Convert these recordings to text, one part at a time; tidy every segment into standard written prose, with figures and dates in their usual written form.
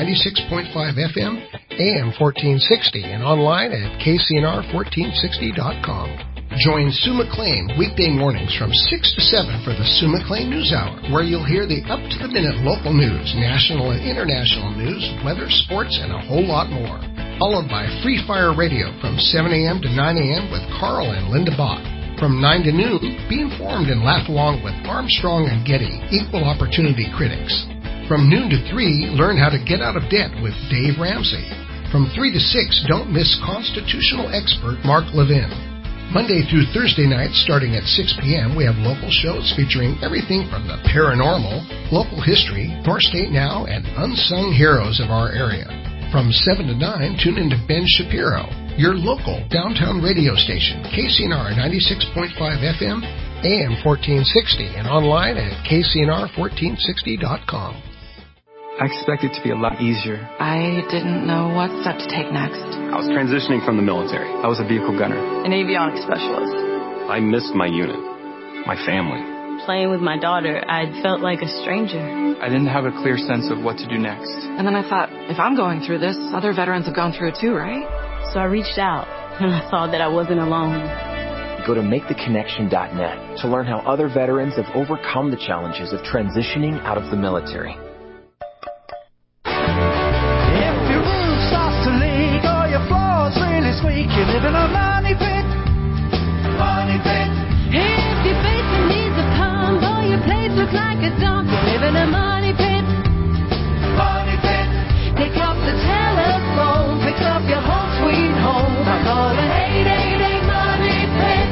96.5 FM, AM 1460, and online at kcnr1460.com. Join Sue McLean weekday mornings from 6 to 7 for the Sue McLean News Hour, where you'll hear the up-to-the-minute local news, national and international news, weather, sports, and a whole lot more. Followed by Free Fire Radio from 7 a.m. to 9 a.m. with Carl and Linda Bach. From 9 to noon, be informed and laugh along with Armstrong and Getty, equal opportunity critics. From noon to 3, learn how to get out of debt with Dave Ramsey. From 3 to 6, don't miss constitutional expert Mark Levin. Monday through Thursday nights, starting at 6 p.m., we have local shows featuring everything from the paranormal, local history, North State Now, and unsung heroes of our area. From 7 to 9, tune into Ben Shapiro, your local downtown radio station, KCNR 96.5 FM, AM 1460, and online at kcnr1460.com. I expect it to be a lot easier. I didn't know what step to take next. I was transitioning from the military. I was a vehicle gunner. An avionics specialist. I missed my unit, my family. Playing with my daughter, I'd felt like a stranger. I didn't have a clear sense of what to do next. And then I thought, if I'm going through this, other veterans have gone through it too, right? So I reached out, and I saw that I wasn't alone. Go to MakeTheConnection.net to learn how other veterans have overcome the challenges of transitioning out of the military. Squeak, you live in a money pit. Money pit. If your basement needs a pump or your place looks like a dump, you live in a money pit. Money pit. Pick up the telephone, fix up your home sweet home. I call it 888 Money Pit.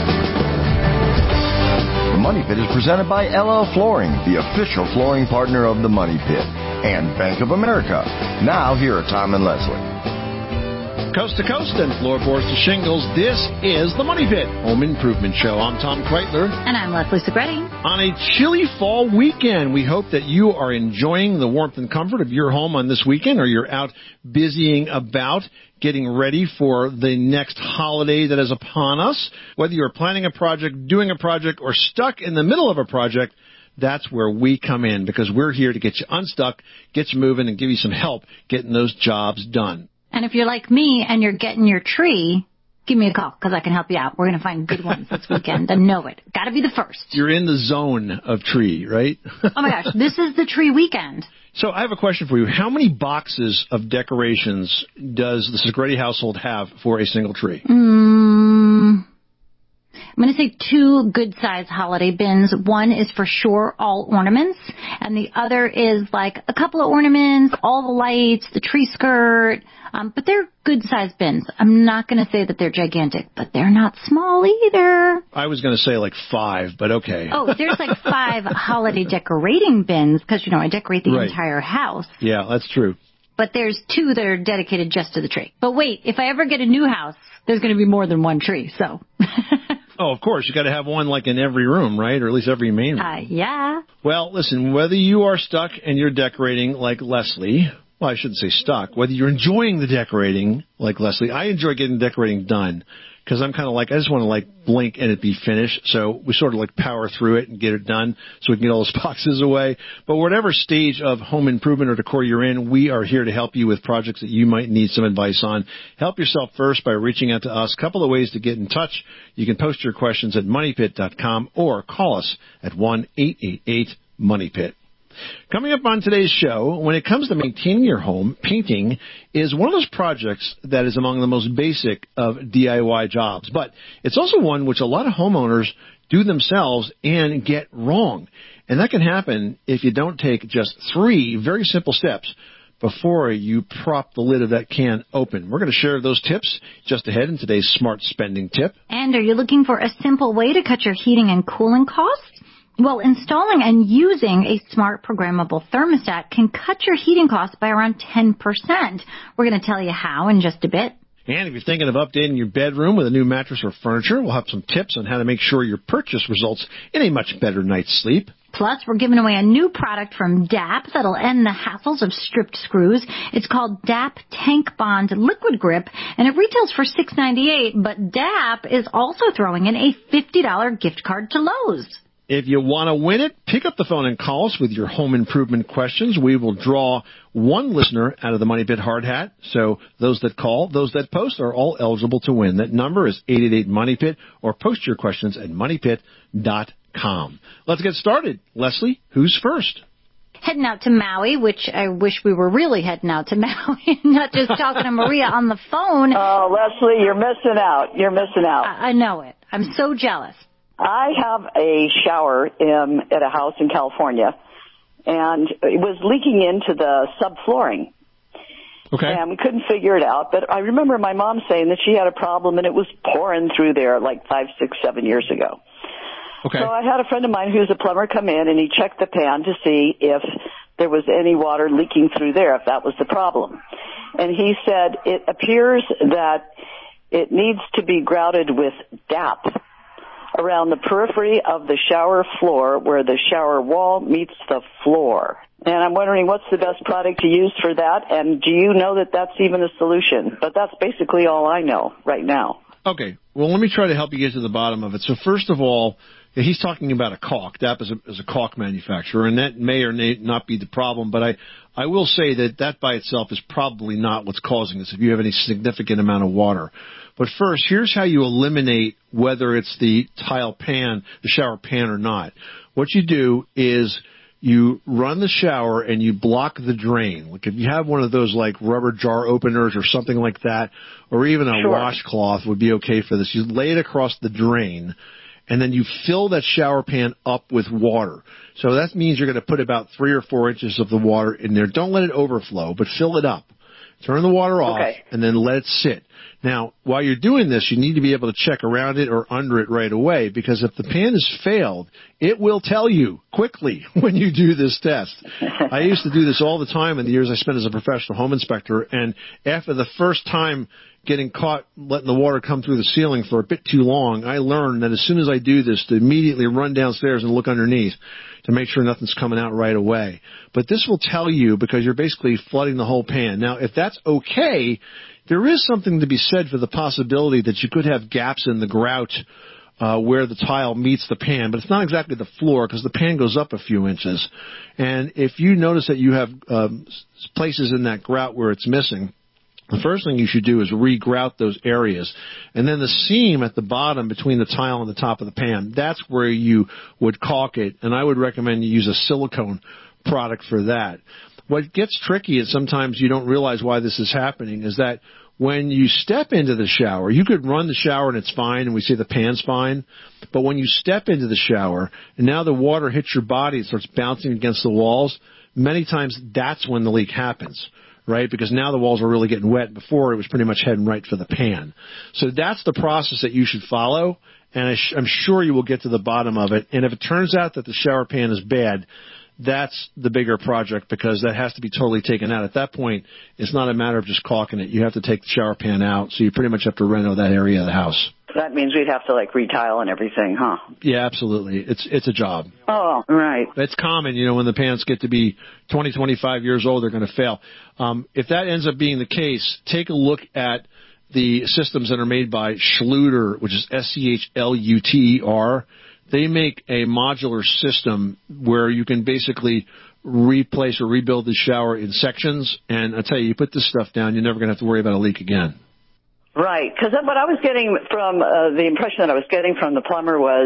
The Money Pit is presented by LL Flooring, the official flooring partner of the Money Pit, and Bank of America. Now, here are Tom and Leslie. Coast to coast and floorboards to shingles, this is the Money Pit Home Improvement Show. I'm Tom Kreitler. And I'm Leslie Segretti. On a chilly fall weekend, we hope that you are enjoying the warmth and comfort of your home on this weekend, or you're out busying about, getting ready for the next holiday that is upon us. Whether you're planning a project, doing a project, or stuck in the middle of a project, that's where we come in, because we're here to get you unstuck, get you moving, and give you some help getting those jobs done. And if you're like me and you're getting your tree, give me a call because I can help you out. We're going to find good ones this weekend. I know it. Got to be the first. You're in the zone of tree, right? Oh, my gosh. This is the tree weekend. So I have a question for you. How many boxes of decorations does the Segretti household have for a single tree? I'm going to say 2 good-sized holiday bins. One is for sure all ornaments, and the other is like a couple of ornaments, all the lights, the tree skirt, but they're good-sized bins. I'm not going to say that they're gigantic, but they're not small either. I was going to say like 5, but okay. Oh, there's like 5 holiday decorating bins because, I decorate the entire house. Yeah, that's true. But there's 2 that are dedicated just to the tree. But wait, if I ever get a new house, there's going to be more than one tree, so... Oh, of course. You got to have one like in every room, right? Or at least every main room. Yeah. Well, listen, whether you are stuck and you're decorating like Leslie, well, I shouldn't say stuck, whether you're enjoying the decorating like Leslie, I enjoy getting decorating done because I'm kind of like, I just want to like blink and it be finished. So we sort of like power through it and get it done so we can get all those boxes away. But whatever stage of home improvement or decor you're in, we are here to help you with projects that you might need some advice on. Help yourself first by reaching out to us. A couple of ways to get in touch. You can post your questions at moneypit.com or call us at 1-888-MONEYPIT. Coming up on today's show, when it comes to maintaining your home, painting is one of those projects that is among the most basic of DIY jobs. But it's also one which a lot of homeowners do themselves and get wrong. And that can happen if you don't take just 3 very simple steps before you prop the lid of that can open. We're going to share those tips just ahead in today's Smart Spending Tip. And are you looking for a simple way to cut your heating and cooling costs? Well, installing and using a smart programmable thermostat can cut your heating costs by around 10%. We're going to tell you how in just a bit. And if you're thinking of updating your bedroom with a new mattress or furniture, we'll have some tips on how to make sure your purchase results in a much better night's sleep. Plus, we're giving away a new product from DAP that'll end the hassles of stripped screws. It's called DAP Tank Bond Liquid Grip, and it retails for $6.98, but DAP is also throwing in a $50 gift card to Lowe's. If you want to win it, pick up the phone and call us with your home improvement questions. We will draw one listener out of the Money Pit Hard Hat. So those that call, those that post are all eligible to win. That number is 888-MONEY-PIT, or post your questions at moneypit.com. Let's get started. Leslie, who's first? Heading out to Maui, which I wish we were really heading out to Maui, not just talking to Maria on the phone. Oh, Leslie, you're missing out. You're missing out. I know it. I'm so jealous. I have a shower at a house in California, and it was leaking into the subflooring. Okay. And we couldn't figure it out, but I remember my mom saying that she had a problem, and it was pouring through there like 5, 6, 7 years ago. Okay. So I had a friend of mine who's a plumber come in, and he checked the pan to see if there was any water leaking through there, if that was the problem. And he said it appears that it needs to be grouted with DAP around the periphery of the shower floor where the shower wall meets the floor. And I'm wondering what's the best product to use for that, and do you know that that's even a solution? But that's basically all I know right now. Okay. Well, let me try to help you get to the bottom of it. So first of all, he's talking about a caulk. DAP is a caulk manufacturer, and that may or may not be the problem, but I will say that by itself is probably not what's causing this if you have any significant amount of water. But first, here's how you eliminate whether it's the tile pan, the shower pan or not. What you do is you run the shower and you block the drain. Like if you have one of those like rubber jar openers or something like that, or even a washcloth would be okay for this. You lay it across the drain, and then you fill that shower pan up with water. So that means you're going to put about 3 or 4 inches of the water in there. Don't let it overflow, but fill it up. Turn the water off, and then let it sit. Now, while you're doing this, you need to be able to check around it or under it right away, because if the pan has failed, it will tell you quickly when you do this test. I used to do this all the time in the years I spent as a professional home inspector, and after the first time getting caught letting the water come through the ceiling for a bit too long, I learned that as soon as I do this, to immediately run downstairs and look underneath to make sure nothing's coming out right away. But this will tell you because you're basically flooding the whole pan. Now, if that's okay, there is something to be said for the possibility that you could have gaps in the grout where the tile meets the pan, but it's not exactly the floor because the pan goes up a few inches. And if you notice that you have places in that grout where it's missing, the first thing you should do is re-grout those areas. And then the seam at the bottom between the tile and the top of the pan, that's where you would caulk it. And I would recommend you use a silicone product for that. What gets tricky, and sometimes you don't realize why this is happening, is that when you step into the shower, you could run the shower and it's fine, and we say the pan's fine. But when you step into the shower, and now the water hits your body and starts bouncing against the walls, many times that's when the leak happens. Right? Because now the walls are really getting wet. Before, it was pretty much heading right for the pan. So that's the process that you should follow, and I'm sure you will get to the bottom of it. And if it turns out that the shower pan is bad, that's the bigger project because that has to be totally taken out. At that point, it's not a matter of just caulking it. You have to take the shower pan out, so you pretty much have to reno that area of the house. That means we'd have to like retile and everything, huh? Yeah, absolutely. It's a job. Oh, right. It's common, when the pans get to be 20, 25 years old, they're going to fail. If that ends up being the case, take a look at the systems that are made by Schluter, which is SCHLUTER. They make a modular system where you can basically replace or rebuild the shower in sections. And I tell you put this stuff down, you're never going to have to worry about a leak again. Right, because what I was getting from the impression that I was getting from the plumber was,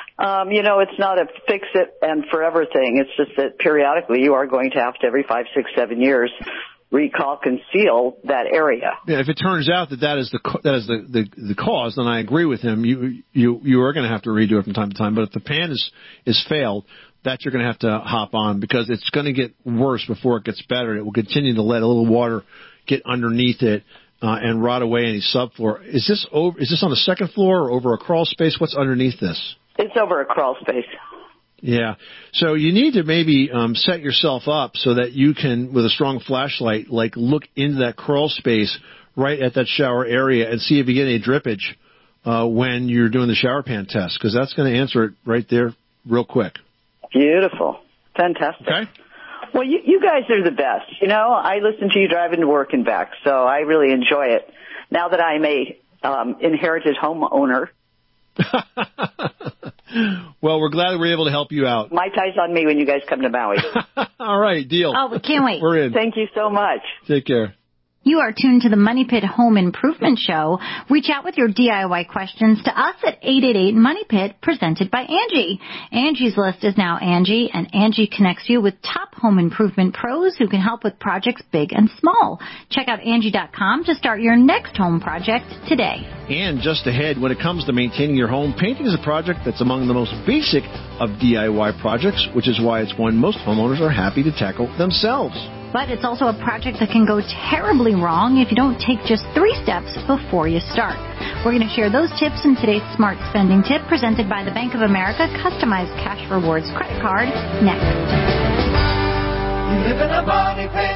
it's not a fix it and forever thing. It's just that periodically you are going to have to, every 5, 6, 7 years, recaulk and seal that area. Yeah, if it turns out that is the cause, then I agree with him. You are going to have to redo it from time to time. But if the pan is failed, that you're going to have to hop on because it's going to get worse before it gets better. It will continue to let a little water get underneath it. And rot away any subfloor. Is this on the second floor or over a crawl space? What's underneath this? It's over a crawl space. Yeah. So you need to maybe set yourself up so that you can, with a strong flashlight, look into that crawl space right at that shower area and see if you get any drippage when you're doing the shower pan test, because that's going to answer it right there real quick. Beautiful. Fantastic. Okay. Well, you guys are the best. I listen to you driving to work and back, so I really enjoy it. Now that I'm a inherited homeowner. Well, we're glad that we're able to help you out. Mai Tai's on me when you guys come to Maui. All right, deal. Oh, we can't wait. We're in. Thank you so much. Take care. You are tuned to the Money Pit Home Improvement Show. Reach out with your DIY questions to us at 888-MONEY-PIT, presented by Angie. Angie's List is now Angie, and Angie connects you with top home improvement pros who can help with projects big and small. Check out Angie.com to start your next home project today. And just ahead, when it comes to maintaining your home, painting is a project that's among the most basic of DIY projects, which is why it's one most homeowners are happy to tackle themselves. But it's also a project that can go terribly wrong if you don't take just 3 steps before you start. We're going to share those tips in today's Smart Spending Tip presented by the Bank of America Customized Cash Rewards Credit Card next. You live in a money pit.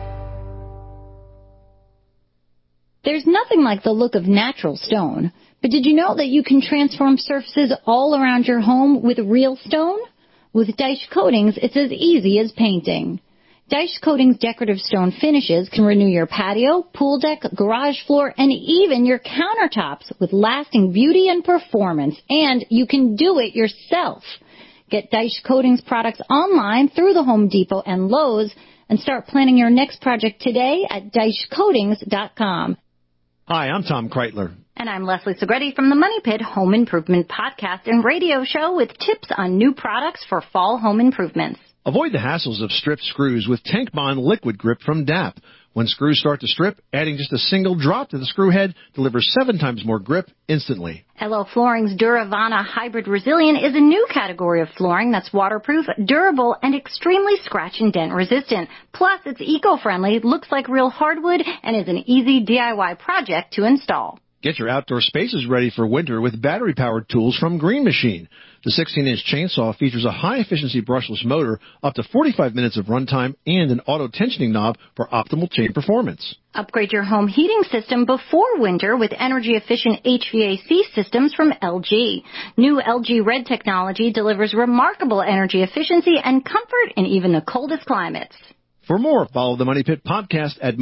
There's nothing like the look of natural stone. But did you know that you can transform surfaces all around your home with real stone? With Daisha Coatings, it's as easy as painting. Daisha Coatings' decorative stone finishes can renew your patio, pool deck, garage floor, and even your countertops with lasting beauty and performance. And you can do it yourself. Get Daisha Coatings products online through the Home Depot and Lowe's and start planning your next project today at DaishaCoatings.com. Hi, I'm Tom Kreitler. And I'm Leslie Segretti from the Money Pit Home Improvement Podcast and Radio Show with tips on new products for fall home improvements. Avoid the hassles of stripped screws with Tank Bond Liquid Grip from DAP. When screws start to strip, adding just a single drop to the screw head delivers 7 times more grip instantly. LO Flooring's Duravana Hybrid Resilient is a new category of flooring that's waterproof, durable, and extremely scratch and dent resistant. Plus, it's eco-friendly, looks like real hardwood, and is an easy DIY project to install. Get your outdoor spaces ready for winter with battery-powered tools from Green Machine. The 16-inch chainsaw features a high-efficiency brushless motor, up to 45 minutes of runtime, and an auto-tensioning knob for optimal chain performance. Upgrade your home heating system before winter with energy-efficient HVAC systems from LG. New LG Red technology delivers remarkable energy efficiency and comfort in even the coldest climates. For more, follow the Money Pit podcast at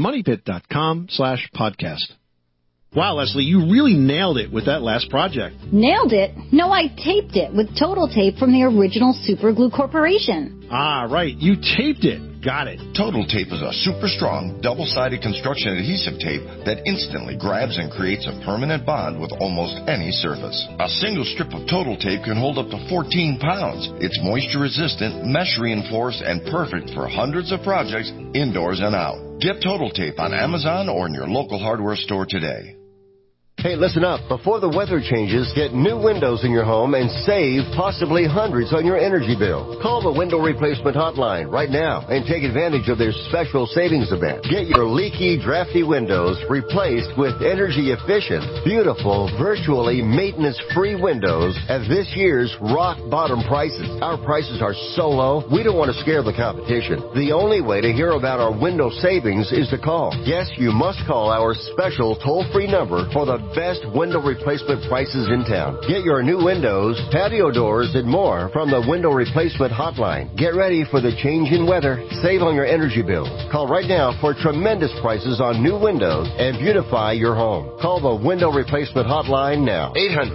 moneypit.com/podcast. Wow, Leslie, you really nailed it with that last project. Nailed it? No, I taped it with Total Tape from the original Super Glue Corporation. Ah, right. You taped it. Got it. Total Tape is a super strong, double-sided construction adhesive tape that instantly grabs and creates a permanent bond with almost any surface. A single strip of Total Tape can hold up to 14 pounds. It's moisture-resistant, mesh-reinforced, and perfect for hundreds of projects indoors and out. Get Total Tape on Amazon or in your local hardware store today. Hey, listen up. Before the weather changes, get new windows in your home and save possibly hundreds on your energy bill. Call the Window Replacement Hotline right now and take advantage of their special savings event. Get your leaky, drafty windows replaced with energy-efficient, beautiful, virtually maintenance-free windows at this year's rock-bottom prices. Our prices are so low, we don't want to scare the competition. The only way to hear about our window savings is to call. Yes, you must call our special toll-free number for the best window replacement prices in town. Get your new windows, patio doors, and more from the Window Replacement Hotline. Get ready for the change in weather. Save on your energy bills. Call right now for tremendous prices on new windows and beautify your home. Call the Window Replacement Hotline now.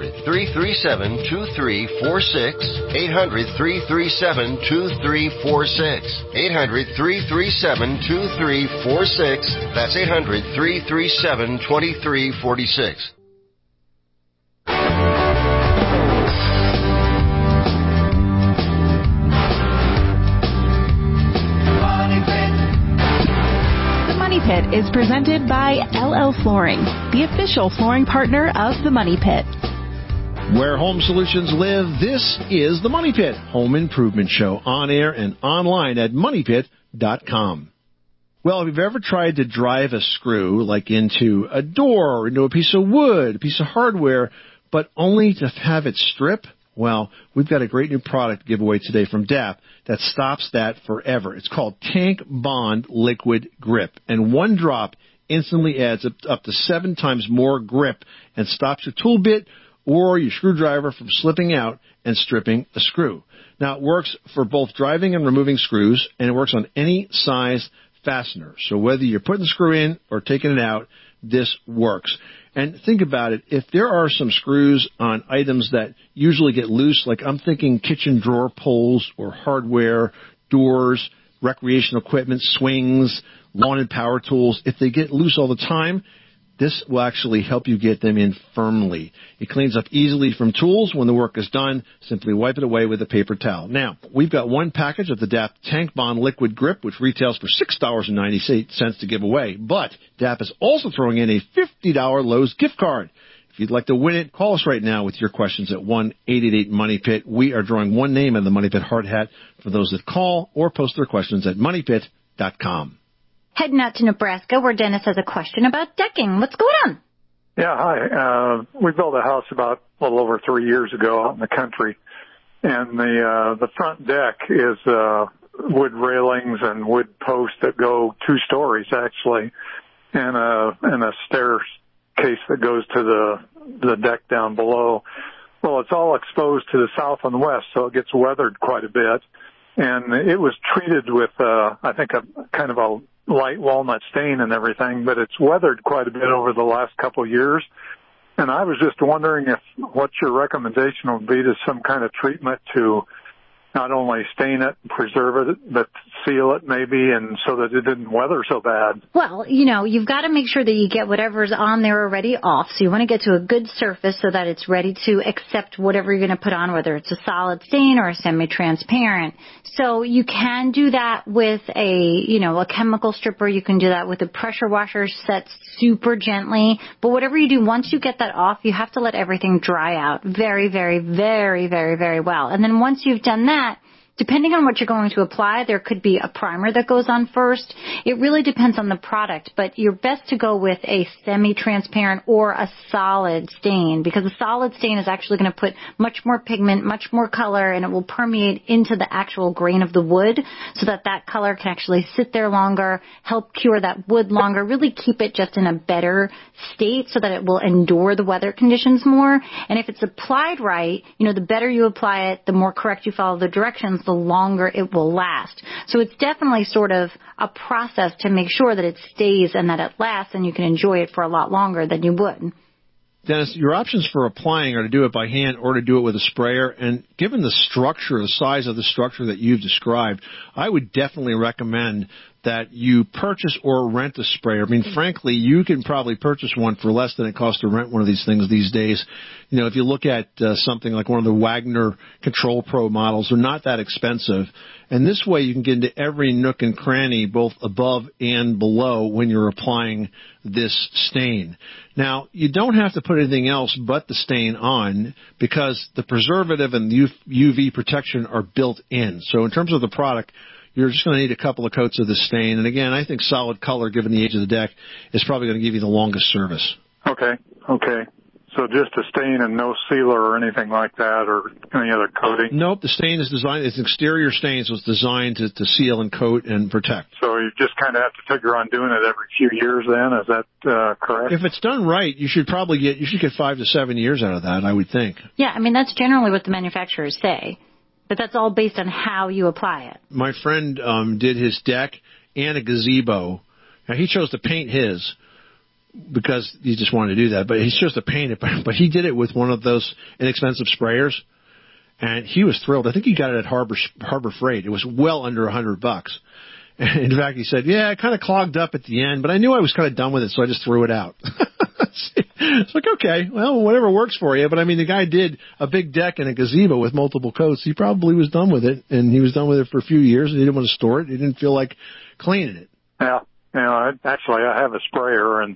800-337-2346. 800-337-2346. 800-337-2346. That's 800-337-2346. The Money Pit is presented by LL Flooring, the official flooring partner of the Money Pit. Where home solutions live, this is the Money Pit Home Improvement Show, on air and online at moneypit.com. Well, if you've ever tried to drive a screw, like into a door or into a piece of wood, a piece of hardware, but only to have it strip, well, we've got a great new product giveaway today from DAP that stops that forever. It's called Tank Bond Liquid Grip, and one drop instantly adds up to 7 times more grip and stops your tool bit or your screwdriver from slipping out and stripping a screw. Now, it works for both driving and removing screws, and it works on any size, fastener. So whether you're putting the screw in or taking it out, this works. And think about it. If there are some screws on items that usually get loose, like I'm thinking kitchen drawer pulls or hardware, doors, recreational equipment, swings, lawn and power tools, if they get loose all the time, this will actually help you get them in firmly. It cleans up easily from tools. When the work is done, simply wipe it away with a paper towel. Now, we've got one package of the DAP Tank Bond Liquid Grip, which retails for $6.98 to give away. But DAP is also throwing in a $50 Lowe's gift card. If you'd like to win it, call us right now with your questions at 1-888-MONEYPIT. We are drawing one name in the Money Pit hard hat for those that call or post their questions at moneypit.com. Heading out to Nebraska, where Dennis has a question about decking. What's going on? Yeah, hi. We built a house about a little over 3 years ago out in the country, and the front deck is wood railings and wood posts that go 2 stories actually, and a staircase that goes to the deck down below. Well, it's all exposed to the south and the west, so it gets weathered quite a bit, and it was treated with I think a kind of a light walnut stain and everything, but it's weathered quite a bit over the last couple of years. And I was just wondering what your recommendation would be to some kind of treatment to not only stain it and preserve it, but seal it maybe, and so that it didn't weather so bad. Well, you've got to make sure that you get whatever's on there already off. So you want to get to a good surface so that it's ready to accept whatever you're going to put on, whether it's a solid stain or a semi-transparent. So you can do that with a chemical stripper. You can do that with a pressure washer set super gently. But whatever you do, once you get that off, you have to let everything dry out very, very, very, very, very well. And then once you've done that, depending on what you're going to apply, there could be a primer that goes on first. It really depends on the product, but you're best to go with a semi-transparent or a solid stain, because a solid stain is actually going to put much more pigment, much more color, and it will permeate into the actual grain of the wood so that color can actually sit there longer, help cure that wood longer, really keep it just in a better state so that it will endure the weather conditions more. And if it's applied right, the better you apply it, the more correct you follow the directions, the longer it will last. So it's definitely sort of a process to make sure that it stays and that it lasts and you can enjoy it for a lot longer than you would. Dennis, your options for applying are to do it by hand or to do it with a sprayer. And given the size of the structure that you've described, I would definitely recommend that you purchase or rent a sprayer. I mean, frankly, you can probably purchase one for less than it costs to rent one of these things these days. If you look at something like one of the Wagner Control Pro models, they're not that expensive. And this way you can get into every nook and cranny, both above and below, when you're applying this stain. Now, you don't have to put anything else but the stain on, because the preservative and the UV protection are built in. So in terms of the product, you're just going to need a couple of coats of the stain. And again, I think solid color, given the age of the deck, is probably going to give you the longest service. Okay. So just a stain and no sealer or anything like that, or any other coating? Nope, the stain is designed, it's an exterior stain, so it's designed to seal and coat and protect. So you just kind of have to figure on doing it every few years then, is that correct? If it's done right, you should get 5 to 7 years out of that, I would think. Yeah, I mean, that's generally what the manufacturers say. But that's all based on how you apply it. My friend did his deck and a gazebo. Now, he chose to paint his because he just wanted to do that. But he chose to paint it. But he did it with one of those inexpensive sprayers, and he was thrilled. I think he got it at Harbor Freight. It was well under $100. And in fact, he said, yeah, it kind of clogged up at the end, but I knew I was kind of done with it, so I just threw it out. It's like, okay, well, whatever works for you. But, I mean, the guy did a big deck and a gazebo with multiple coats. He probably was done with it, and he was done with it for a few years, and he didn't want to store it. He didn't feel like cleaning it. Yeah. Actually, I have a sprayer, and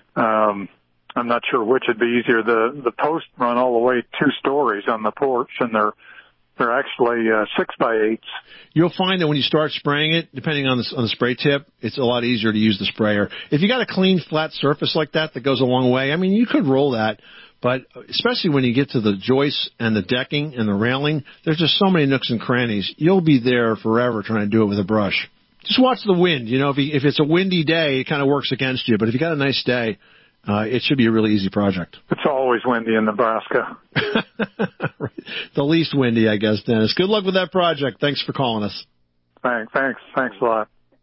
I'm not sure which would be easier. The posts run all the way 2 stories on the porch, and they're actually 6x8s. You'll find that when you start spraying it, depending on the spray tip, it's a lot easier to use the sprayer. If you got a clean, flat surface like that goes a long way, I mean, you could roll that, but especially when you get to the joists and the decking and the railing, there's just so many nooks and crannies. You'll be there forever trying to do it with a brush. Just watch the wind. If it's a windy day, it kind of works against you, but if you got a nice day, it should be a really easy project. It's always windy in Nebraska. Right. The least windy, I guess, Dennis. Good luck with that project. Thanks for calling us. Thanks a lot.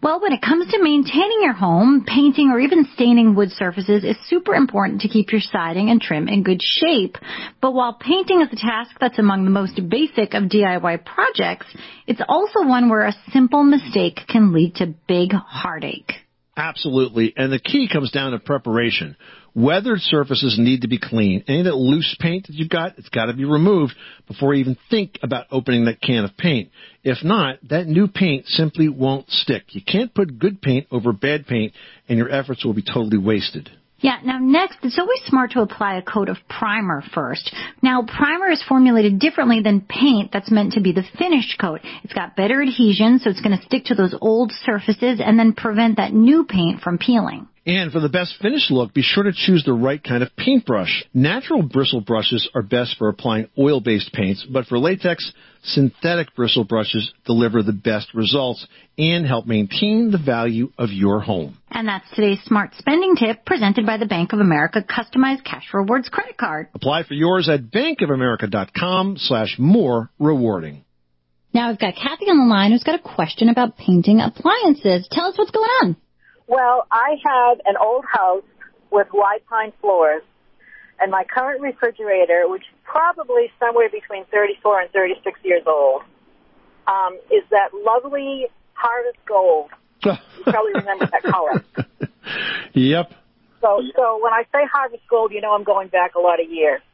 Well, when it comes to maintaining your home, painting or even staining wood surfaces is super important to keep your siding and trim in good shape. But while painting is a task that's among the most basic of DIY projects, it's also one where a simple mistake can lead to big heartache. Absolutely. And the key comes down to preparation. Weathered surfaces need to be clean. Any of that loose paint that you've got, it's got to be removed before you even think about opening that can of paint. If not, that new paint simply won't stick. You can't put good paint over bad paint, and your efforts will be totally wasted. Yeah, now next, it's always smart to apply a coat of primer first. Now, primer is formulated differently than paint that's meant to be the finished coat. It's got better adhesion, so it's going to stick to those old surfaces and then prevent that new paint from peeling. And for the best finished look, be sure to choose the right kind of paintbrush. Natural bristle brushes are best for applying oil-based paints, but for latex, synthetic bristle brushes deliver the best results and help maintain the value of your home. And that's today's smart spending tip presented by the Bank of America Customized Cash Rewards credit card. Apply for yours at bankofamerica.com/more rewarding. Now I've got Kathy on the line who's got a question about painting appliances. Tell us what's going on. Well, I have an old house with wide pine floors, and my current refrigerator, which is probably somewhere between 34 and 36 years old, is that lovely Harvest Gold. You probably remember that color. Yep. So when I say Harvest Gold, you know I'm going back a lot of years.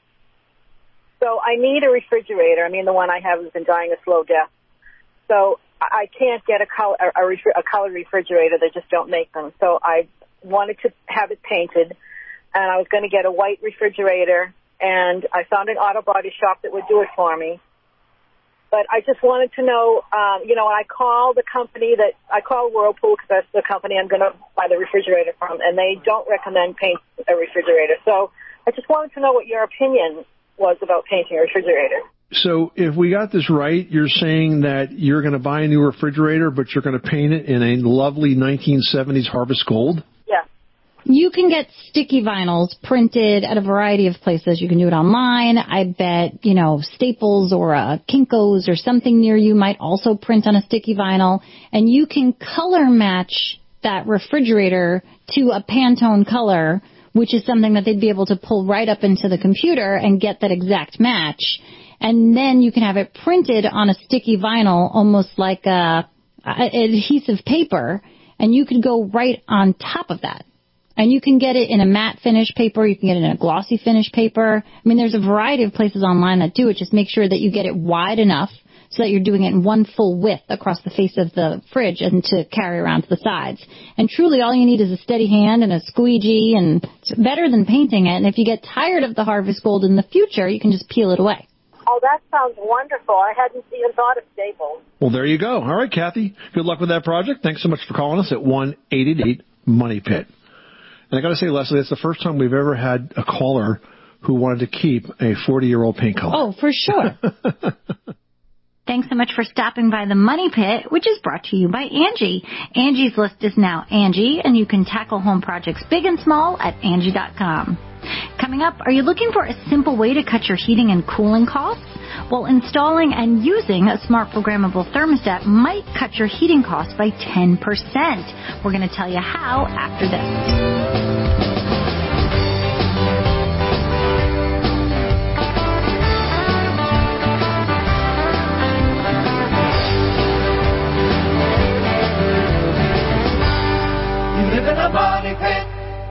So I need a refrigerator. I mean, the one I have has been dying a slow death. So I can't get a colored refrigerator. They just don't make them. So I wanted to have it painted, and I was going to get a white refrigerator, and I found an auto body shop that would do it for me. But I just wanted to know, I called the company I called Whirlpool because that's the company I'm going to buy the refrigerator from, and they don't recommend painting a refrigerator. So I just wanted to know what your opinion was about painting a refrigerator. So if we got this right, you're saying that you're going to buy a new refrigerator, but you're going to paint it in a lovely 1970s Harvest Gold? Yeah. You can get sticky vinyls printed at a variety of places. You can do it online. I bet, Staples or Kinko's or something near you might also print on a sticky vinyl. And you can color match that refrigerator to a Pantone color, which is something that they'd be able to pull right up into the computer and get that exact match. And then you can have it printed on a sticky vinyl, almost like adhesive paper, and you can go right on top of that. And you can get it in a matte finish paper. You can get it in a glossy finish paper. I mean, there's a variety of places online that do it. Just make sure that you get it wide enough so that you're doing it in one full width across the face of the fridge and to carry around to the sides. And truly, all you need is a steady hand and a squeegee, and it's better than painting it. And if you get tired of the Harvest Gold in the future, you can just peel it away. Oh, that sounds wonderful. I hadn't even thought of Staples. Well, there you go. All right, Kathy. Good luck with that project. Thanks so much for calling us at 1-888-MONEY-PIT. And I got to say, Leslie, it's the first time we've ever had a caller who wanted to keep a 40-year-old paint color. Oh, for sure. Thanks so much for stopping by the Money Pit, which is brought to you by Angie. Angie's List is now Angie, and you can tackle home projects big and small at Angie.com. Coming up, are you looking for a simple way to cut your heating and cooling costs? Well, installing and using a smart programmable thermostat might cut your heating costs by 10%. We're going to tell you how after this. You live in a money pit.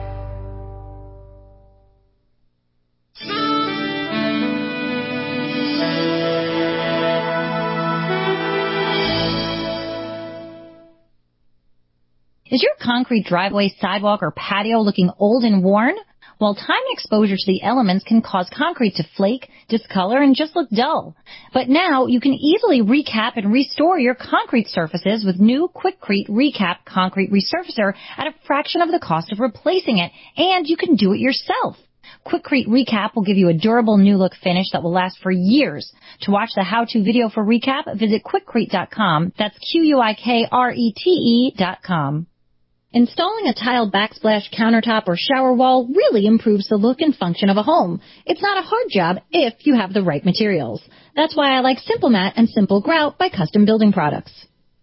Is your concrete driveway, sidewalk, or patio looking old and worn? Well, time and exposure to the elements can cause concrete to flake, discolor, and just look dull. But now you can easily recap and restore your concrete surfaces with new Quikrete Recap Concrete Resurfacer at a fraction of the cost of replacing it, and you can do it yourself. Quikrete Recap will give you a durable new look finish that will last for years. To watch the how-to video for Recap, visit Quikrete.com. That's Quikrete.com. Installing a tile backsplash countertop or shower wall really improves the look and function of a home. It's not a hard job if you have the right materials. That's why I like Simple Mat and Simple Grout by Custom Building Products.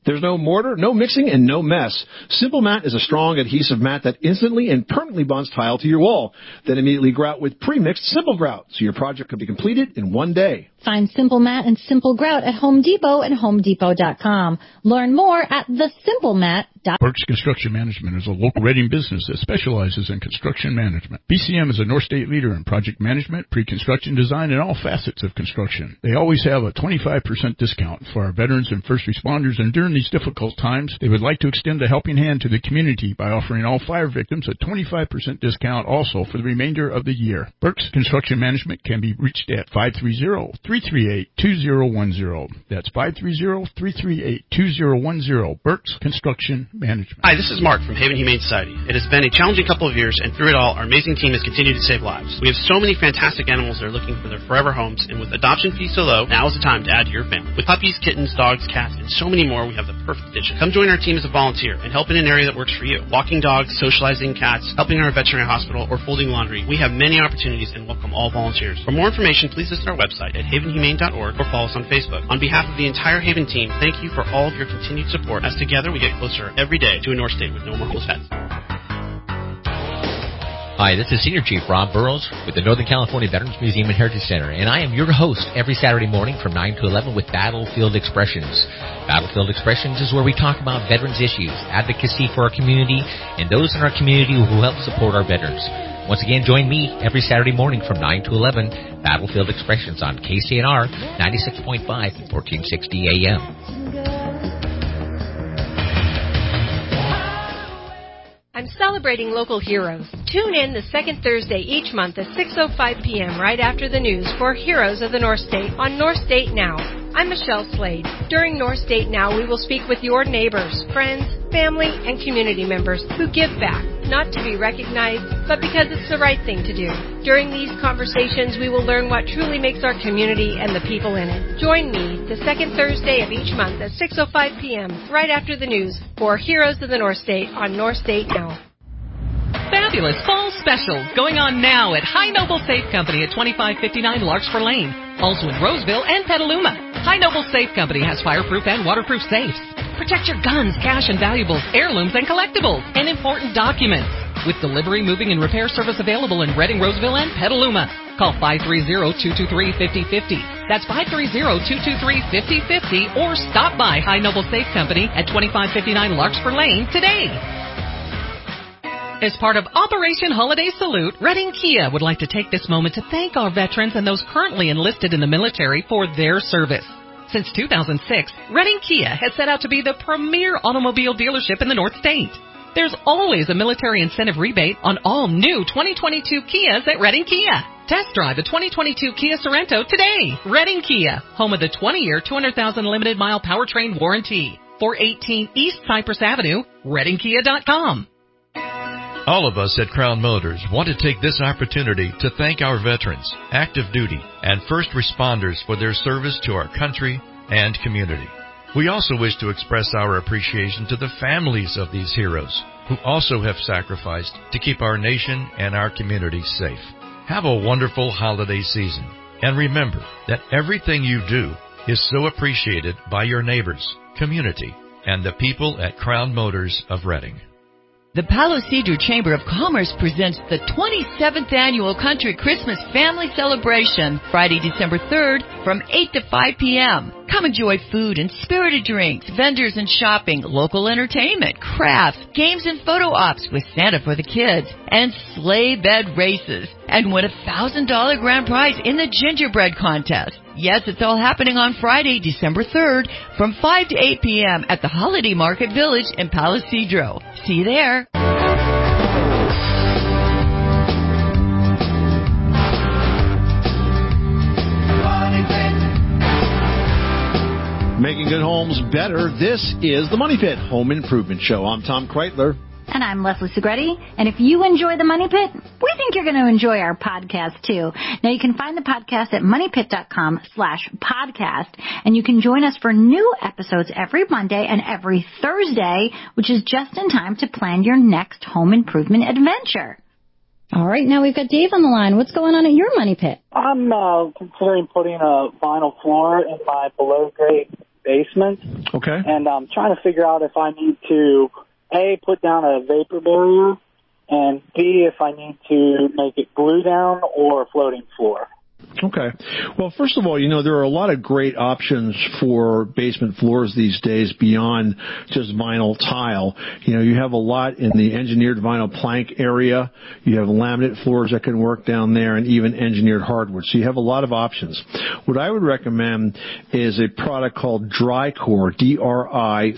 There's no mortar, no mixing, and no mess. Simple Mat is a strong adhesive mat that instantly and permanently bonds tile to your wall. Then immediately grout with pre-mixed Simple Grout, so your project could be completed in one day. Find Simple Mat and Simple Grout at Home Depot and HomeDepot.com. Learn more at thesimplemat.com. Burke's Construction Management is a local Reading business that specializes in construction management. BCM is a North State leader in project management, pre-construction design, and all facets of construction. They always have a 25% discount for our veterans and first responders, and during these difficult times, they would like to extend a helping hand to the community by offering all fire victims a 25% discount also for the remainder of the year. Burke's Construction Management can be reached at 530-338-2010. That's 530-338-2010. Burke's Construction Management. Hi, this is Mark from Haven Humane Society. It has been a challenging couple of years, and through it all, our amazing team has continued to save lives. We have so many fantastic animals that are looking for their forever homes, and with adoption fees so low, now is the time to add to your family. With puppies, kittens, dogs, cats, and so many more, we have the perfect addition. Come join our team as a volunteer and help in an area that works for you. Walking dogs, socializing cats, helping our veterinary hospital, or folding laundry. We have many opportunities and welcome all volunteers. For more information, please visit our website at havenhumane.org or follow us on Facebook. On behalf of the entire Haven team, thank you for all of your continued support, as together we get closer every day to a North State with no more homeless pets. Hi, this is Senior Chief Rob Burrows with the Northern California Veterans Museum and Heritage Center, and I am your host every Saturday morning from 9 to 11 with Battlefield Expressions. Battlefield Expressions is where we talk about veterans issues, advocacy for our community, and those in our community who help support our veterans. Once again, join me every Saturday morning from 9 to 11, Battlefield Expressions on KCNR 96.5 and 1460 AM. I'm celebrating local heroes. Tune in the second Thursday each month at 6:05 p.m. right after the news for Heroes of the North State on North State Now. I'm Michelle Slade. During North State Now, we will speak with your neighbors, friends, family, and community members who give back, not to be recognized, but because it's the right thing to do. During these conversations, we will learn what truly makes our community and the people in it. Join me the second Thursday of each month at 6:05 p.m. right after the news for Heroes of the North State on North State Now. Fabulous fall specials going on now at High Noble Safe Company at 2559 Larkspur Lane. Also in Roseville and Petaluma. High Noble Safe Company has fireproof and waterproof safes. Protect your guns, cash and valuables, heirlooms and collectibles, and important documents. With delivery, moving, and repair service available in Reading, Roseville, and Petaluma. Call 530-223-5050. That's 530-223-5050, or stop by High Noble Safe Company at 2559 Larkspur Lane today. As part of Operation Holiday Salute, Reading Kia would like to take this moment to thank our veterans and those currently enlisted in the military for their service. Since 2006, Reading Kia has set out to be the premier automobile dealership in the North State. There's always a military incentive rebate on all new 2022 Kias at Reading Kia. Test drive the 2022 Kia Sorento today. Reading Kia, home of the 20-year, 200,000 limited-mile powertrain warranty. 418 East Cypress Avenue, ReadingKia.com. All of us at Crown Motors want to take this opportunity to thank our veterans, active duty, and first responders for their service to our country and community. We also wish to express our appreciation to the families of these heroes who also have sacrificed to keep our nation and our community safe. Have a wonderful holiday season, and remember that everything you do is so appreciated by your neighbors, community, and the people at Crown Motors of Reading. The Palo Cedro Chamber of Commerce presents the 27th Annual Country Christmas Family Celebration, Friday, December 3rd, from 8 to 5 p.m. Come enjoy food and spirited drinks, vendors and shopping, local entertainment, crafts, games and photo ops with Santa for the kids, and sleigh bed races. And win a $1,000 grand prize in the gingerbread contest. Yes, it's all happening on Friday, December 3rd, from 5 to 8 p.m. at the Holiday Market Village in Palo Cedro. See you there. Making good homes better. This is the Money Pit Home Improvement Show. I'm Tom Kreitler. And I'm Leslie Segretti. And if you enjoy the Money Pit, we think you're going to enjoy our podcast, too. Now, you can find the podcast at moneypit.com/podcast. And you can join us for new episodes every Monday and every Thursday, which is just in time to plan your next home improvement adventure. All right, now we've got Dave on the line. What's going on at your Money Pit? I'm considering putting a vinyl floor in my below-grade basement. Okay. And I'm trying to figure out if I need to, A, put down a vapor barrier, and B, if I need to make it glue down or a floating floor. Okay. Well, first of all, there are a lot of great options for basement floors these days beyond just vinyl tile. You have a lot in the engineered vinyl plank area. You have laminate floors that can work down there and even engineered hardwood. So you have a lot of options. What I would recommend is a product called DryCore, DRICORE.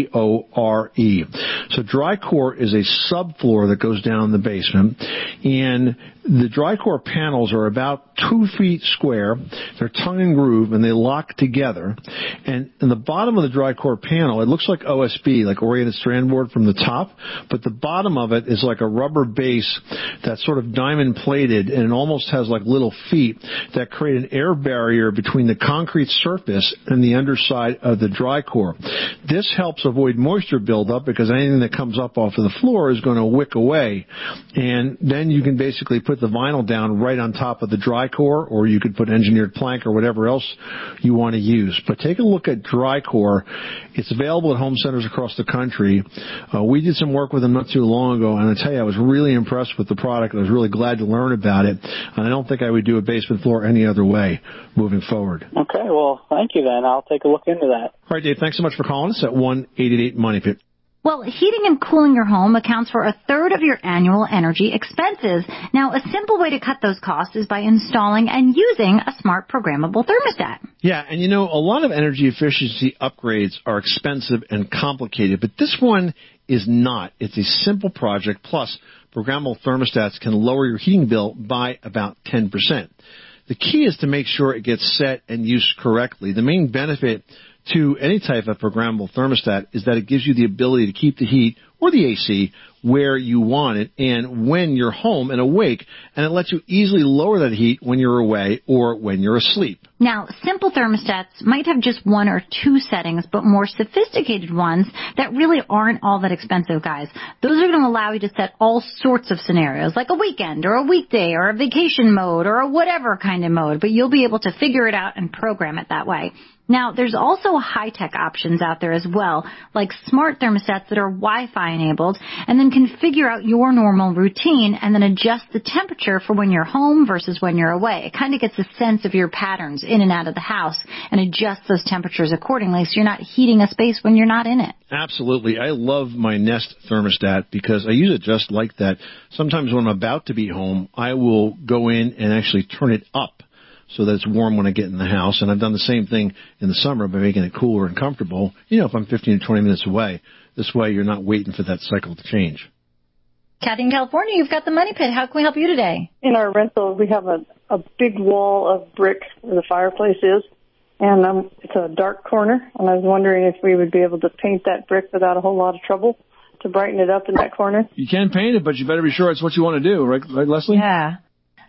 So DryCore is a subfloor that goes down in the basement, and the DryCore panels are about 2 feet square. They're tongue and groove, and they lock together. And in the bottom of the DryCore panel, it looks like OSB, like oriented strand board from the top, but the bottom of it is like a rubber base that's sort of diamond plated, and it almost has like little feet that create an air barrier between the concrete surface and the underside of the DryCore. This helps avoid moisture buildup because anything that comes up off of the floor is going to wick away. And then you can basically put the vinyl down right on top of the DryCore, or you could put engineered plank or whatever else you want to use. But take a look at DryCore. It's available at home centers across the country. We did some work with them not too long ago, and I tell you, I was really impressed with the product. I was really glad to learn about it, and I don't think I would do a basement floor any other way moving forward. Okay, well, thank you then. I'll take a look into that. All right, Dave, thanks so much for calling us at 1-888-MONEYPIT. Well, heating and cooling your home accounts for 1/3 of your annual energy expenses. Now, a simple way to cut those costs is by installing and using a smart programmable thermostat. Yeah, and a lot of energy efficiency upgrades are expensive and complicated, but this one is not. It's a simple project, plus programmable thermostats can lower your heating bill by about 10%. The key is to make sure it gets set and used correctly. The main benefit to any type of programmable thermostat is that it gives you the ability to keep the heat or the AC where you want it and when you're home and awake, and it lets you easily lower that heat when you're away or when you're asleep. Now, simple thermostats might have just 1 or 2 settings, but more sophisticated ones that really aren't all that expensive, guys. Those are going to allow you to set all sorts of scenarios, like a weekend or a weekday or a vacation mode or a whatever kind of mode, but you'll be able to figure it out and program it that way. Now, there's also high-tech options out there as well, like smart thermostats that are Wi-Fi enabled and then can figure out your normal routine and then adjust the temperature for when you're home versus when you're away. It kind of gets a sense of your patterns in and out of the house and adjusts those temperatures accordingly so you're not heating a space when you're not in it. Absolutely. I love my Nest thermostat because I use it just like that. Sometimes when I'm about to be home, I will go in and actually turn it up so that it's warm when I get in the house. And I've done the same thing in the summer by making it cooler and comfortable, if I'm 15 to 20 minutes away. This way you're not waiting for that cycle to change. Kathy in California, you've got the Money Pit. How can we help you today? In our rental, we have a big wall of brick where the fireplace is, and it's a dark corner, and I was wondering if we would be able to paint that brick without a whole lot of trouble to brighten it up in that corner. You can paint it, but you better be sure it's what you want to do, right Leslie? Yeah.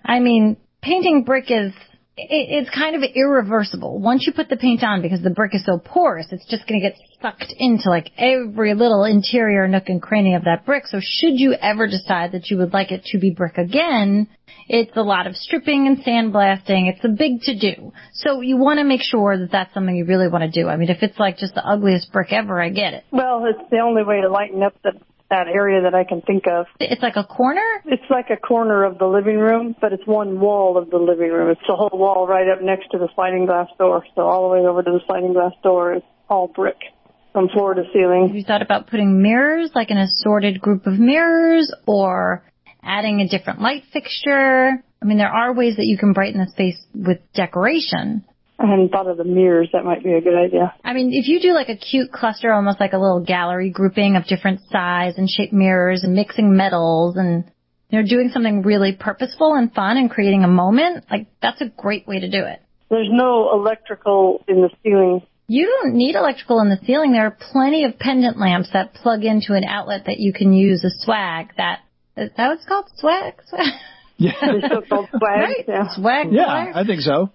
Painting brick it's kind of irreversible. Once you put the paint on, because the brick is so porous, it's just going to get sucked into like every little interior nook and cranny of that brick. So should you ever decide that you would like it to be brick again, it's a lot of stripping and sandblasting. It's a big to-do. So you want to make sure that that's something you really want to do. If it's like just the ugliest brick ever, I get it. Well, it's the only way to lighten up that area that I can think of. It's like a corner? It's like a corner of the living room, but it's one wall of the living room. It's the whole wall right up next to the sliding glass door. So all the way over to the sliding glass door is all brick from floor to ceiling. Have you thought about putting mirrors, like an assorted group of mirrors, or adding a different light fixture? There are ways that you can brighten the space with decoration. I hadn't thought of the mirrors. That might be a good idea. If you do like a cute cluster, almost like a little gallery grouping of different size and shape mirrors and mixing metals and doing something really purposeful and fun and creating a moment, that's a great way to do it. There's no electrical in the ceiling. You don't need electrical in the ceiling. There are plenty of pendant lamps that plug into an outlet that you can use a swag. Is that what it's called? Swag? Yeah. It's still called swag. Right? Yeah. Swag. Yeah, I think so.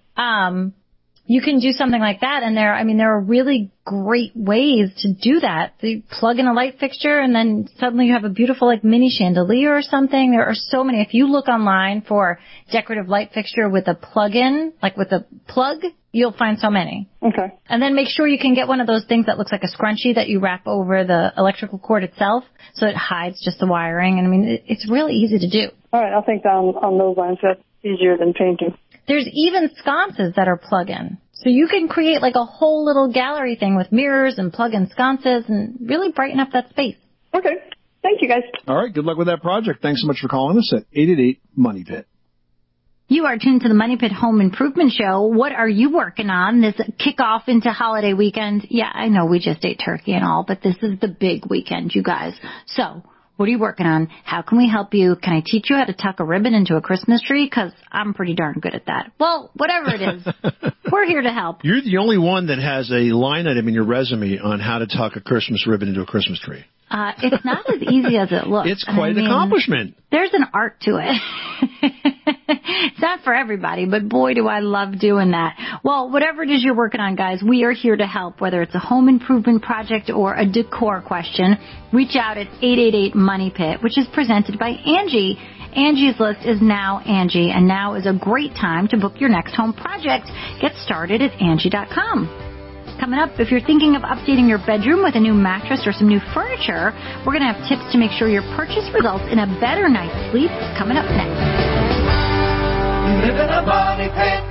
You can do something like that, and there are really great ways to do that. So you plug in a light fixture, and then suddenly you have a beautiful mini chandelier or something. There are so many. If you look online for decorative light fixture with a plug-in, like with a plug, you'll find so many. Okay. And then make sure you can get one of those things that looks like a scrunchie that you wrap over the electrical cord itself so it hides just the wiring. And I mean, it's really easy to do. All right, I'll think on those lines. That's easier than painting. There's even sconces that are plug-in. So you can create like a whole little gallery thing with mirrors and plug-in sconces and really brighten up that space. Okay. Thank you, guys. All right, good luck with that project. Thanks so much for calling us at 888-MONEY-PIT. You are tuned to the Money Pit Home Improvement Show. What are you working on this kickoff into holiday weekend? Yeah, I know we just ate turkey and all, but this is the big weekend, you guys. So, what are you working on? How can we help you? Can I teach you how to tuck a ribbon into a Christmas tree? Because I'm pretty darn good at that. Well, whatever it is, we're here to help. You're the only one that has a line item in your resume on how to tuck a Christmas ribbon into a Christmas tree. It's not as easy as it looks. It's quite an accomplishment. There's an art to it. It's not for everybody, but boy, do I love doing that. Well, whatever it is you're working on, guys, we are here to help, whether it's a home improvement project or a decor question. Reach out at 888-MONEY-PIT, which is presented by Angie. Angie's List is now Angie, and now is a great time to book your next home project. Get started at Angie.com. Coming up, if you're thinking of updating your bedroom with a new mattress or some new furniture, we're going to have tips to make sure your purchase results in a better night's sleep coming up next. Live in a money pit.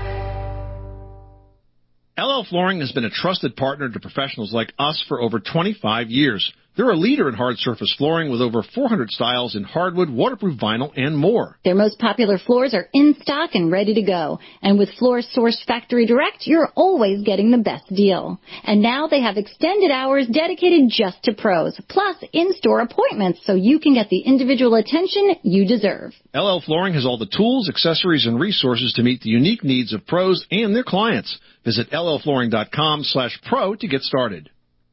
LL Flooring has been a trusted partner to professionals like us for over 25 years. They're a leader in hard surface flooring with over 400 styles in hardwood, waterproof vinyl, and more. Their most popular floors are in stock and ready to go. And with floors sourced factory direct, you're always getting the best deal. And now they have extended hours dedicated just to pros, plus in-store appointments so you can get the individual attention you deserve. LL Flooring has all the tools, accessories, and resources to meet the unique needs of pros and their clients. Visit llflooring.com/pro to get started.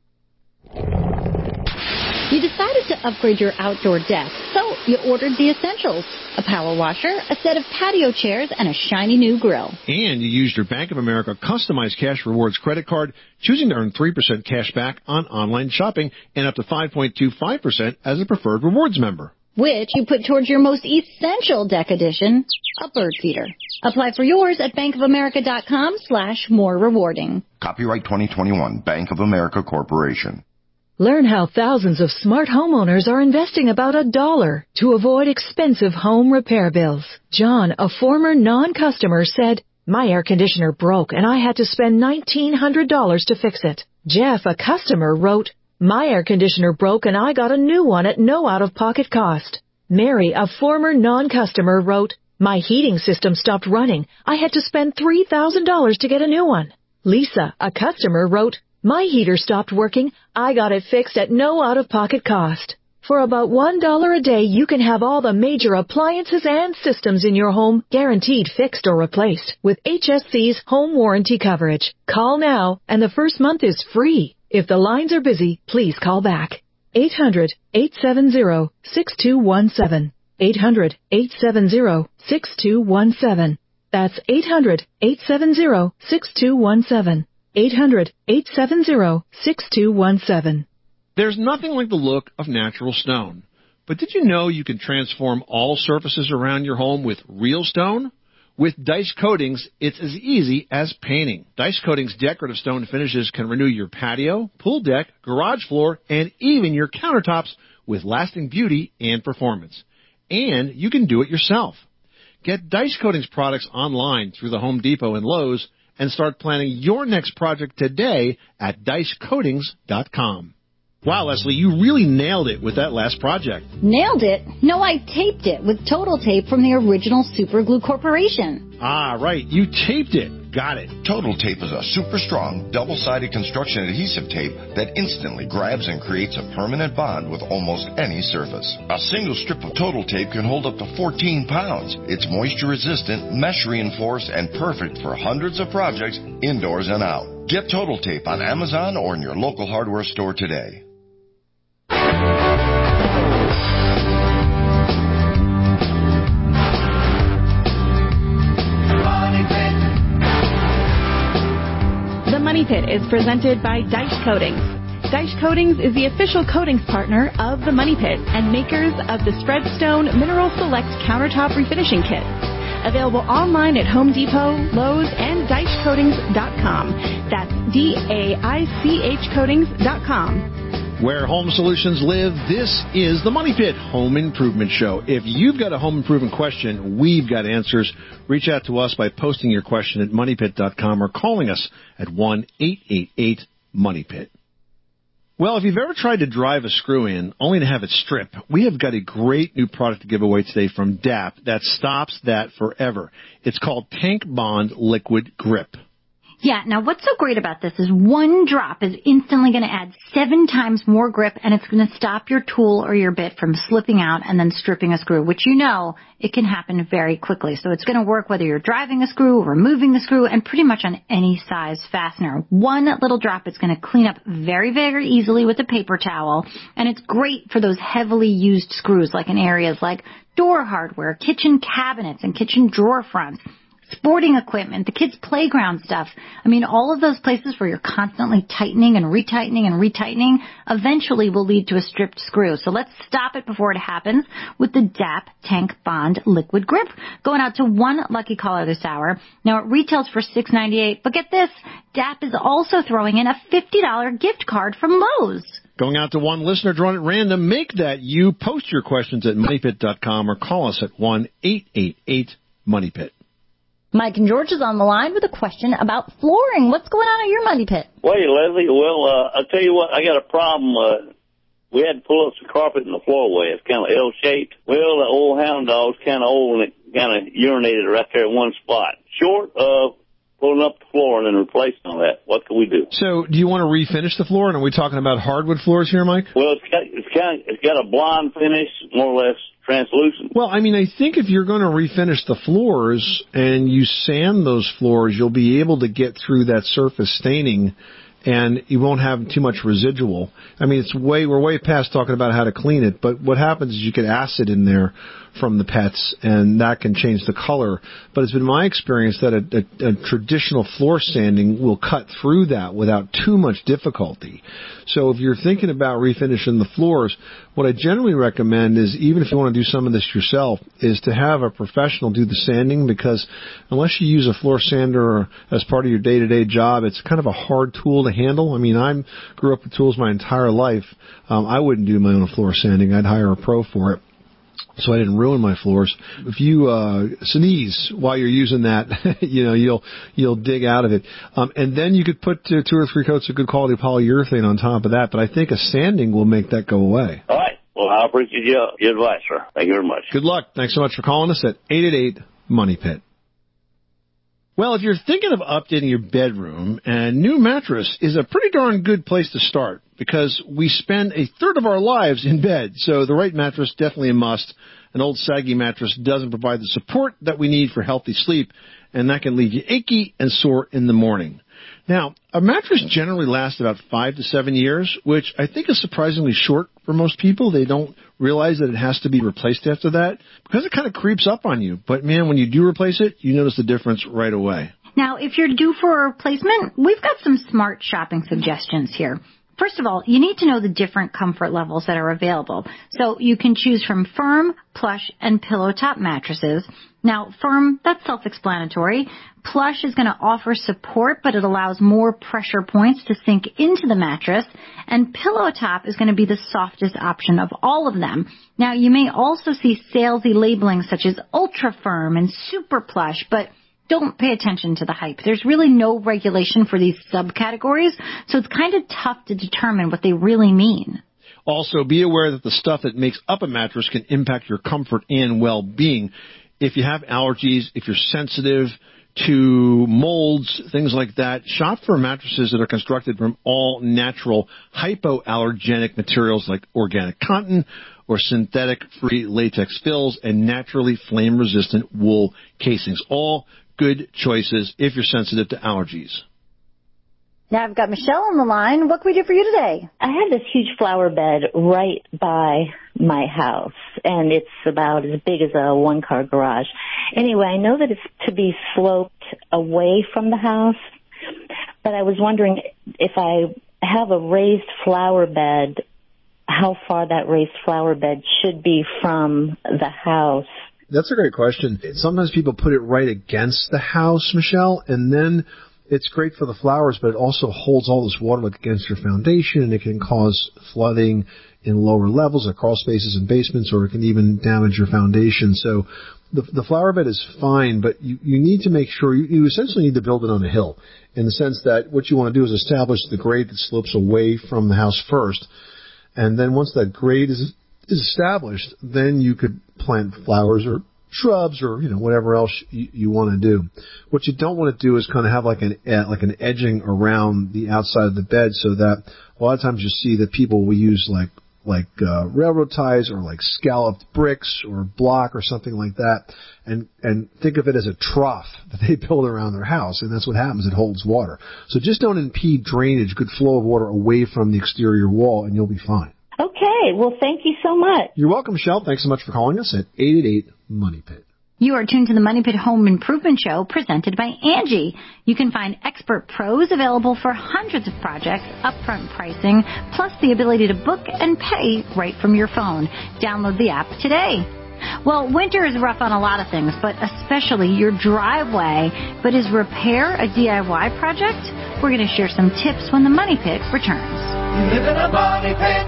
You decided to upgrade your outdoor deck, so you ordered the essentials: a power washer, a set of patio chairs, and a shiny new grill. And you used your Bank of America customized cash rewards credit card, choosing to earn 3% cash back on online shopping and up to 5.25% as a preferred rewards member, which you put towards your most essential deck addition, a bird feeder. Apply for yours at bankofamerica.com/more rewarding. Copyright 2021, Bank of America Corporation. Learn how thousands of smart homeowners are investing about $1 to avoid expensive home repair bills. John, a former non-customer, said, "My air conditioner broke and I had to spend $1,900 to fix it." Jeff, a customer, wrote, "My air conditioner broke and I got a new one at no out-of-pocket cost." Mary, a former non-customer, wrote, "My heating system stopped running. I had to spend $3,000 to get a new one." Lisa, a customer, wrote, "My heater stopped working. I got it fixed at no out-of-pocket cost." For about $1 a day, you can have all the major appliances and systems in your home guaranteed fixed or replaced with HSC's home warranty coverage. Call now, and the first month is free. If the lines are busy, please call back. 800-870-6217. 800-870-6217. That's 800-870-6217. 800-870-6217. There's nothing like the look of natural stone. But did you know you can transform all surfaces around your home with real stone? With Dice Coatings, it's as easy as painting. Dice Coatings' decorative stone finishes can renew your patio, pool deck, garage floor, and even your countertops with lasting beauty and performance. And you can do it yourself. Get Dice Coatings products online through the Home Depot and Lowe's and start planning your next project today at DiceCoatings.com. Wow, Leslie, you really nailed it with that last project. Nailed it? No, I taped it with Total Tape from the original Super Glue Corporation. Ah, right. You taped it. Got it. Total Tape is a super strong, double-sided construction adhesive tape that instantly grabs and creates a permanent bond with almost any surface. A single strip of Total Tape can hold up to 14 pounds. It's moisture-resistant, mesh-reinforced, and perfect for hundreds of projects indoors and out. Get Total Tape on Amazon or in your local hardware store today. The Money Pit is presented by Dice Coatings. Dice Coatings is the official coatings partner of The Money Pit and makers of the Spreadstone Mineral Select Countertop Refinishing Kit. Available online at Home Depot, Lowe's, and DeichCoatings.com. That's DAICH Coatings.com. Where home solutions live, this is the Money Pit Home Improvement Show. If you've got a home improvement question, we've got answers. Reach out to us by posting your question at moneypit.com or calling us at 1-888-MONEYPIT. Well, if you've ever tried to drive a screw in only to have it strip, we have got a great new product to give away today from DAP that stops that forever. It's called Tank Bond Liquid Grip. Yeah, now what's so great about this is one drop is instantly going to add 7 times more grip, and it's going to stop your tool or your bit from slipping out and then stripping a screw, which it can happen very quickly. So it's going to work whether you're driving a screw, removing the screw, and pretty much on any size fastener. One little drop is going to clean up very, very easily with a paper towel, and it's great for those heavily used screws, like in areas like door hardware, kitchen cabinets, and kitchen drawer fronts. Sporting equipment, the kids' playground stuff. All of those places where you're constantly tightening and retightening eventually will lead to a stripped screw. So let's stop it before it happens with the DAP Tank Bond Liquid Grip. Going out to one lucky caller this hour. Now, it retails for $6.98, but get this, DAP is also throwing in a $50 gift card from Lowe's. Going out to one listener drawn at random. Make that you. Post your questions at moneypit.com or call us at 1-888-MONEYPIT. Mike and George is on the line with a question about flooring. What's going on at your Money Pit? Wait, Leslie. Well, I'll tell you what, I got a problem. We had to pull up some carpet in the floorway. It's kind of L-shaped. Well, the old hound dog's kind of old, and it kind of urinated right there in one spot. Short of pulling up the floor and then replacing all that, what can we do? So, do you want to refinish the floor? And are we talking about hardwood floors here, Mike? Well, it's got a blonde finish, more or less translucent. Well, I think if you're going to refinish the floors and you sand those floors, you'll be able to get through that surface staining, and you won't have too much residual. We're way past talking about how to clean it, but what happens is you get acid in there from the pets, and that can change the color. But it's been my experience that a traditional floor sanding will cut through that without too much difficulty. So if you're thinking about refinishing the floors, what I generally recommend is, even if you want to do some of this yourself, is to have a professional do the sanding, because unless you use a floor sander as part of your day-to-day job, it's kind of a hard tool to handle. I grew up with tools my entire life. I wouldn't do my own floor sanding. I'd hire a pro for it, so I didn't ruin my floors. If you sneeze while you're using that, you'll dig out of it. And then you could put 2 or 3 coats of good quality polyurethane on top of that. But I think a sanding will make that go away. All right. Well, I appreciate your advice, sir. Thank you very much. Good luck. Thanks so much for calling us at 888-MONEYPIT. Well, if you're thinking of updating your bedroom, a new mattress is a pretty darn good place to start, because we spend a third of our lives in bed, so the right mattress definitely a must. An old saggy mattress doesn't provide the support that we need for healthy sleep, and that can leave you achy and sore in the morning. Now, a mattress generally lasts about 5 to 7 years, which I think is surprisingly short for most people. They don't realize that it has to be replaced after that, because it kind of creeps up on you. But, man, when you do replace it, you notice the difference right away. Now, if you're due for a replacement, we've got some smart shopping suggestions here. First of all, you need to know the different comfort levels that are available. So you can choose from firm, plush, and pillow top mattresses. Now, firm, that's self-explanatory. Plush is going to offer support, but it allows more pressure points to sink into the mattress. And pillow top is going to be the softest option of all of them. Now, you may also see salesy labeling such as ultra firm and super plush, but don't pay attention to the hype. There's really no regulation for these subcategories, so it's kind of tough to determine what they really mean. Also, be aware that the stuff that makes up a mattress can impact your comfort and well-being. If you have allergies, if you're sensitive to molds, things like that, shop for mattresses that are constructed from all natural hypoallergenic materials like organic cotton or synthetic-free latex fills and naturally flame-resistant wool casings. All good choices if you're sensitive to allergies. Now I've got Michelle on the line. What can we do for you today? I have this huge flower bed right by my house, and it's about as big as a one-car garage. Anyway, I know that it's to be sloped away from the house, but I was wondering if I have a raised flower bed, how far that raised flower bed should be from the house That's a great question. Sometimes people put it right against the house, Michelle, and then it's great for the flowers, but it also holds all this water against your foundation, and it can cause flooding in lower levels, or crawl spaces in basements, or it can even damage your foundation. So the flower bed is fine, but you need to make sure you essentially need to build it on a hill, in the sense that what you want to do is establish the grade that slopes away from the house first, and then once that grade is established, then you could plant flowers or shrubs or whatever else you want to do. What you don't want to do is kind of have like an edging around the outside of the bed, so that a lot of times you see that people will use like railroad ties or like scalloped bricks or block or something like that, and think of it as a trough that they build around their house, and that's what happens. It holds water. So just don't impede drainage, good flow of water away from the exterior wall, and you'll be fine. Okay, well, thank you so much. You're welcome, Michelle. Thanks so much for calling us at 888-MONEY-PIT. You are tuned to the Money Pit Home Improvement Show, presented by Angie. You can find expert pros available for hundreds of projects, upfront pricing, plus the ability to book and pay right from your phone. Download the app today. Well, winter is rough on a lot of things, but especially your driveway. But is repair a DIY project? We're going to share some tips when the Money Pit returns. You live in a money pit.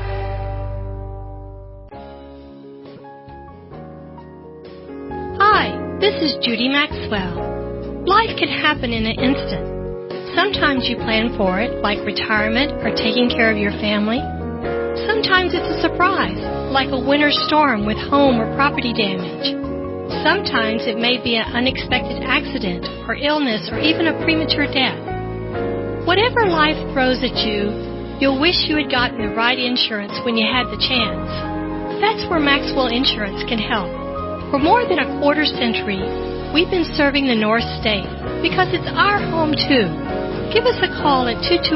Hi, this is Judy Maxwell. Life can happen in an instant. Sometimes you plan for it, like retirement or taking care of your family. Sometimes it's a surprise, like a winter storm with home or property damage. Sometimes it may be an unexpected accident or illness or even a premature death. Whatever life throws at you, you'll wish you had gotten the right insurance when you had the chance. That's where Maxwell Insurance can help. For more than a quarter century, we've been serving the North State because it's our home too. Give us a call at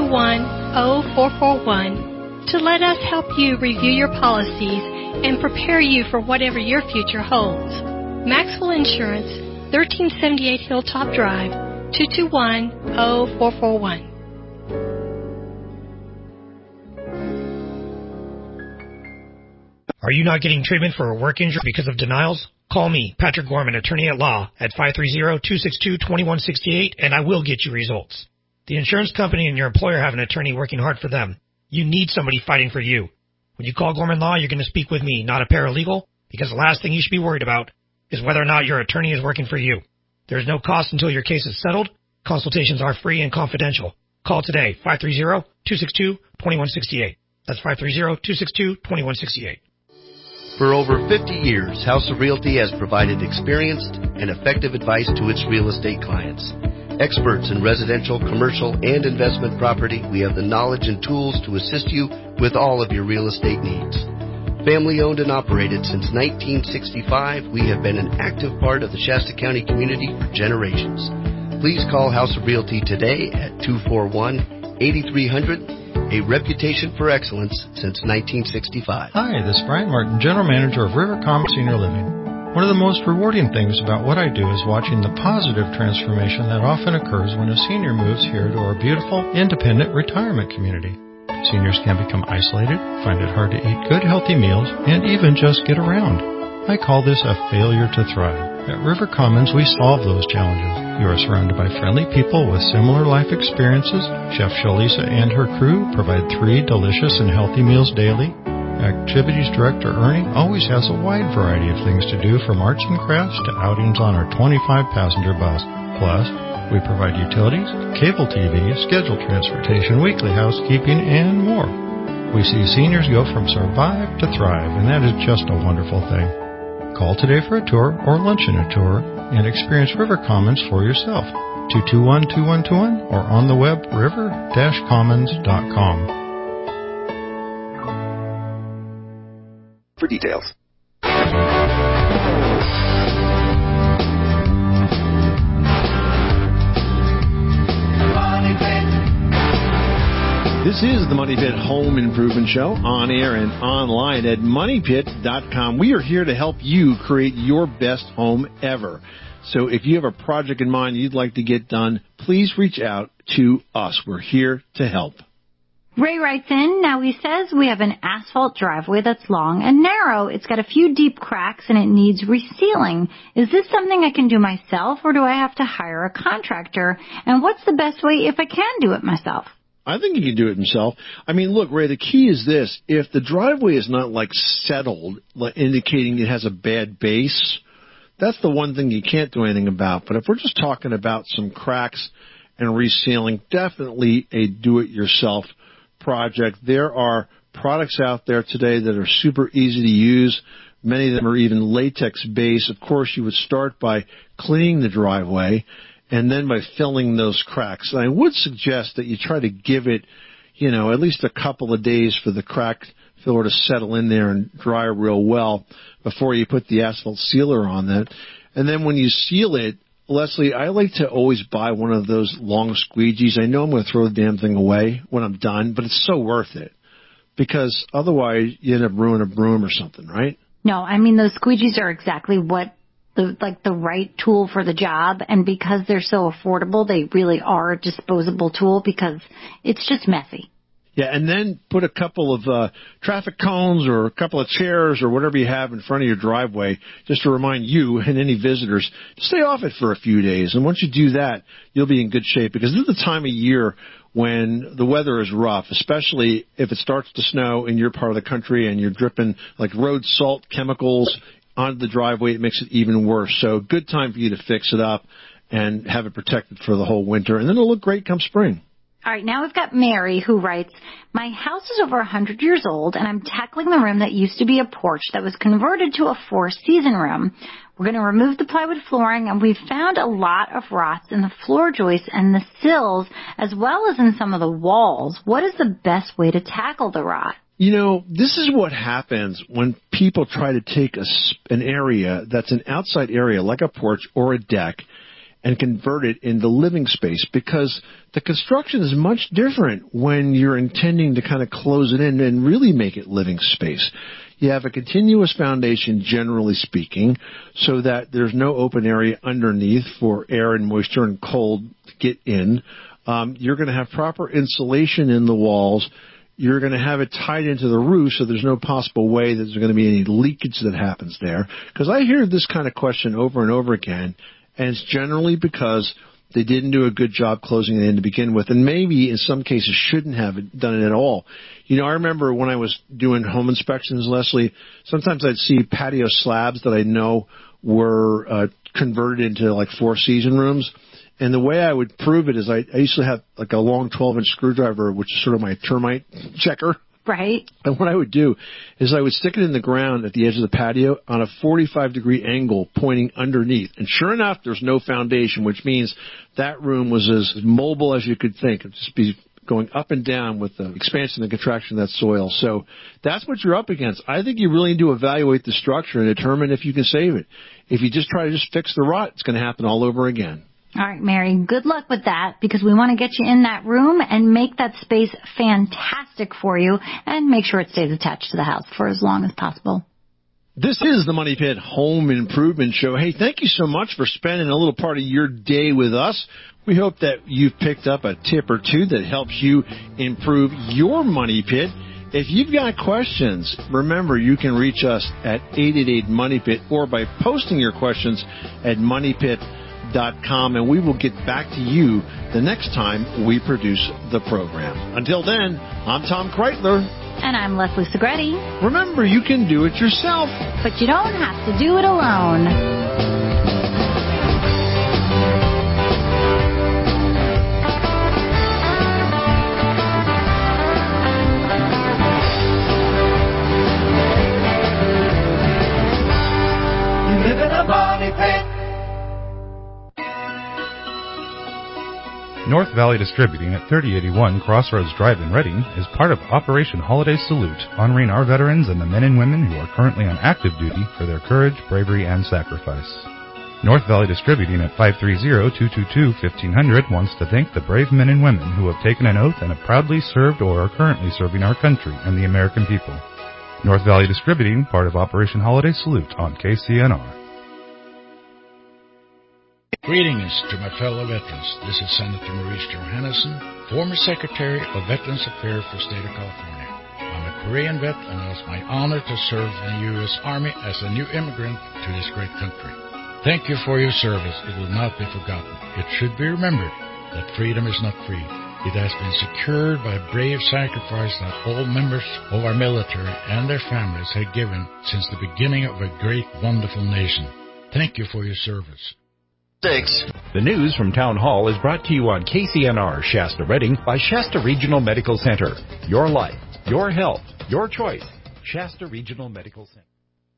221-0441 to let us help you review your policies and prepare you for whatever your future holds. Maxwell Insurance, 1378 Hilltop Drive, 221-0441. Are you not getting treatment for a work injury because of denials? Call me, Patrick Gorman, attorney at law, at 530-262-2168, and I will get you results. The insurance company and your employer have an attorney working hard for them. You need somebody fighting for you. When you call Gorman Law, you're going to speak with me, not a paralegal, because the last thing you should be worried about is whether or not your attorney is working for you. There is no cost until your case is settled. Consultations are free and confidential. Call today, 530-262-2168. That's 530-262-2168. For over 50 years, House of Realty has provided experienced and effective advice to its real estate clients. Experts in residential, commercial, and investment property, we have the knowledge and tools to assist you with all of your real estate needs. Family owned and operated since 1965, we have been an active part of the Shasta County community for generations. Please call House of Realty today at 241-8300. A reputation for excellence since 1965. Hi, this is Brian Martin, General Manager of Rivercom Senior Living. One of the most rewarding things about what I do is watching the positive transformation that often occurs when a senior moves here to our beautiful, independent retirement community. Seniors can become isolated, find it hard to eat good, healthy meals, and even just get around. I call this a failure to thrive. At River Commons, we solve those challenges. You are surrounded by friendly people with similar life experiences. Chef Shalisa and her crew provide 3 delicious and healthy meals daily. Activities Director Ernie always has a wide variety of things to do, from arts and crafts to outings on our 25-passenger bus. Plus, we provide utilities, cable TV, scheduled transportation, weekly housekeeping, and more. We see seniors go from survive to thrive, and that is just a wonderful thing. Call today for a tour or luncheon a tour and experience River Commons for yourself. 221-2121 or on the web river-commons.com. For details. This is the Money Pit Home Improvement Show, on air and online at MoneyPit.com. We are here to help you create your best home ever. So if you have a project in mind you'd like to get done, please reach out to us. We're here to help. Ray writes in, now he says we have an asphalt driveway that's long and narrow. It's got a few deep cracks and it needs resealing. Is this something I can do myself or do I have to hire a contractor? And what's the best way if I can do it myself? I think you can do it himself. I mean, look, Ray, the key is this. If the driveway is not like settled, indicating it has a bad base, that's the one thing you can't do anything about. But if we're just talking about some cracks and resealing, definitely a do-it-yourself project. There are products out there today that are super easy to use. Many of them are even latex based. Of course, you would start by cleaning the driveway and then by filling those cracks. And I would suggest that you try to give it, at least a couple of days for the crack filler to settle in there and dry real well before you put the asphalt sealer on that. And then when you seal it, Leslie, I like to always buy one of those long squeegees. I know I'm going to throw the damn thing away when I'm done, but it's so worth it because otherwise you end up ruining a broom or something, right? No, I mean, those squeegees are exactly what the right tool for the job. And because they're so affordable, they really are a disposable tool because it's just messy. Yeah, and then put a couple of traffic cones or a couple of chairs or whatever you have in front of your driveway just to remind you and any visitors to stay off it for a few days. And once you do that, you'll be in good shape because this is the time of year when the weather is rough, especially if it starts to snow in your part of the country and you're dripping like road salt chemicals onto the driveway. It makes it even worse. So good time for you to fix it up and have it protected for the whole winter. And then it'll look great come spring. All right, now we've got Mary who writes, my house is over 100 years old, and I'm tackling the room that used to be a porch that was converted to a four-season room. We're going to remove the plywood flooring, and we've found a lot of rots in the floor joists and the sills, as well as in some of the walls. What is the best way to tackle the rot? This is what happens when people try to take an area that's an outside area, like a porch or a deck, and convert it into living space because the construction is much different when you're intending to kind of close it in and really make it living space. You have a continuous foundation, generally speaking, so that there's no open area underneath for air and moisture and cold to get in. You're going to have proper insulation in the walls. You're going to have it tied into the roof so there's no possible way that there's going to be any leakage that happens there. Because I hear this kind of question over and over again. And it's generally because they didn't do a good job closing it in to begin with, and maybe in some cases shouldn't have done it at all. I remember when I was doing home inspections, Leslie, sometimes I'd see patio slabs that I know were converted into like four-season rooms. And the way I would prove it is I used to have like a long 12-inch screwdriver, which is sort of my termite checker. Right. And what I would do is I would stick it in the ground at the edge of the patio on a 45-degree angle pointing underneath. And sure enough, there's no foundation, which means that room was as mobile as you could think. It'd just be going up and down with the expansion and contraction of that soil. So that's what you're up against. I think you really need to evaluate the structure and determine if you can save it. If you just try to just fix the rot, it's going to happen all over again. All right, Mary, good luck with that because we want to get you in that room and make that space fantastic for you and make sure it stays attached to the house for as long as possible. This is the Money Pit Home Improvement Show. Hey, thank you so much for spending a little part of your day with us. We hope that you've picked up a tip or two that helps you improve your money pit. If you've got questions, remember you can reach us at 888-MONEY-PIT or by posting your questions at moneypit.com, and we will get back to you the next time we produce the program. Until then, I'm Tom Kreitler. And I'm Leslie Segretti. Remember, you can do it yourself, but you don't have to do it alone. North Valley Distributing at 3081 Crossroads Drive in Reading is part of Operation Holiday Salute, honoring our veterans and the men and women who are currently on active duty for their courage, bravery, and sacrifice. North Valley Distributing at 530-222-1500 wants to thank the brave men and women who have taken an oath and have proudly served or are currently serving our country and the American people. North Valley Distributing, part of Operation Holiday Salute on KCNR. Greetings to my fellow veterans. This is Senator Maurice Johannesson, former Secretary of Veterans Affairs for the state of California. I'm a Korean vet, and it's my honor to serve in the U.S. Army as a new immigrant to this great country. Thank you for your service. It will not be forgotten. It should be remembered that freedom is not free. It has been secured by brave sacrifice that all members of our military and their families have given since the beginning of a great, wonderful nation. Thank you for your service. The news from Town Hall is brought to you on KCNR Shasta Redding by Shasta Regional Medical Center. Your life, your health, your choice. Shasta Regional Medical Center.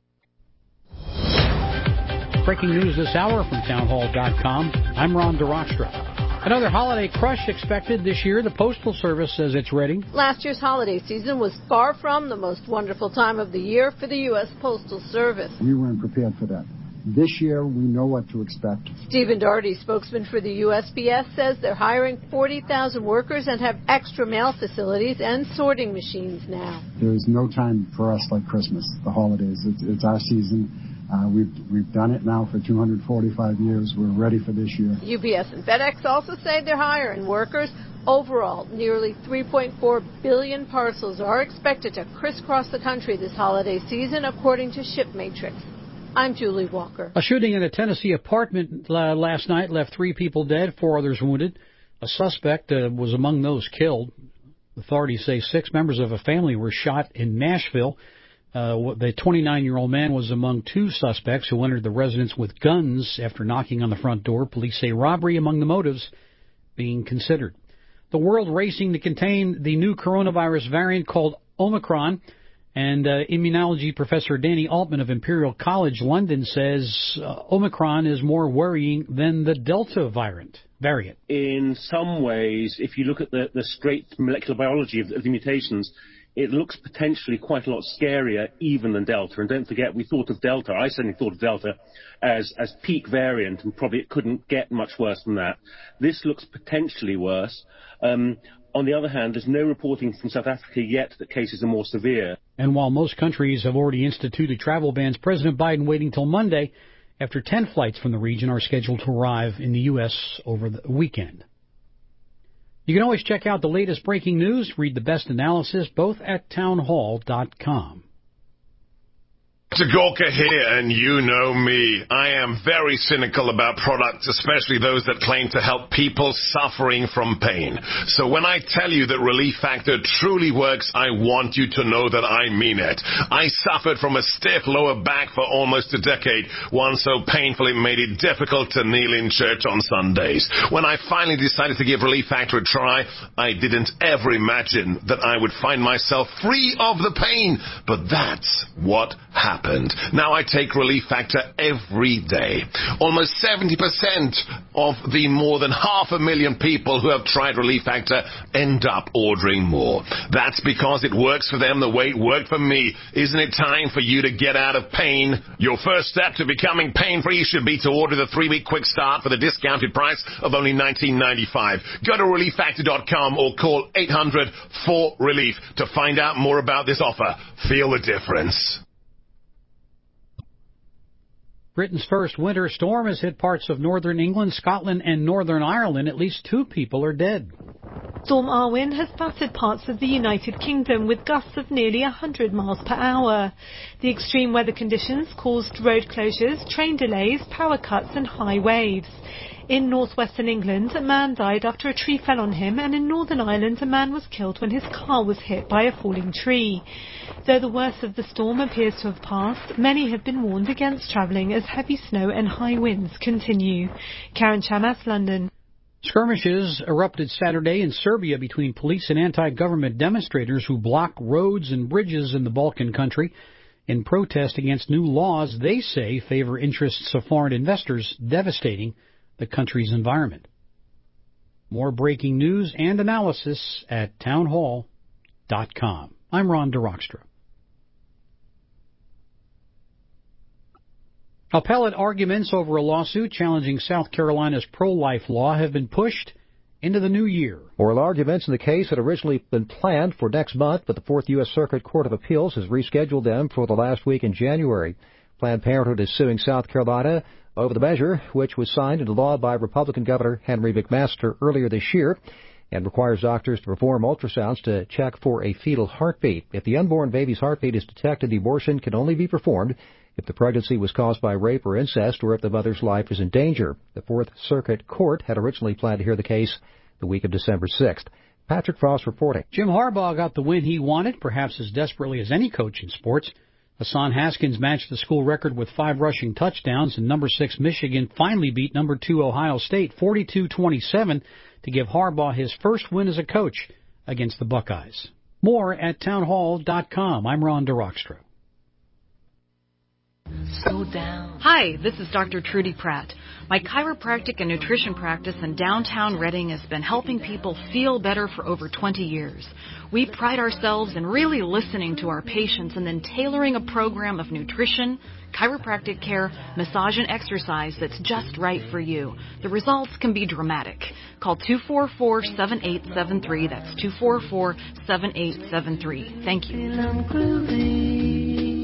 Breaking news this hour from townhall.com. I'm Ron DeRockstra. Another holiday crush expected this year. The Postal Service says it's ready. Last year's holiday season was far from the most wonderful time of the year for the U.S. Postal Service. We weren't prepared for that. This year, we know what to expect. Stephen Doherty, spokesman for the USPS, says they're hiring 40,000 workers and have extra mail facilities and sorting machines now. There is no time for us like Christmas, the holidays. It's our season. We've done it now for 245 years. We're ready for this year. UPS and FedEx also say they're hiring workers. Overall, nearly 3.4 billion parcels are expected to crisscross the country this holiday season, according to ShipMatrix. I'm Julie Walker. A shooting in a Tennessee apartment last night left 3 people dead, 4 others wounded. A suspect was among those killed. Authorities say 6 members of a family were shot in Nashville. The 29-year-old man was among 2 suspects who entered the residence with guns after knocking on the front door. Police say robbery among the motives being considered. The world racing to contain the new coronavirus variant called Omicron. And immunology professor Danny Altman of Imperial College London says Omicron is more worrying than the Delta variant. In some ways, if you look at the straight molecular biology of the mutations, it looks potentially quite a lot scarier even than Delta. And don't forget, we thought of Delta, I certainly thought of Delta, as peak variant, and probably it couldn't get much worse than that. This looks potentially worse. On the other hand, there's no reporting from South Africa yet that cases are more severe. And while most countries have already instituted travel bans, President Biden waiting till Monday after 10 flights from the region are scheduled to arrive in the U.S. over the weekend. You can always check out the latest breaking news, read the best analysis, both at townhall.com. Dr. Gorka here, and you know me. I am very cynical about products, especially those that claim to help people suffering from pain. So when I tell you that Relief Factor truly works, I want you to know that I mean it. I suffered from a stiff lower back for almost a decade, one so painful it made it difficult to kneel in church on Sundays. When I finally decided to give Relief Factor a try, I didn't ever imagine that I would find myself free of the pain. But that's what happened. Now I take Relief Factor every day. Almost 70% of the more than 500,000 people who have tried Relief Factor end up ordering more. That's because it works for them the way it worked for me. Isn't it time for you to get out of pain? Your first step to becoming pain-free should be to order the 3-week quick start for the discounted price of only $19.95. Go to ReliefFactor.com or call 800-4RELIEF to find out more about this offer. Feel the difference. Britain's first winter storm has hit parts of northern England, Scotland, and Northern Ireland. At least 2 people are dead. Storm Arwen has battered parts of the United Kingdom with gusts of nearly 100 miles per hour. The extreme weather conditions caused road closures, train delays, power cuts, and high waves. In northwestern England, a man died after a tree fell on him, and in Northern Ireland, a man was killed when his car was hit by a falling tree. Though the worst of the storm appears to have passed, many have been warned against travelling as heavy snow and high winds continue. Karen Chamas, London. Skirmishes erupted Saturday in Serbia between police and anti-government demonstrators who block roads and bridges in the Balkan country in protest against new laws they say favor interests of foreign investors, devastating the country's environment. More breaking news and analysis at townhall.com. I'm Ron DeRockstra. Appellate arguments over a lawsuit challenging South Carolina's pro-life law have been pushed into the new year. Oral arguments in the case had originally been planned for next month, but the Fourth U.S. Circuit Court of Appeals has rescheduled them for the last week in January. Planned Parenthood is suing South Carolina over the measure, which was signed into law by Republican Governor Henry McMaster earlier this year, and requires doctors to perform ultrasounds to check for a fetal heartbeat. If the unborn baby's heartbeat is detected, the abortion can only be performed if the pregnancy was caused by rape or incest or if the mother's life is in danger. The Fourth Circuit Court had originally planned to hear the case the week of December 6th. Patrick Frost reporting. Jim Harbaugh got the win he wanted, perhaps as desperately as any coach in sports. Hassan Haskins matched the school record with 5 rushing touchdowns, and number 6 Michigan finally beat number 2 Ohio State 42-27 to give Harbaugh his first win as a coach against the Buckeyes. More at townhall.com. I'm Ron DeRockstra. Hi, this is Dr. Trudy Pratt. My chiropractic and nutrition practice in downtown Reading has been helping people feel better for over 20 years. We pride ourselves in really listening to our patients and then tailoring a program of nutrition, chiropractic care, massage, and exercise that's just right for you. The results can be dramatic. Call 244-7873. That's 244-7873. Thank you.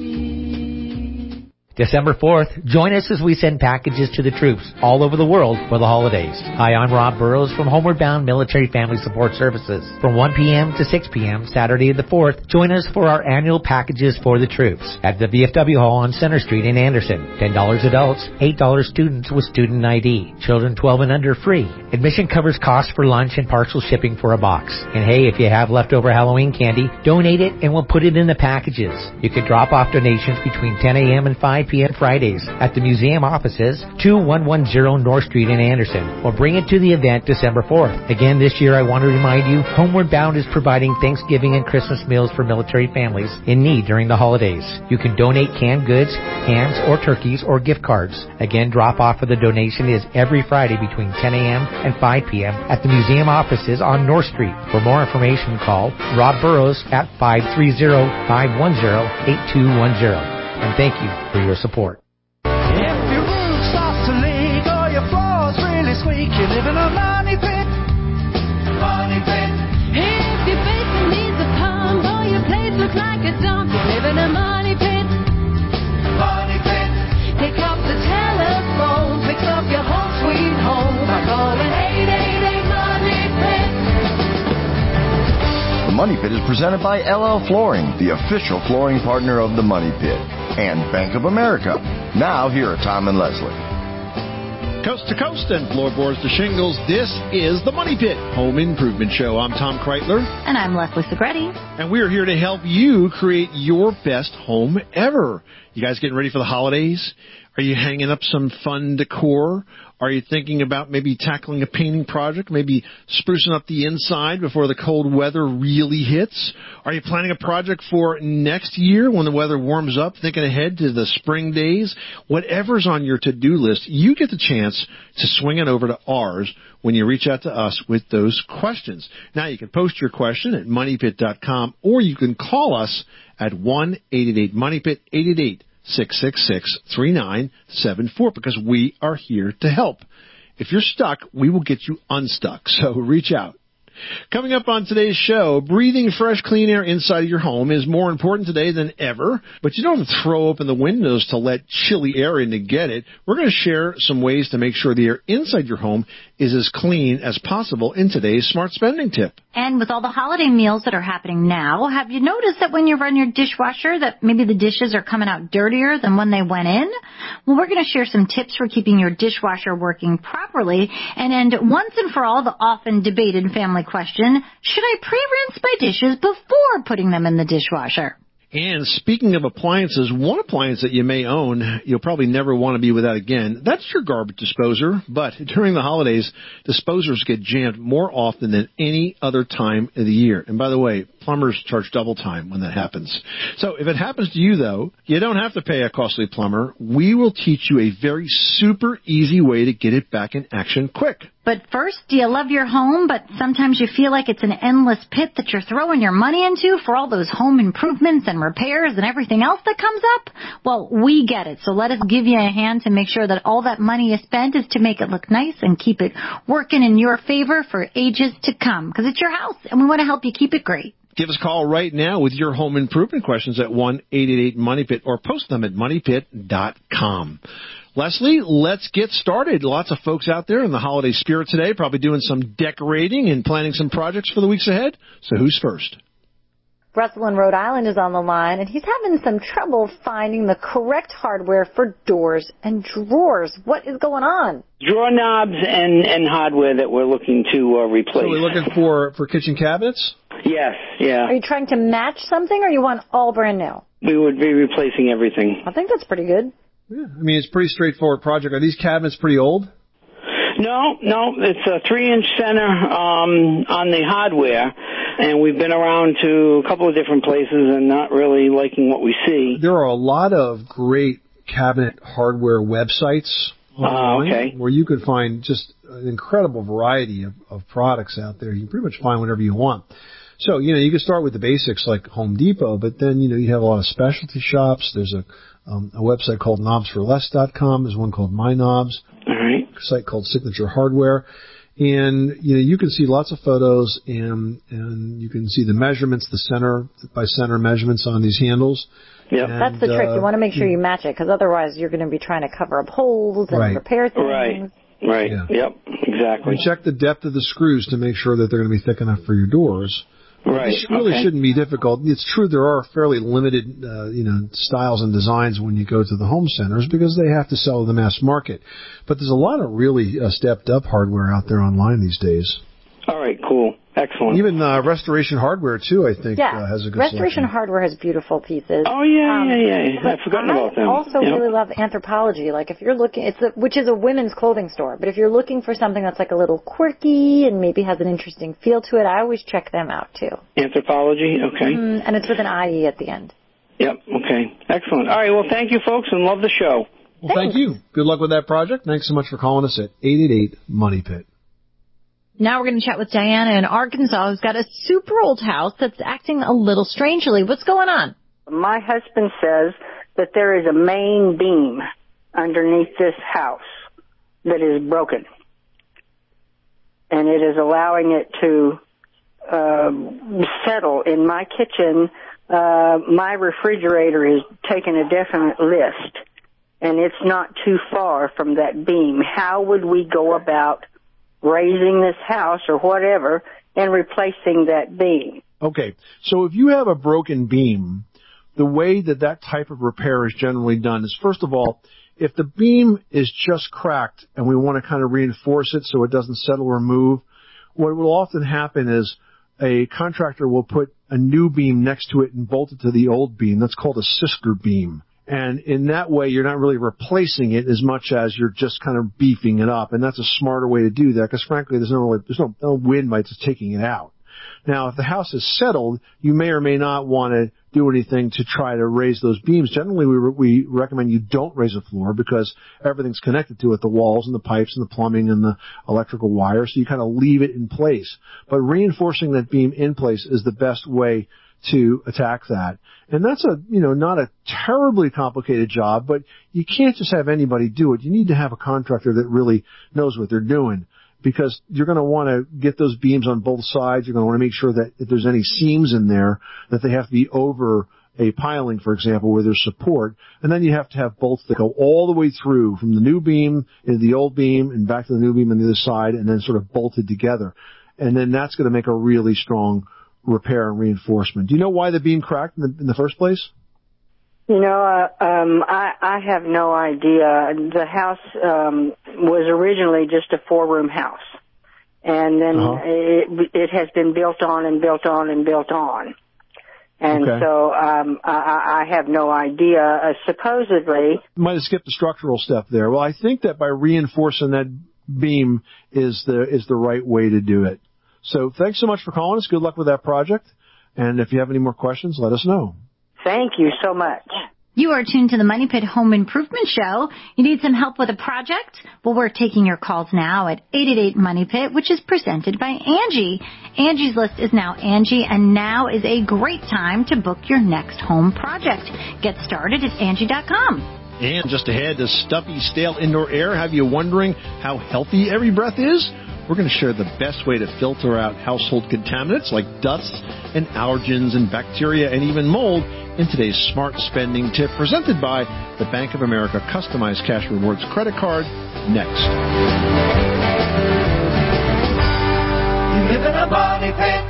December 4th, join us as we send packages to the troops all over the world for the holidays. Hi, I'm Rob Burrows from Homeward Bound Military Family Support Services. From 1 p.m. to 6 p.m. Saturday the 4th, join us for our annual packages for the troops at the VFW Hall on Center Street in Anderson. $10 adults, $8 students with student ID. Children 12 and under free. Admission covers costs for lunch and partial shipping for a box. And hey, if you have leftover Halloween candy, donate it and we'll put it in the packages. You can drop off donations between 10 a.m. and 5 p.m. Fridays at the museum offices, 2110 North Street in Anderson, or bring it to the event December 4th. Again, this year I want to remind you, Homeward Bound is providing Thanksgiving and Christmas meals for military families in need during the holidays. You can donate canned goods, hams, or turkeys, or gift cards. Again, drop off for the donation is every Friday between 10 a.m. and 5 p.m. at the museum offices on North Street. For more information, call Rob Burrows at 530-510-8210. And thank you for your support. If your roof starts to leak or your floor's really squeak, you live in a money pit. Money pit. If your basement needs a pump or your place looks like a dump, you live in a money pit. Money pit. Pick up the telephone, fix up your home sweet home by calling 888 Money Pit. The Money Pit is presented by LL Flooring, the official flooring partner of the Money Pit, and Bank of America. Now, here are Tom and Leslie. Coast to coast and floorboards to shingles, this is the Money Pit Home Improvement Show. I'm Tom Kreitler. And I'm Leslie Segretti. And we're here to help you create your best home ever. You guys getting ready for the holidays? Are you hanging up some fun decor? Are you thinking about maybe tackling a painting project, maybe sprucing up the inside before the cold weather really hits? Are you planning a project for next year when the weather warms up, thinking ahead to the spring days? Whatever's on your to-do list, you get the chance to swing it over to ours when you reach out to us with those questions. Now, you can post your question at moneypit.com, or you can call us at 1-888-MONEYPIT, 888-666-3974, because we are here to help. If you're stuck, we will get you unstuck, so reach out. Coming up on today's show, breathing fresh, clean air inside your home is more important today than ever, but you don't have to throw open the windows to let chilly air in to get it. We're going to share some ways to make sure the air inside your home is as clean as possible in today's Smart Spending Tip. And with all the holiday meals that are happening now, have you noticed that when you run your dishwasher that maybe the dishes are coming out dirtier than when they went in? Well, we're going to share some tips for keeping your dishwasher working properly and end once and for all the often debated family question, should I pre-rinse my dishes before putting them in the dishwasher? And speaking of appliances, one appliance that you may own you'll probably never want to be without again, that's your garbage disposer. But during the holidays, disposers get jammed more often than any other time of the year. And by the way, plumbers charge double time when that happens. So if it happens to you, though, you don't have to pay a costly plumber. We will teach you a very super easy way to get it back in action quick. But first, do you love your home, but sometimes you feel like it's an endless pit that you're throwing your money into for all those home improvements and repairs and everything else that comes up? Well, we get it. So let us give you a hand to make sure that all that money is spent is to make it look nice and keep it working in your favor for ages to come. Because it's your house, and we want to help you keep it great. Give us a call right now with your home improvement questions at 1-888-MONEYPIT or post them at moneypit.com. Leslie, let's get started. Lots of folks out there in the holiday spirit today, probably doing some decorating and planning some projects for the weeks ahead. So who's first? Russell in Rhode Island is on the line, and he's having some trouble finding the correct hardware for doors and drawers. What is going on? Drawer knobs and hardware that we're looking to replace. So we're looking for kitchen cabinets? Yes, yeah. Are you trying to match something, or you want all brand new? We would be replacing everything. I think that's pretty good. Yeah, I mean, it's a pretty straightforward project. Are these cabinets pretty old? No, it's a 3-inch center on the hardware, and we've been around to a couple of different places and not really liking what we see. There are a lot of great cabinet hardware websites online where you could find just an incredible variety of products out there. You can pretty much find whatever you want. So, you can start with the basics like Home Depot, but then, you have a lot of specialty shops. There's a website called knobsforless.com. There's one called My Knobs. All right. A site called Signature Hardware. And, you can see lots of photos and you can see the measurements, the center by center measurements on these handles. Yeah. That's the trick. You want to make sure you match it, because otherwise you're going to be trying to cover up holes and repair things. Right. Yeah. Yep. Exactly. And check the depth of the screws to make sure that they're going to be thick enough for your doors. Right. It really shouldn't be difficult. It's true there are fairly limited, styles and designs when you go to the home centers because they have to sell to the mass market. But there's a lot of really stepped up hardware out there online these days. All right. Cool. Excellent. Even Restoration Hardware too, I think, has a good Restoration selection. Hardware has beautiful pieces. Oh yeah. I've forgotten about them. I also really love Anthropologie. Like if you're looking, which is a women's clothing store, but if you're looking for something that's like a little quirky and maybe has an interesting feel to it, I always check them out too. Anthropologie, okay. And it's with an IE at the end. Yep. Okay. Excellent. All right. Well, thank you, folks, and love the show. Well, thank you. Good luck with that project. Thanks so much for calling us at 888-MONEY-PIT. Now we're going to chat with Diana in Arkansas, who's got a super old house that's acting a little strangely. What's going on? My husband says that there is a main beam underneath this house that is broken. And it is allowing it to settle. In my kitchen, my refrigerator is taking a definite list. And it's not too far from that beam. How would we go about raising this house or whatever and replacing that beam? Okay, so if you have a broken beam, the way that type of repair is generally done is, first of all, if the beam is just cracked and we want to kind of reinforce it so it doesn't settle or move, what will often happen is a contractor will put a new beam next to it and bolt it to the old beam. That's called a sister beam. And in that way, you're not really replacing it as much as you're just kind of beefing it up. And that's a smarter way to do that because, frankly, there's no win by just taking it out. Now, if the house is settled, you may or may not want to do anything to try to raise those beams. Generally, we recommend you don't raise the floor because everything's connected to it, the walls and the pipes and the plumbing and the electrical wire, so you kind of leave it in place. But reinforcing that beam in place is the best way to attack that. And that's not a terribly complicated job, but you can't just have anybody do it. You need to have a contractor that really knows what they're doing because you're going to want to get those beams on both sides. You're going to want to make sure that if there's any seams in there, that they have to be over a piling, for example, where there's support. And then you have to have bolts that go all the way through from the new beam into the old beam and back to the new beam on the other side and then sort of bolted together. And then that's going to make a really strong repair and reinforcement. Do you know why the beam cracked in the first place? I have no idea. The house was originally just a 4-room house, and then it has been built on and built on and built on. And so I have no idea. Supposedly, you might have skipped the structural step there. Well, I think that by reinforcing that beam is the right way to do it. So thanks so much for calling us. Good luck with that project. And if you have any more questions, let us know. Thank you so much. You are tuned to the Money Pit Home Improvement Show. You need some help with a project? Well, we're taking your calls now at 888-MONEY-PIT, which is presented by Angie. Angie's List is now Angie, and now is a great time to book your next home project. Get started at Angie.com. And just ahead, does stuffy, stale indoor air have you wondering how healthy every breath is? we're going to share the best way to filter out household contaminants like dust and allergens and bacteria and even mold in today's Smart Spending Tip, presented by the Bank of America Customized Cash Rewards Credit Card, next. You live in a money pit.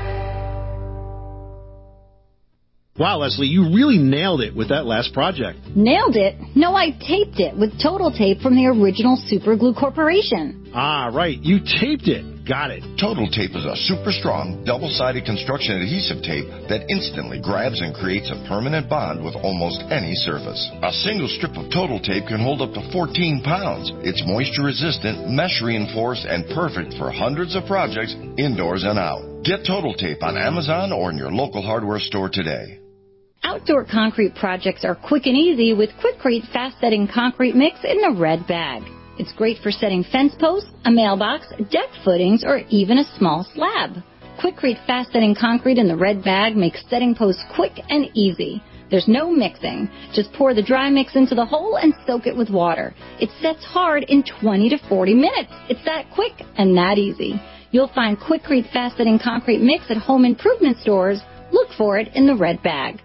Wow, Leslie, you really nailed it with that last project. Nailed it? No, I taped it with Total Tape from the original Super Glue Corporation. Ah, right. You taped it. Got it. Total Tape is a super strong, double-sided construction adhesive tape that instantly grabs and creates a permanent bond with almost any surface. A single strip of Total Tape can hold up to 14 pounds. It's moisture-resistant, mesh-reinforced, and perfect for hundreds of projects indoors and out. Get Total Tape on Amazon or in your local hardware store today. Outdoor concrete projects are quick and easy with Quikrete fast-setting concrete mix in the red bag. It's great for setting fence posts, a mailbox, deck footings, or even a small slab. Quikrete fast-setting concrete in the red bag makes setting posts quick and easy. There's no mixing. Just pour the dry mix into the hole and soak it with water. It sets hard in 20 to 40 minutes. It's that quick and that easy. You'll find Quikrete fast-setting concrete mix at home improvement stores. Look for it in the red bag.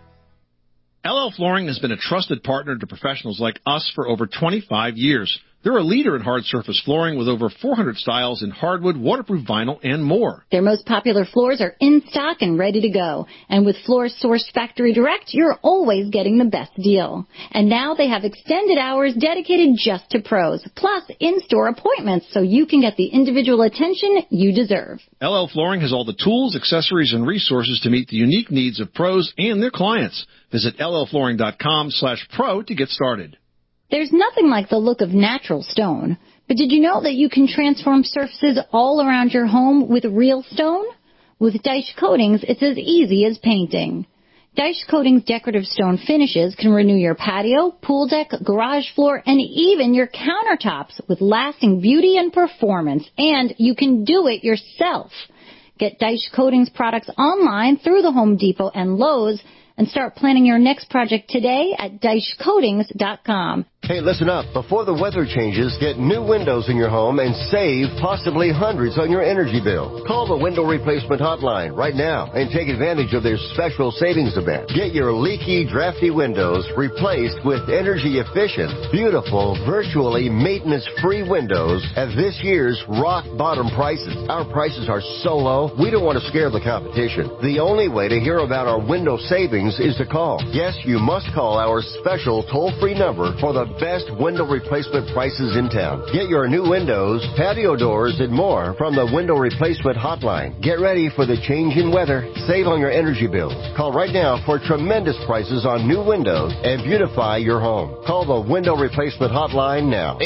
LL Flooring has been a trusted partner to professionals like us for over 25 years. They're a leader in hard surface flooring with over 400 styles in hardwood, waterproof vinyl, and more. Their most popular floors are in stock and ready to go. And with floors sourced factory direct, you're always getting the best deal. And now they have extended hours dedicated just to pros, plus in-store appointments so you can get the individual attention you deserve. LL Flooring has all the tools, accessories, and resources to meet the unique needs of pros and their clients. Visit llflooring.com/pro to get started. There's nothing like the look of natural stone. But did you know that you can transform surfaces all around your home with real stone? With Dyche Coatings, it's as easy as painting. Dyche Coatings decorative stone finishes can renew your patio, pool deck, garage floor, and even your countertops with lasting beauty and performance. And you can do it yourself. Get Dyche Coatings products online through the Home Depot and Lowe's, and start planning your next project today at DycheCoatings.com. Hey, listen up. Before the weather changes, get new windows in your home and save possibly hundreds on your energy bill. Call the Window Replacement Hotline right now and take advantage of their special savings event. Get your leaky, drafty windows replaced with energy-efficient, beautiful, virtually maintenance-free windows at this year's rock-bottom prices. Our prices are so low, we don't want to scare the competition. The only way to hear about our window savings is to call. Yes, you must call our special toll-free number for the best window replacement prices in town. Get your new windows, patio doors, and more from the Window Replacement Hotline. Get ready for the change in weather. Save on your energy bills. Call right now for tremendous prices on new windows and beautify your home. Call the Window Replacement Hotline now.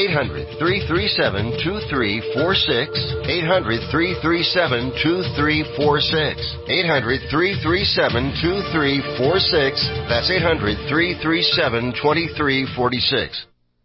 800-337-2346. 800-337-2346. 800-337-2346. That's 800-337-2346.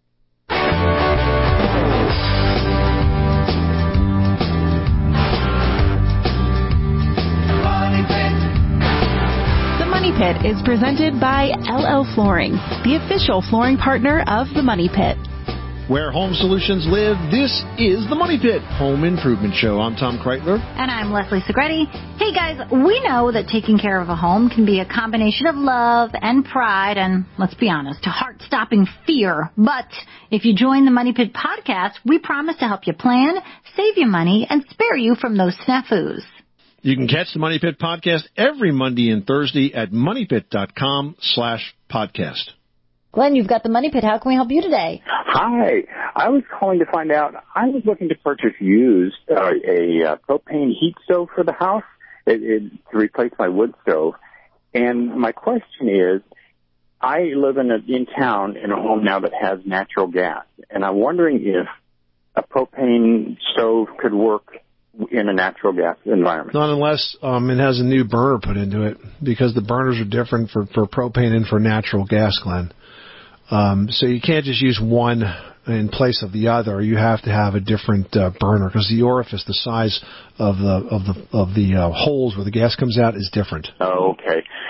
Pit is presented by LL Flooring, the official flooring partner of the Money Pit. Where home solutions live, this is the Money Pit Home Improvement Show. I'm Tom Kreitler. And I'm Leslie Segretti. Hey guys, we know that taking care of a home can be a combination of love and pride and, let's be honest, a heart-stopping fear. But if you join the Money Pit podcast, we promise to help you plan, save you money, and spare you from those snafus. You can catch the Money Pit podcast every Monday and Thursday at moneypit.com/podcast. Glenn, you've got the Money Pit. How can we help you today? Hi. I was calling to find out, I was looking to purchase used a propane heat stove for the house to replace my wood stove. And my question is, I live in town in a home now that has natural gas. And I'm wondering if a propane stove could work in a natural gas environment. Not unless it has a new burner put into it, because the burners are different for propane and for natural gas, Glenn. So you can't just use one in place of the other. You have to have a different burner, because the orifice, the size of the holes where the gas comes out, is different. Oh, okay.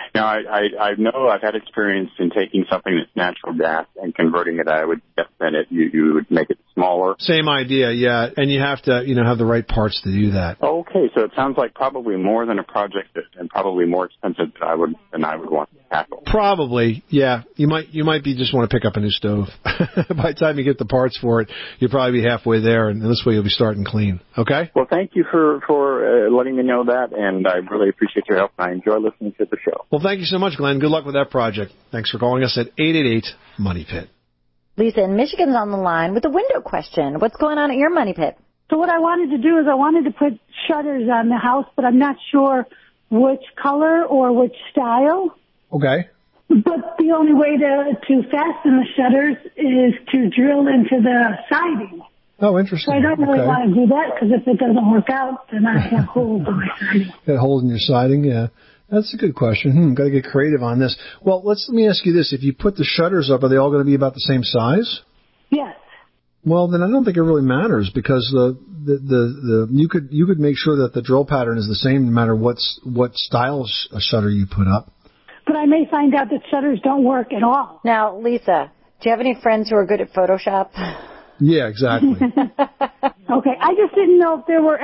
Now, I know I've had experience in taking something that's natural gas and converting it. I would guess then you would make it smaller. Same idea, yeah. And you have to, have the right parts to do that. Okay, so it sounds like probably more than a project and probably more expensive than I would want to tackle. Probably, yeah. You might just want to pick up a new stove. By the time you get the parts for it, you'll probably be halfway there, and this way you'll be starting clean. Okay? Well, thank you for letting me know that, and I really appreciate your help. I enjoy listening to the show. Well, thank you so much, Glenn. Good luck with that project. Thanks for calling us at 888-MONEY-PIT. Lisa in Michigan's on the line with a window question. What's going on at your money pit? So what I wanted to do is I wanted to put shutters on the house, but I'm not sure which color or which style. Okay. But the only way to fasten the shutters is to drill into the siding. Oh, interesting. So I don't really want to do that because if it doesn't work out, then I have holes in my siding. Got holes in your siding, yeah. That's a good question. Got to get creative on this. Well, let me ask you this. If you put the shutters up, are they all going to be about the same size? Yes. Well, then I don't think it really matters because you could make sure that the drill pattern is the same no matter what style shutter you put up. But I may find out that shutters don't work at all. Now, Lisa, do you have any friends who are good at Photoshop? Yeah, exactly. Okay, I just didn't know if there were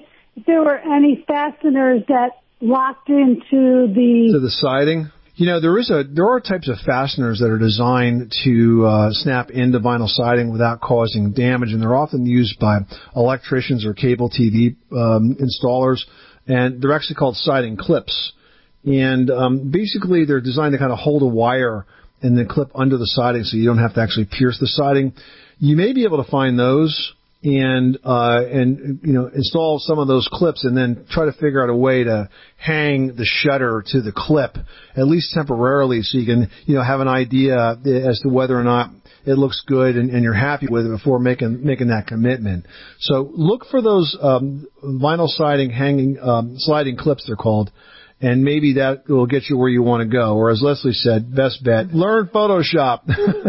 any fasteners that locked into the siding. There are types of fasteners that are designed to snap into vinyl siding without causing damage, and they're often used by electricians or cable TV installers, and they're actually called siding clips. And basically, they're designed to kind of hold a wire and then clip under the siding, so you don't have to actually pierce the siding. You may be able to find those and install some of those clips and then try to figure out a way to hang the shutter to the clip, at least temporarily, so you can, have an idea as to whether or not it looks good and you're happy with it before making that commitment. So look for those vinyl siding hanging sliding clips, they're called, and maybe that will get you where you want to go. Or as Leslie said, best bet, learn Photoshop.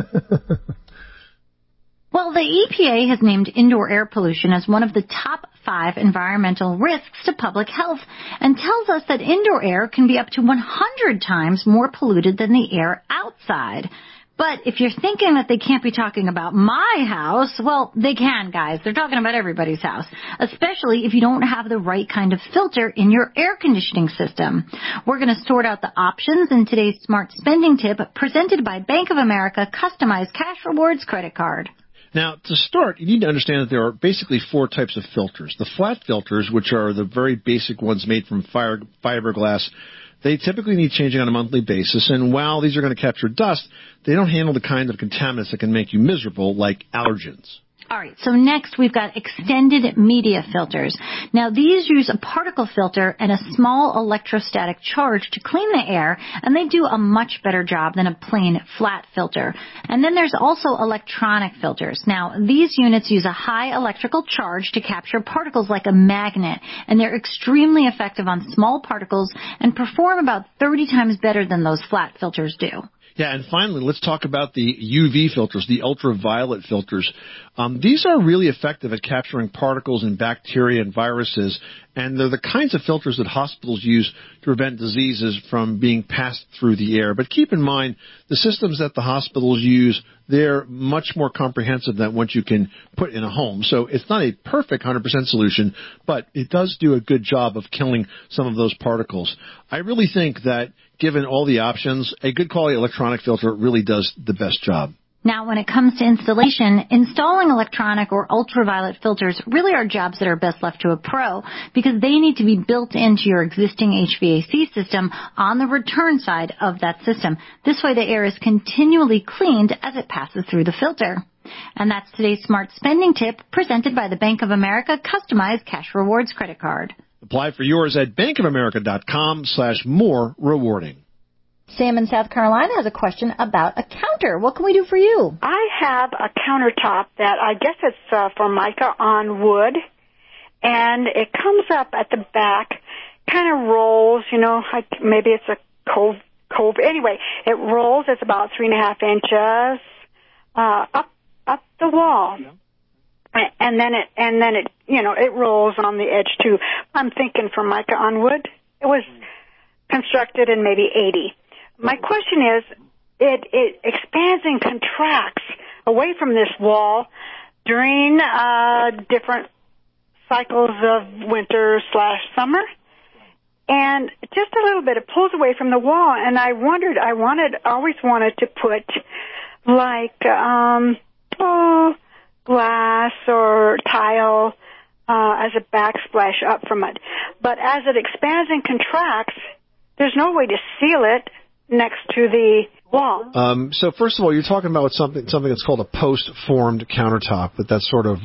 Well, the EPA has named indoor air pollution as one of the top 5 environmental risks to public health and tells us that indoor air can be up to 100 times more polluted than the air outside. But if you're thinking that they can't be talking about my house, well, they can, guys. They're talking about everybody's house, especially if you don't have the right kind of filter in your air conditioning system. We're going to sort out the options in today's Smart Spending Tip presented by Bank of America Customized Cash Rewards Credit Card. Now, to start, you need to understand that there are basically 4 types of filters. The flat filters, which are the very basic ones made from fiberglass, they typically need changing on a monthly basis, and while these are going to capture dust, they don't handle the kinds of contaminants that can make you miserable, like allergens. All right, so next we've got extended media filters. Now, these use a particle filter and a small electrostatic charge to clean the air, and they do a much better job than a plain flat filter. And then there's also electronic filters. Now, these units use a high electrical charge to capture particles like a magnet, and they're extremely effective on small particles and perform about 30 times better than those flat filters do. Yeah, and finally, let's talk about the UV filters, the ultraviolet filters. These are really effective at capturing particles and bacteria and viruses, and they're the kinds of filters that hospitals use to prevent diseases from being passed through the air. But keep in mind, the systems that the hospitals use, they're much more comprehensive than what you can put in a home. So it's not a perfect 100% solution, but it does do a good job of killing some of those particles. I really think that given all the options, a good quality electronic filter really does the best job. Now, when it comes to installation, installing electronic or ultraviolet filters really are jobs that are best left to a pro because they need to be built into your existing HVAC system on the return side of that system. This way the air is continually cleaned as it passes through the filter. And that's today's Smart Spending Tip presented by the Bank of America Customized Cash Rewards Credit Card. Apply for yours at bankofamerica.com/more rewarding. Sam in South Carolina has a question about a counter. What can we do for you? I have a countertop that I guess it's Formica on wood, and it comes up at the back, kind of rolls, like maybe it's a cove. Anyway, it rolls. It's about 3.5 inches up the wall. And then it it rolls on the edge too. I'm thinking Formica on wood. It was constructed in maybe 80. My question is, it expands and contracts away from this wall during different cycles of winter/summer, and just a little bit, it pulls away from the wall. And I always wanted to put like glass or tile as a backsplash up from it. But as it expands and contracts, there's no way to seal it next to the wall. So first of all, you're talking about something that's called a post-formed countertop, with that sort of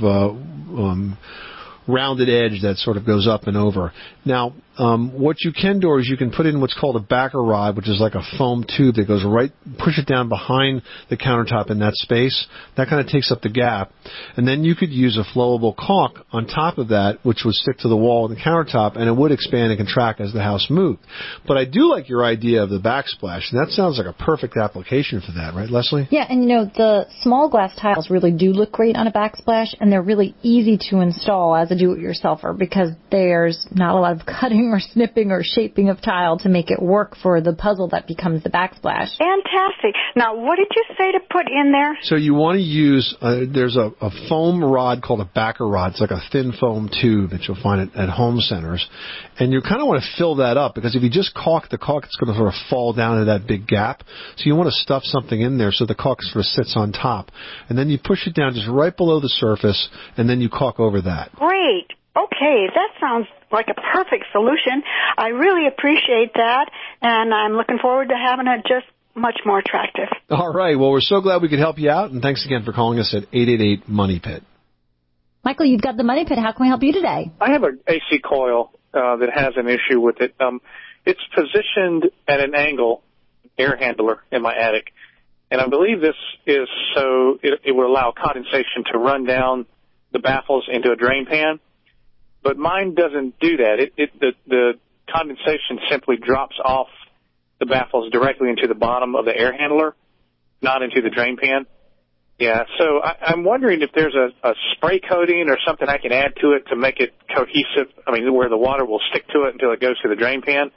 rounded edge that sort of goes up and over. Now, what you can do is you can put in what's called a backer rod, which is like a foam tube that goes right, push it down behind the countertop in that space. That kind of takes up the gap. And then you could use a flowable caulk on top of that, which would stick to the wall of the countertop, and it would expand and contract as the house moved. But I do like your idea of the backsplash, and that sounds like a perfect application for that, right, Leslie? Yeah, and the small glass tiles really do look great on a backsplash, and they're really easy to install as a do-it-yourselfer because there's not a lot of cutting or snipping or shaping of tile to make it work for the puzzle that becomes the backsplash. Fantastic. Now, what did you say to put in there? So you want to use, there's a foam rod called a backer rod. It's like a thin foam tube that you'll find at home centers. And you kind of want to fill that up, because if you just caulk the caulk, it's going to sort of fall down into that big gap. So you want to stuff something in there so the caulk sort of sits on top. And then you push it down just right below the surface, and then you caulk over that. Great. Okay, that sounds like a perfect solution. I really appreciate that, and I'm looking forward to having it just much more attractive. All right. Well, we're so glad we could help you out, and thanks again for calling us at 888-MONEY-PIT. Michael, you've got the Money Pit. How can we help you today? I have an AC coil that has an issue with it. It's positioned at an angle, air handler in my attic, and I believe this is so it will allow condensation to run down the baffles into a drain pan. But mine doesn't do that. The condensation simply drops off the baffles directly into the bottom of the air handler, not into the drain pan. Yeah, so I'm wondering if there's a spray coating or something I can add to it to make it cohesive. I mean, where the water will stick to it until it goes to the drain pan.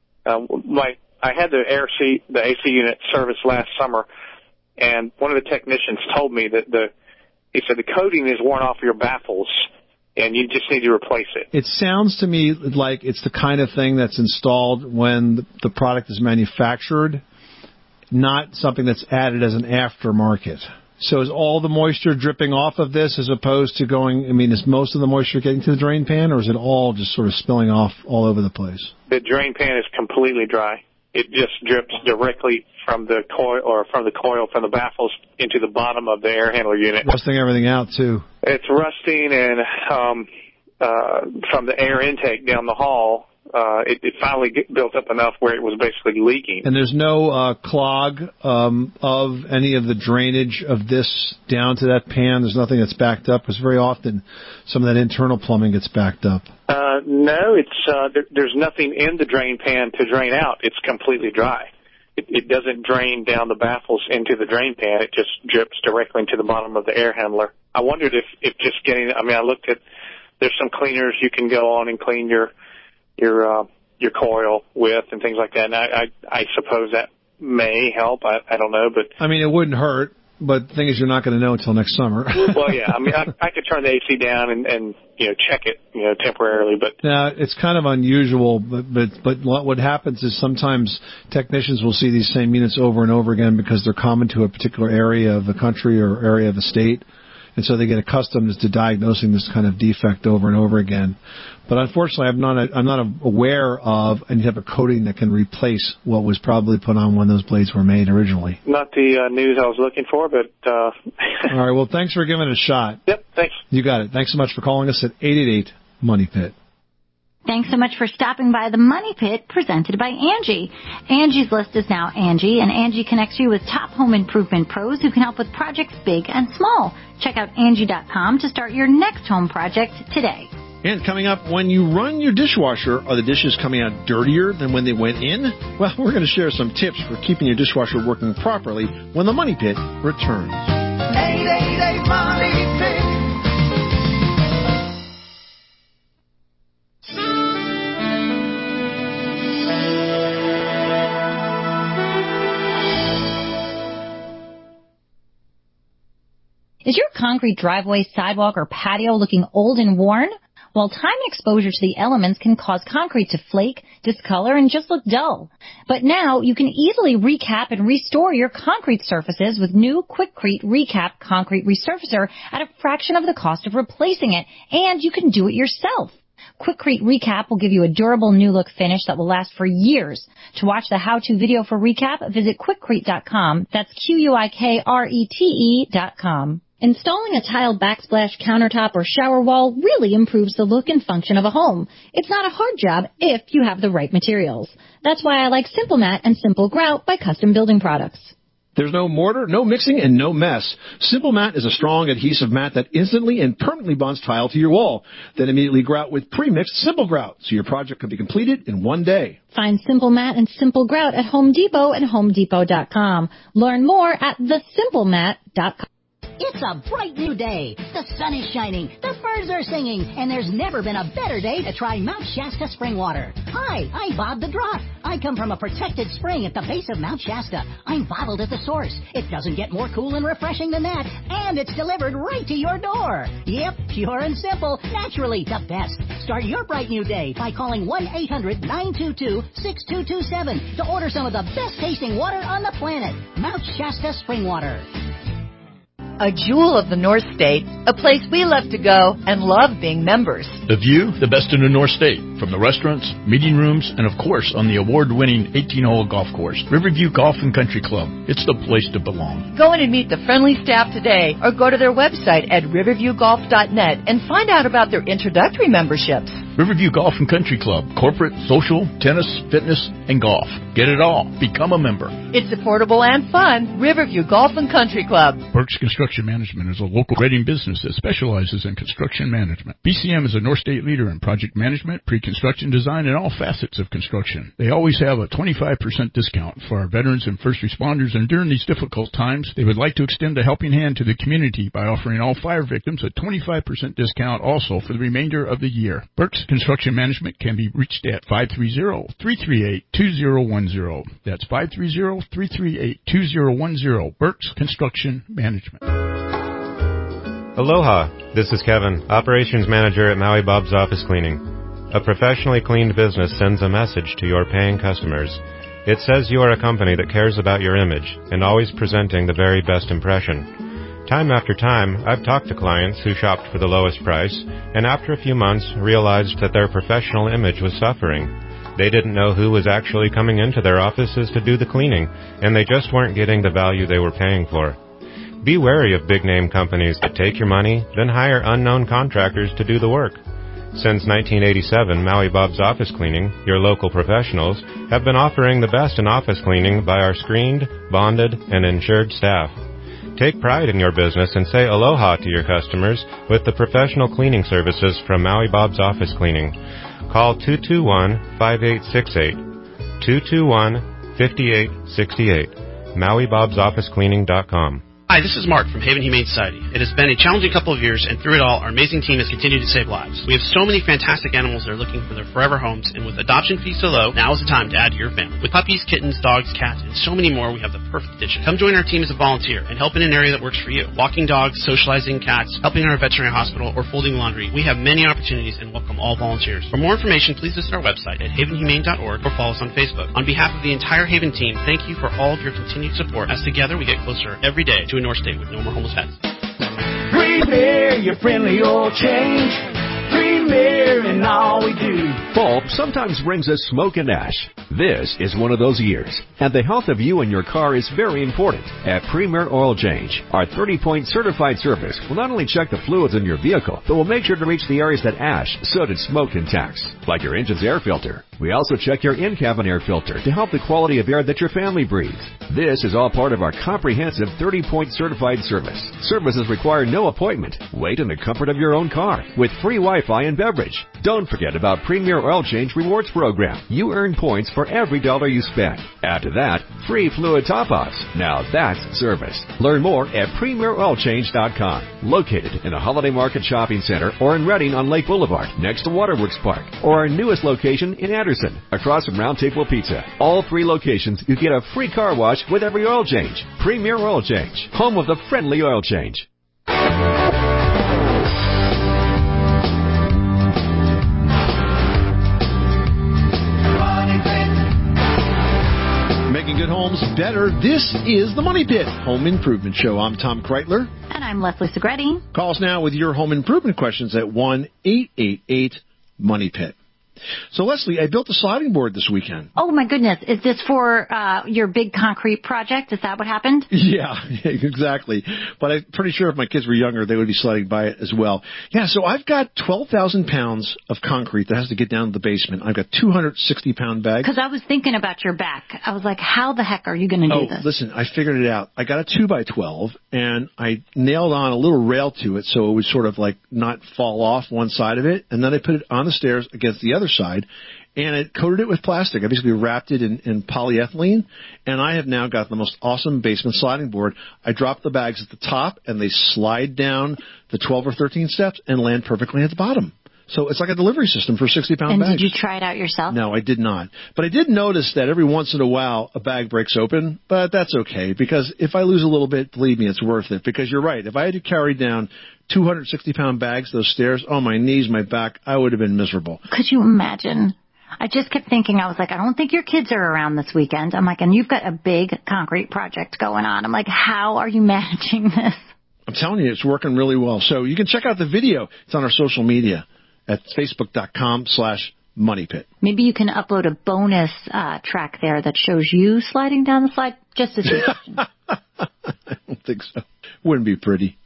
I had the AC unit serviced last summer, and one of the technicians told me that he said the coating is worn off your baffles, and you just need to replace it. It sounds to me like it's the kind of thing that's installed when the product is manufactured, not something that's added as an aftermarket. So is all the moisture dripping off of this as opposed to is most of the moisture getting to the drain pan, or is it all just sort of spilling off all over the place? The drain pan is completely dry. It just drips directly from the coil from the baffles into the bottom of the air handler unit. Rusting everything out too. It's rusting, and from the air intake down the hall, it finally built up enough where it was basically leaking. And there's no clog of any of the drainage of this down to that pan? There's nothing that's backed up? Because very often some of that internal plumbing gets backed up. No, it's there's nothing in the drain pan to drain out. It's completely dry. It doesn't drain down the baffles into the drain pan. It just drips directly into the bottom of the air handler. I wondered if just getting, I looked at, there's some cleaners you can go on and clean your coil with and things like that. And I suppose that may help. I don't know, but it wouldn't hurt. But the thing is, you're not going to know until next summer. Well, yeah. I could turn the AC down and check it temporarily, but now it's kind of unusual. But what happens is sometimes technicians will see these same units over and over again because they're common to a particular area of the country or area of the state. And so they get accustomed to diagnosing this kind of defect over and over again. But unfortunately, I'm not aware of any type of coating that can replace what was probably put on when those blades were made originally. Not the news I was looking for, but... All right, well, thanks for giving it a shot. Yep, thanks. You got it. Thanks so much for calling us at 888-MONEY-PIT. Thanks so much for stopping by the Money Pit, presented by Angie. Angie's List is now Angie, and Angie connects you with top home improvement pros who can help with projects big and small. Check out Angie.com to start your next home project today. And coming up, when you run your dishwasher, are the dishes coming out dirtier than when they went in? Well, we're going to share some tips for keeping your dishwasher working properly when the Money Pit returns. 888 Money Pit. Is your concrete driveway, sidewalk, or patio looking old and worn? Well, time and exposure to the elements can cause concrete to flake, discolor, and just look dull. But now you can easily recap and restore your concrete surfaces with new Quikrete Recap Concrete Resurfacer at a fraction of the cost of replacing it, and you can do it yourself. Quikrete Recap will give you a durable new look finish that will last for years. To watch the how-to video for Recap, visit Quikrete.com. That's Quikrete.com. Installing a tiled backsplash countertop or shower wall really improves the look and function of a home. It's not a hard job if you have the right materials. That's why I like Simple Mat and Simple Grout by Custom Building Products. There's no mortar, no mixing, and no mess. Simple Mat is a strong adhesive mat that instantly and permanently bonds tile to your wall. Then immediately grout with pre-mixed Simple Grout, so your project can be completed in one day. Find Simple Mat and Simple Grout at Home Depot and HomeDepot.com. Learn more at thesimplemat.com. It's a bright new day. The sun is shining, the birds are singing, and there's never been a better day to try Mount Shasta spring water. Hi, I'm Bob the Drop. I come from a protected spring at the base of Mount Shasta. I'm bottled at the source. It doesn't get more cool and refreshing than that, and it's delivered right to your door. Yep, pure and simple, naturally the best. Start your bright new day by calling 1-800-922-6227 to order some of the best tasting water on the planet. Mount Shasta spring water. A jewel of the North State, a place we love to go and love being members. The view, the best in the North State, from the restaurants, meeting rooms, and of course on the award-winning 18-hole golf course, Riverview Golf and Country Club. It's the place to belong. Go in and meet the friendly staff today or go to their website at riverviewgolf.net and find out about their introductory memberships. Riverview Golf and Country Club, corporate, social, tennis, fitness, and golf. Get it all. Become a member. It's affordable and fun. Riverview Golf and Country Club. Burke's Construction Management is a local grading business that specializes in construction management. BCM is a North State leader in project management, pre-construction design, and all facets of construction. They always have a 25% discount for our veterans and first responders, and during these difficult times, they would like to extend a helping hand to the community by offering all fire victims a 25% discount also for the remainder of the year. Burke's Construction Management can be reached at 530-338-2010. That's 530-338-2010. Burke's Construction Management. Aloha, this is Kevin, Operations Manager at Maui Bob's Office Cleaning. A professionally cleaned business sends a message to your paying customers. It says you are a company that cares about your image and always presenting the very best impression. Time after time, I've talked to clients who shopped for the lowest price and after a few months realized that their professional image was suffering. They didn't know who was actually coming into their offices to do the cleaning, and they just weren't getting the value they were paying for. Be wary of big-name companies that take your money, then hire unknown contractors to do the work. Since 1987, Maui Bob's Office Cleaning, your local professionals, have been offering the best in office cleaning by our screened, bonded, and insured staff. Take pride in your business and say aloha to your customers with the professional cleaning services from Maui Bob's Office Cleaning. Call 221-5868, 221-5868, MauiBob'sOfficeCleaning.com. Hi, this is Mark from Haven Humane Society. It has been a challenging couple of years, and through it all, our amazing team has continued to save lives. We have so many fantastic animals that are looking for their forever homes, and with adoption fees so low, now is the time to add to your family. With puppies, kittens, dogs, cats, and so many more, we have the perfect addition. Come join our team as a volunteer and help in an area that works for you. Walking dogs, socializing cats, helping in our veterinary hospital, or folding laundry. We have many opportunities and welcome all volunteers. For more information, please visit our website at havenhumane.org or follow us on Facebook. On behalf of the entire Haven team, thank you for all of your continued support, as together we get closer every day to a North State with no more homeless pets. Premier, your friendly oil change. Premier in all we do. Fall sometimes brings us smoke and ash. This is one of those years, and the health of you and your car is very important. At Premier Oil Change, our 30-point certified service will not only check the fluids in your vehicle, but will make sure to reach the areas that ash, soot, and smoke can tax, like your engine's air filter. We also check your in-cabin air filter to help the quality of air that your family breathes. This is all part of our comprehensive 30-point certified service. Services require no appointment. Wait in the comfort of your own car with free Wi-Fi and beverage. Don't forget about Premier Oil Change Rewards Program. You earn points for every dollar you spend. Add to that, free fluid top-offs. Now that's service. Learn more at PremierOilChange.com. Located in a Holiday Market Shopping Center or in Redding on Lake Boulevard, next to Waterworks Park, or our newest location in Anderson, across from Round Table Pizza. All three locations, you get a free car wash with every oil change. Premier Oil Change, home of the friendly oil change. homes better. This is the Money Pit Home Improvement Show. I'm Tom Kreitler. And I'm Leslie Segretti. Call us now with your home improvement questions at 1-888-MONEY-PIT. So, Leslie, I built a sliding board this weekend. Oh, my goodness. Is this for your big concrete project? Is that what happened? Yeah, exactly. But I'm pretty sure if my kids were younger, they would be sliding by it as well. Yeah, so I've got 12,000 pounds of concrete that has to get down to the basement. I've got 260-pound bags. Because I was thinking about your back. I was like, how the heck are you going to do this? Listen, I figured it out. I got a 2x12, and I nailed on a little rail to it so it would sort of like not fall off one side of it. And then I put it on the stairs against the other side, and it coated it with plastic. I basically wrapped it in polyethylene, and I have now got the most awesome basement sliding board. I drop the bags at the top, and they slide down the 12 or 13 steps and land perfectly at the bottom. So it's like a delivery system for 60-pound bags. And did you try it out yourself? No, I did not. But I did notice that every once in a while a bag breaks open, but that's okay, because if I lose a little bit, believe me, it's worth it. Because you're right. If I had to carry down 260-pound bags, those stairs, my knees, my back, I would have been miserable. Could you imagine? I just kept thinking, I was like, I don't think your kids are around this weekend. I'm like, and you've got a big concrete project going on. I'm like, how are you managing this? I'm telling you, it's working really well. So you can check out the video. It's on our social media at facebook.com/moneypit. Maybe you can upload a bonus track there that shows you sliding down the slide just to see. I don't think so. Wouldn't be pretty.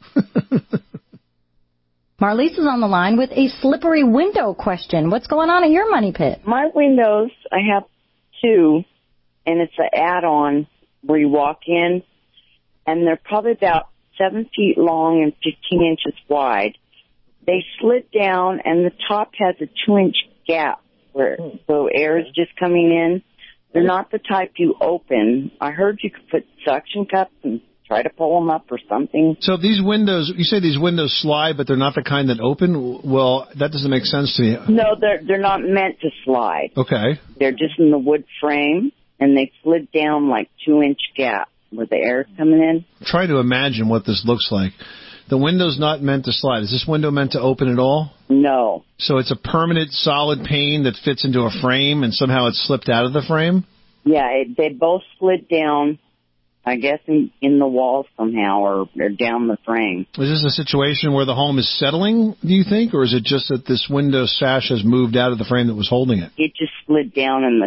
Marlise is on the line with a slippery window question. What's going on at your Money Pit? My windows, I have two, and it's an add-on where you walk in, and they're probably about 7 feet long and 15 inches wide. They slid down, and the top has a 2-inch gap where so air is just coming in. They're not the type you open. I heard you could put suction cups and try to pull them up or something. So these windows, you say these windows slide, but they're not the kind that open? Well, that doesn't make sense to me. No, they're not meant to slide. Okay. They're just in the wood frame, and they slid down like 2-inch gap where the air's coming in. Try to imagine what this looks like. The window's not meant to slide. Is this window meant to open at all? No. So it's a permanent solid pane that fits into a frame, and somehow it's slipped out of the frame? Yeah, they both slid down, I guess, in the wall somehow or down the frame. Is this a situation where the home is settling, do you think, or is it just that this window sash has moved out of the frame that was holding it? It just slid down in the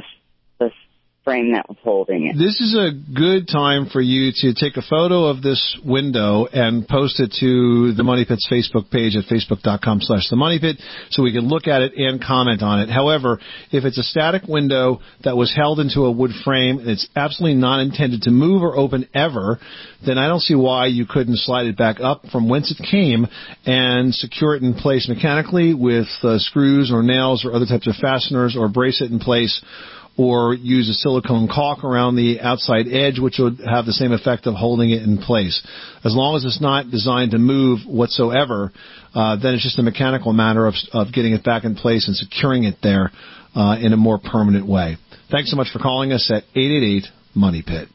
frame that was holding it. This is a good time for you to take a photo of this window and post it to the Money Pit's Facebook page at facebook.com/themoneypit so we can look at it and comment on it. However, if it's a static window that was held into a wood frame and it's absolutely not intended to move or open ever, then I don't see why you couldn't slide it back up from whence it came and secure it in place mechanically with screws or nails or other types of fasteners, or brace it in place, or use a silicone caulk around the outside edge, which would have the same effect of holding it in place. As long as it's not designed to move whatsoever, then it's just a mechanical matter of getting it back in place and securing it there in a more permanent way. Thanks so much for calling us at 888-MONEY-PIT.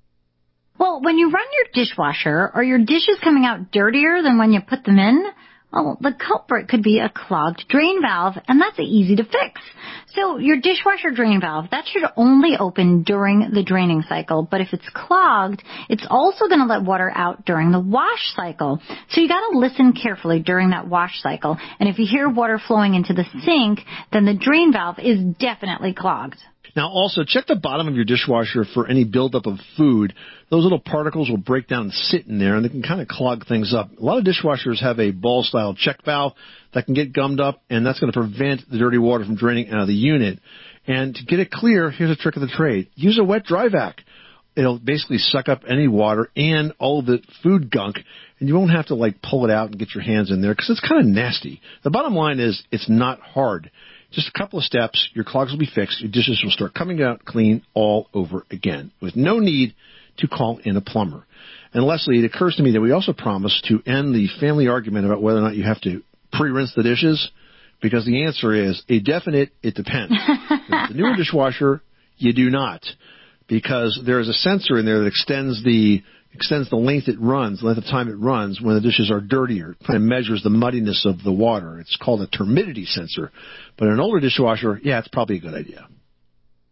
Well, when you run your dishwasher, are your dishes coming out dirtier than when you put them in? Well, the culprit could be a clogged drain valve, and that's easy to fix. So your dishwasher drain valve, that should only open during the draining cycle. But if it's clogged, it's also going to let water out during the wash cycle. So you got to listen carefully during that wash cycle. And if you hear water flowing into the sink, then the drain valve is definitely clogged. Now, also, check the bottom of your dishwasher for any buildup of food. Those little particles will break down and sit in there, and they can kind of clog things up. A lot of dishwashers have a ball-style check valve that can get gummed up, and that's going to prevent the dirty water from draining out of the unit. And to get it clear, here's a trick of the trade. Use a wet dry vac. It'll basically suck up any water and all the food gunk, and you won't have to, pull it out and get your hands in there because it's kind of nasty. The bottom line is it's not hard. Just a couple of steps, your clogs will be fixed, your dishes will start coming out clean all over again with no need to call in a plumber. And Leslie, it occurs to me that we also promised to end the family argument about whether or not you have to pre-rinse the dishes, because the answer is a definite it depends. With the newer dishwasher, you do not, because there is a sensor in there that extends the length it runs, the length of time it runs when the dishes are dirtier. It kind of measures the muddiness of the water. It's called a turbidity sensor. But in an older dishwasher, yeah, it's probably a good idea.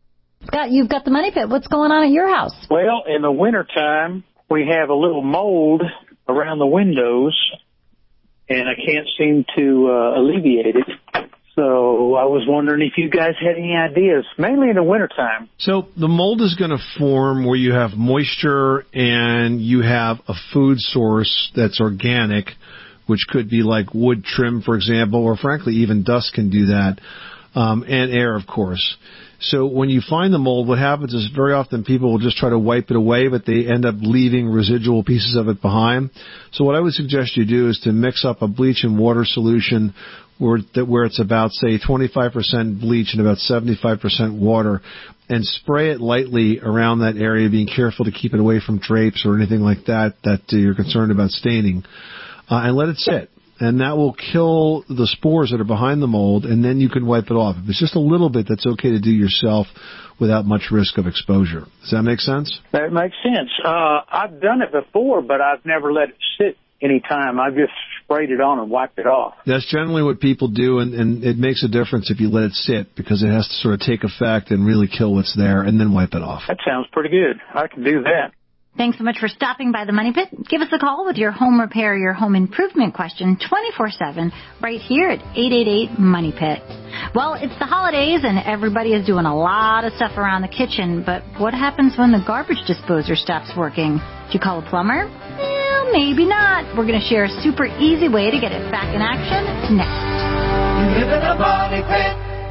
Scott, you've got the Money Pit. What's going on at your house? Well, in the wintertime, we have a little mold around the windows, and I can't seem to alleviate it. So I was wondering if you guys had any ideas, mainly in the wintertime. So the mold is going to form where you have moisture and you have a food source that's organic, which could be like wood trim, for example, or frankly, even dust can do that, and air, of course. So when you find the mold, what happens is very often people will just try to wipe it away, but they end up leaving residual pieces of it behind. So what I would suggest you do is to mix up a bleach and water solution where it's about, say, 25% bleach and about 75% water, and spray it lightly around that area, being careful to keep it away from drapes or anything like that you're concerned about staining, and let it sit. And that will kill the spores that are behind the mold, and then you can wipe it off. If it's just a little bit, that's okay to do yourself without much risk of exposure. Does that make sense? That makes sense. I've done it before, but I've never let it sit any time. I've just sprayed it on and wiped it off. That's generally what people do, and it makes a difference if you let it sit, because it has to sort of take effect and really kill what's there, and then wipe it off. That sounds pretty good. I can do that. Thanks so much for stopping by the Money Pit. Give us a call with your home repair, your home improvement question 24/7 right here at 888-MONEY-PIT. Well, it's the holidays and everybody is doing a lot of stuff around the kitchen, but what happens when the garbage disposer stops working? Do you call a plumber? Well, maybe not. We're going to share a super easy way to get it back in action next. You live in a Money Pit.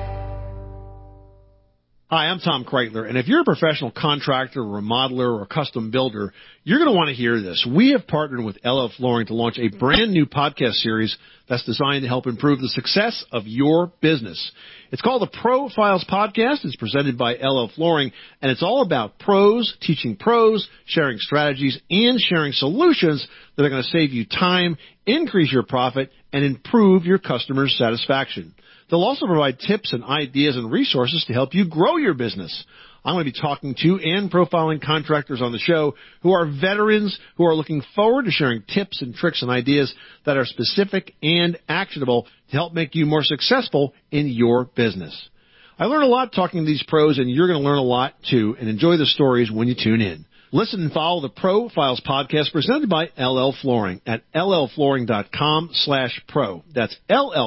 Hi, I'm Tom Kreitler, and if you're a professional contractor, remodeler, or custom builder, you're going to want to hear this. We have partnered with LL Flooring to launch a brand new podcast series that's designed to help improve the success of your business. It's called the Profiles Podcast. It's presented by LL Flooring, and it's all about pros, teaching pros, sharing strategies, and sharing solutions that are going to save you time, increase your profit, and improve your customers' satisfaction. They'll also provide tips and ideas and resources to help you grow your business. I'm going to be talking to and profiling contractors on the show who are veterans who are looking forward to sharing tips and tricks and ideas that are specific and actionable to help make you more successful in your business. I learn a lot talking to these pros, and you're going to learn a lot too, and enjoy the stories when you tune in. Listen and follow the Profiles Podcast presented by LL Flooring at llflooring.com/pro. That's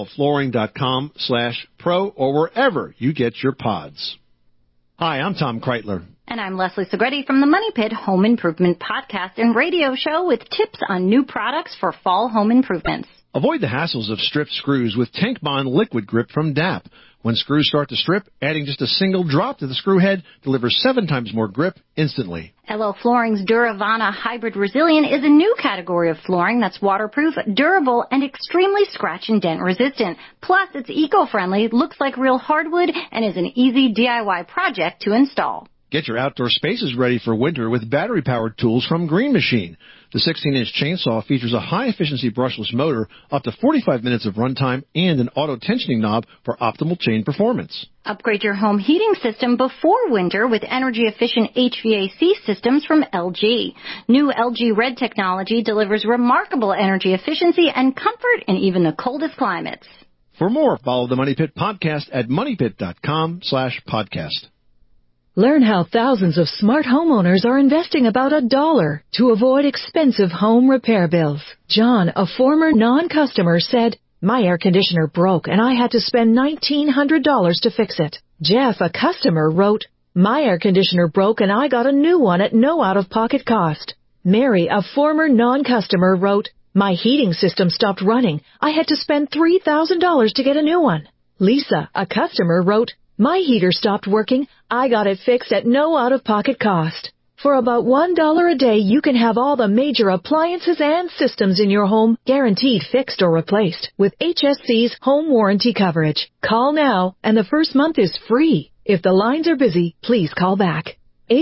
llflooring.com/pro, or wherever you get your pods. Hi, I'm Tom Kreitler. And I'm Leslie Segretti from the Money Pit Home Improvement Podcast and radio show with tips on new products for fall home improvements. Avoid the hassles of stripped screws with Tank Bond Liquid Grip from DAP. When screws start to strip, adding just a single drop to the screw head delivers 7 times more grip instantly. LL Flooring's Duravana Hybrid Resilient is a new category of flooring that's waterproof, durable, and extremely scratch and dent resistant. Plus, it's eco-friendly, looks like real hardwood, and is an easy DIY project to install. Get your outdoor spaces ready for winter with battery-powered tools from Green Machine. The 16-inch chainsaw features a high-efficiency brushless motor, up to 45 minutes of runtime, and an auto-tensioning knob for optimal chain performance. Upgrade your home heating system before winter with energy-efficient HVAC systems from LG. New LG Red technology delivers remarkable energy efficiency and comfort in even the coldest climates. For more, follow the Money Pit Podcast at moneypit.com/podcast. Learn how thousands of smart homeowners are investing about $1 to avoid expensive home repair bills. John, a former non-customer, said, "My air conditioner broke and I had to spend $1,900 to fix it." Jeff, a customer, wrote, "My air conditioner broke and I got a new one at no out-of-pocket cost." Mary, a former non-customer, wrote, "My heating system stopped running. I had to spend $3,000 to get a new one." Lisa, a customer, wrote, "My heater stopped working. I got it fixed at no out-of-pocket cost." For about $1 a day, you can have all the major appliances and systems in your home guaranteed fixed or replaced with HSC's home warranty coverage. Call now, and the first month is free. If the lines are busy, please call back.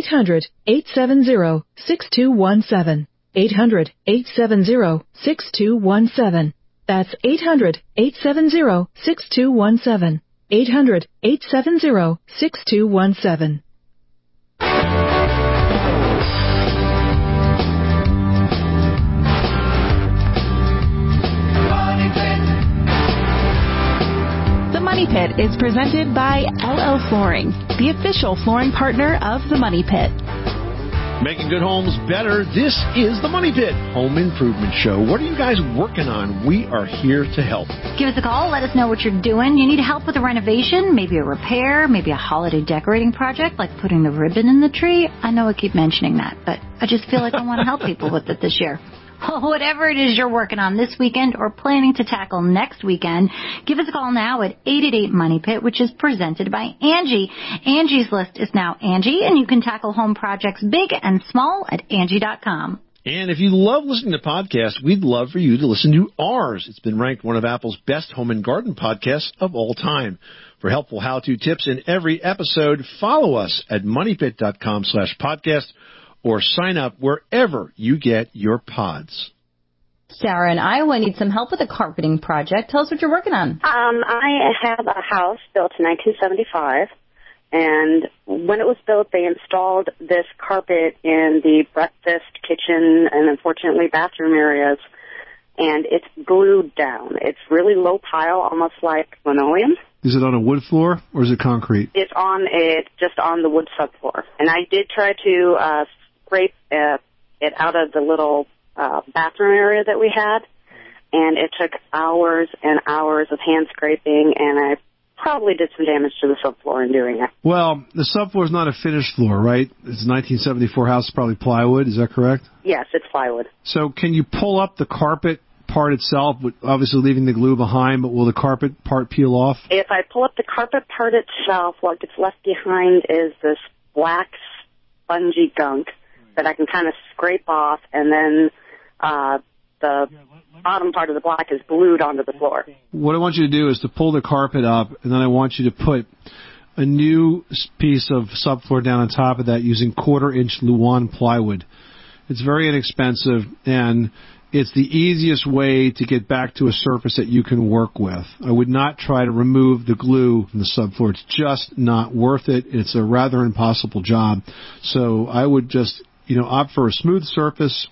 800-870-6217. 800-870-6217. That's 800-870-6217. 800-870-6217. The Money Pit is presented by LL Flooring, the official flooring partner of the Money Pit. Making good homes better. This is the Money Pit Home Improvement Show. What are you guys working on? We are here to help. Give us a call. Let us know what you're doing. You need help with a renovation, maybe a repair, maybe a holiday decorating project like putting the ribbon in the tree. I know I keep mentioning that, but I just feel like I want to help people with it this year. Whatever it is you're working on this weekend or planning to tackle next weekend, give us a call now at 888-MONEY-PIT, which is presented by Angie. Angie's List is now Angie, and you can tackle home projects big and small at Angie.com. And if you love listening to podcasts, we'd love for you to listen to ours. It's been ranked one of Apple's best home and garden podcasts of all time. For helpful how-to tips in every episode, follow us at moneypit.com/podcast. or sign up wherever you get your pods. Sarah in Iowa needs some help with a carpeting project. Tell us what you're working on. I have a house built in 1975, and when it was built, they installed this carpet in the breakfast, kitchen, and unfortunately bathroom areas, and it's glued down. It's really low pile, almost like linoleum. Is it on a wood floor or is it concrete? It's just on the wood subfloor. And I did try to scrape it out of the little bathroom area that we had, and it took hours and hours of hand scraping, and I probably did some damage to the subfloor in doing it. Well, the subfloor is not a finished floor, right? It's a 1974 house, probably plywood. Is that correct? Yes, it's plywood. So can you pull up the carpet part itself, obviously leaving the glue behind, but will the carpet part peel off? If I pull up the carpet part itself, what gets left behind is this black spongy gunk that I can kind of scrape off, and then the bottom part of the black is glued onto the floor. What I want you to do is to pull the carpet up, and then I want you to put a new piece of subfloor down on top of that using 1/4-inch Luan plywood. It's very inexpensive, and it's the easiest way to get back to a surface that you can work with. I would not try to remove the glue from the subfloor. It's just not worth it. It's a rather impossible job. So I would just opt for a smooth surface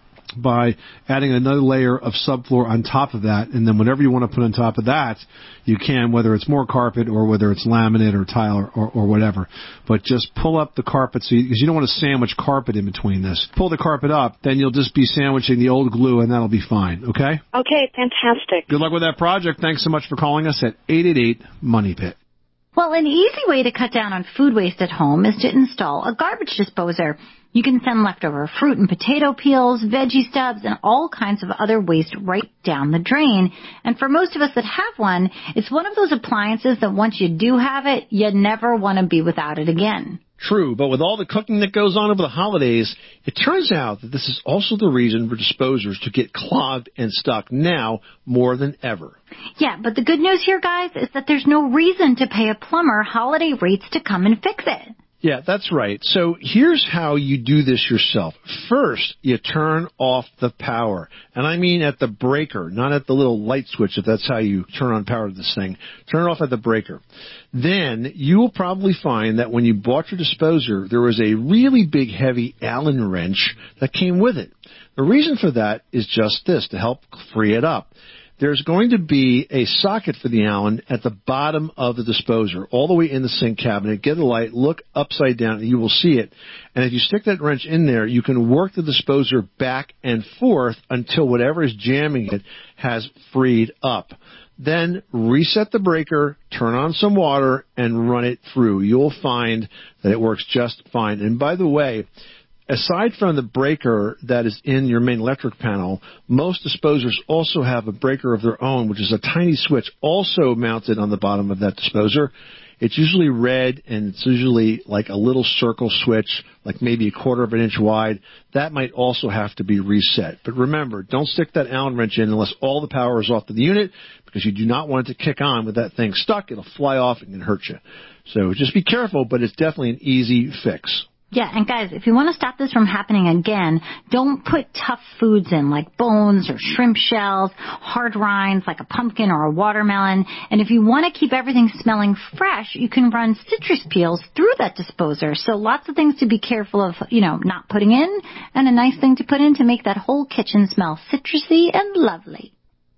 by adding another layer of subfloor on top of that, and then whatever you want to put on top of that, you can, whether it's more carpet or whether it's laminate or tile or whatever. But just pull up the carpet because you don't want to sandwich carpet in between this. Pull the carpet up, then you'll just be sandwiching the old glue, and that'll be fine, okay? Okay, fantastic. Good luck with that project. Thanks so much for calling us at 888-MONEY-PIT. Well, an easy way to cut down on food waste at home is to install a garbage disposer. You can send leftover fruit and potato peels, veggie stubs, and all kinds of other waste right down the drain. And for most of us that have one, it's one of those appliances that once you do have it, you never want to be without it again. True, but with all the cooking that goes on over the holidays, it turns out that this is also the reason for disposers to get clogged and stuck now more than ever. Yeah, but the good news here, guys, is that there's no reason to pay a plumber holiday rates to come and fix it. Yeah, that's right. So here's how you do this yourself. First, you turn off the power. And I mean at the breaker, not at the little light switch, if that's how you turn on power to this thing. Turn it off at the breaker. Then you will probably find that when you bought your disposer, there was a really big, heavy Allen wrench that came with it. The reason for that is just this, to help free it up. There's going to be a socket for the Allen at the bottom of the disposer, all the way in the sink cabinet. Get a light, look upside down, and you will see it. And if you stick that wrench in there, you can work the disposer back and forth until whatever is jamming it has freed up. Then reset the breaker, turn on some water, and run it through. You'll find that it works just fine. And by the way, aside from the breaker that is in your main electric panel, most disposers also have a breaker of their own, which is a tiny switch also mounted on the bottom of that disposer. It's usually red, and it's usually like a little circle switch, like maybe 1/4 of an inch wide. That might also have to be reset. But remember, don't stick that Allen wrench in unless all the power is off to the unit, because you do not want it to kick on with that thing stuck. It'll fly off and can hurt you. So just be careful, but it's definitely an easy fix. Yeah, and guys, if you want to stop this from happening again, don't put tough foods in like bones or shrimp shells, hard rinds like a pumpkin or a watermelon. And if you want to keep everything smelling fresh, you can run citrus peels through that disposer. So lots of things to be careful of, not putting in, and a nice thing to put in to make that whole kitchen smell citrusy and lovely.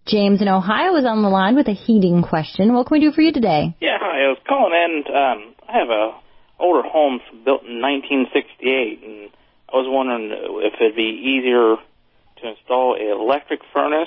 James in Ohio is on the line with a heating question. What can we do for you today? Yeah, hi. I was calling in. I have a older home built in 1968, and I was wondering if it'd be easier to install an electric furnace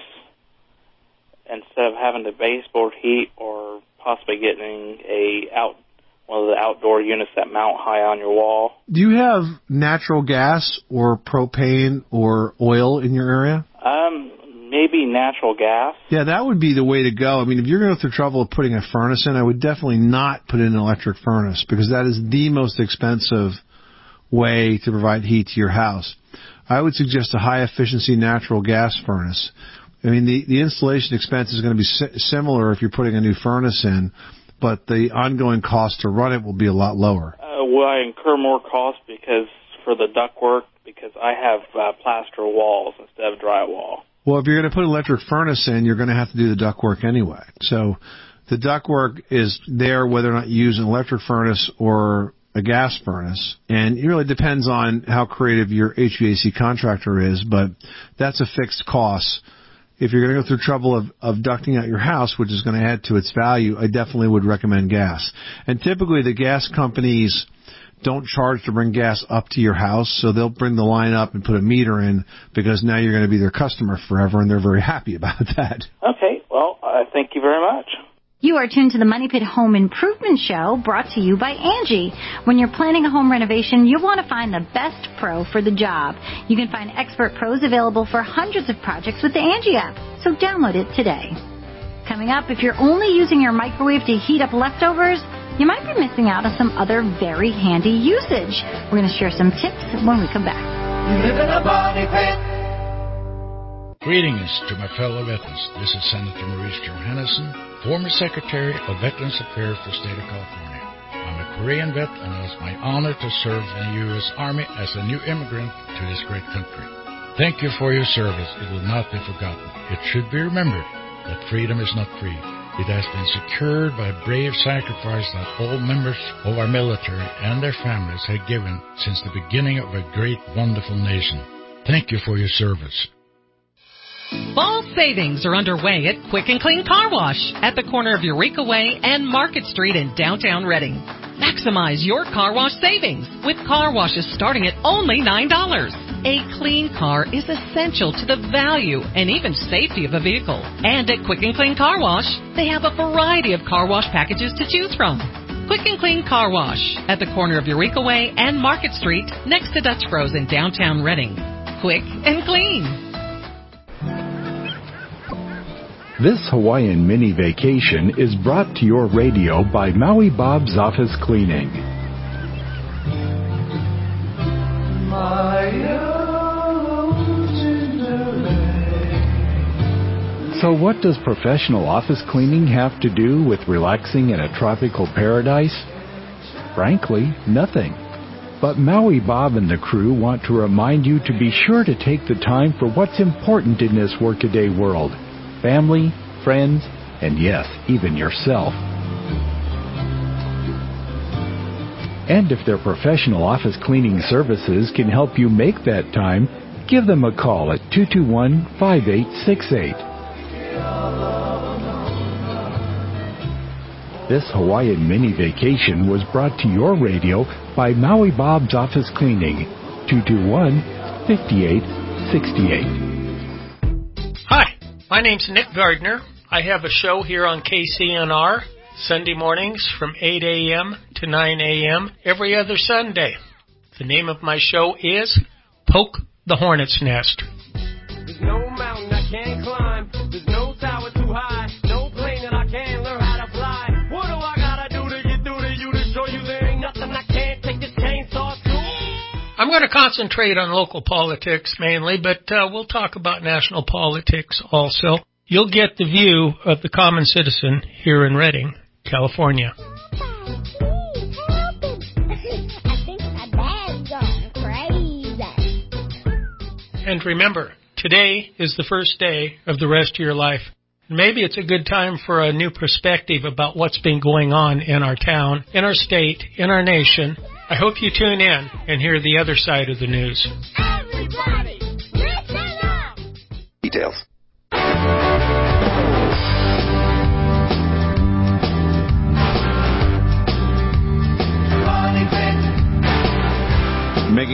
instead of having the baseboard heat, or possibly getting one of the outdoor units that mount high on your wall. Do you have natural gas or propane or oil in your area? Maybe natural gas. Yeah, that would be the way to go. I mean, if you're going through trouble of putting a furnace in, I would definitely not put in an electric furnace, because that is the most expensive way to provide heat to your house. I would suggest a high-efficiency natural gas furnace. I mean, the installation expense is going to be similar if you're putting a new furnace in, but the ongoing cost to run it will be a lot lower. Will I incur more cost for the ductwork, because I have plaster walls instead of drywall? Well, if you're going to put an electric furnace in, you're going to have to do the ductwork anyway. So the ductwork is there whether or not you use an electric furnace or a gas furnace. And it really depends on how creative your HVAC contractor is, but that's a fixed cost. If you're going to go through trouble of ducting out your house, which is going to add to its value, I definitely would recommend gas. And typically the gas companies don't charge to bring gas up to your house, so they'll bring the line up and put a meter in, because now you're going to be their customer forever, and they're very happy about that. Okay, well, thank you very much. You are tuned to the Money Pit Home Improvement Show, brought to you by Angie. When you're planning a home renovation, you want to find the best pro for the job. You can find expert pros available for hundreds of projects with the Angie app, so download it today. Coming up, if you're only using your microwave to heat up leftovers, you might be missing out on some other very handy usage. We're going to share some tips when we come back. You live in a money pit. Greetings to my fellow veterans. This is Senator Maurice Johannesson, former Secretary of Veterans Affairs for the state of California. I'm a Korean vet, and it is my honor to serve in the U.S. Army as a new immigrant to this great country. Thank you for your service. It will not be forgotten. It should be remembered that freedom is not free. It has been secured by brave sacrifice that all members of our military and their families have given since the beginning of a great, wonderful nation. Thank you for your service. Fall savings are underway at Quick and Clean Car Wash at the corner of Eureka Way and Market Street in downtown Reading. Maximize your car wash savings with car washes starting at only $9. A clean car is essential to the value and even safety of a vehicle. And at Quick and Clean Car Wash, they have a variety of car wash packages to choose from. Quick and Clean Car Wash at the corner of Eureka Way and Market Street next to Dutch Bros in downtown Reading. Quick and clean. This Hawaiian mini vacation is brought to your radio by Maui Bob's Office Cleaning. So what does professional office cleaning have to do with relaxing in a tropical paradise? Frankly, nothing. But Maui Bob and the crew want to remind you to be sure to take the time for what's important in this workaday world. Family, friends, and yes, even yourself. And if their professional office cleaning services can help you make that time, give them a call at 221-5868. This Hawaiian mini vacation was brought to your radio by Maui Bob's Office Cleaning, 221-5868. My name's Nick Gardner. I have a show here on KCNR Sunday mornings from 8 a.m. to 9 a.m. every other Sunday. The name of my show is Poke the Hornet's Nest. There's no mountain I can't climb. There's no tower too high. No plane that I can't learn how to fly. What do I gotta do to get through to you to show you there ain't nothing I can't take this chainsaw to? I'm going to concentrate on local politics mainly, but we'll talk about national politics also. You'll get the view of the common citizen here in Redding, California. And remember, today is the first day of the rest of your life. Maybe it's a good time for a new perspective about what's been going on in our town, in our state, in our nation. I hope you tune in and hear the other side of the news. Everybody, listen up! Details.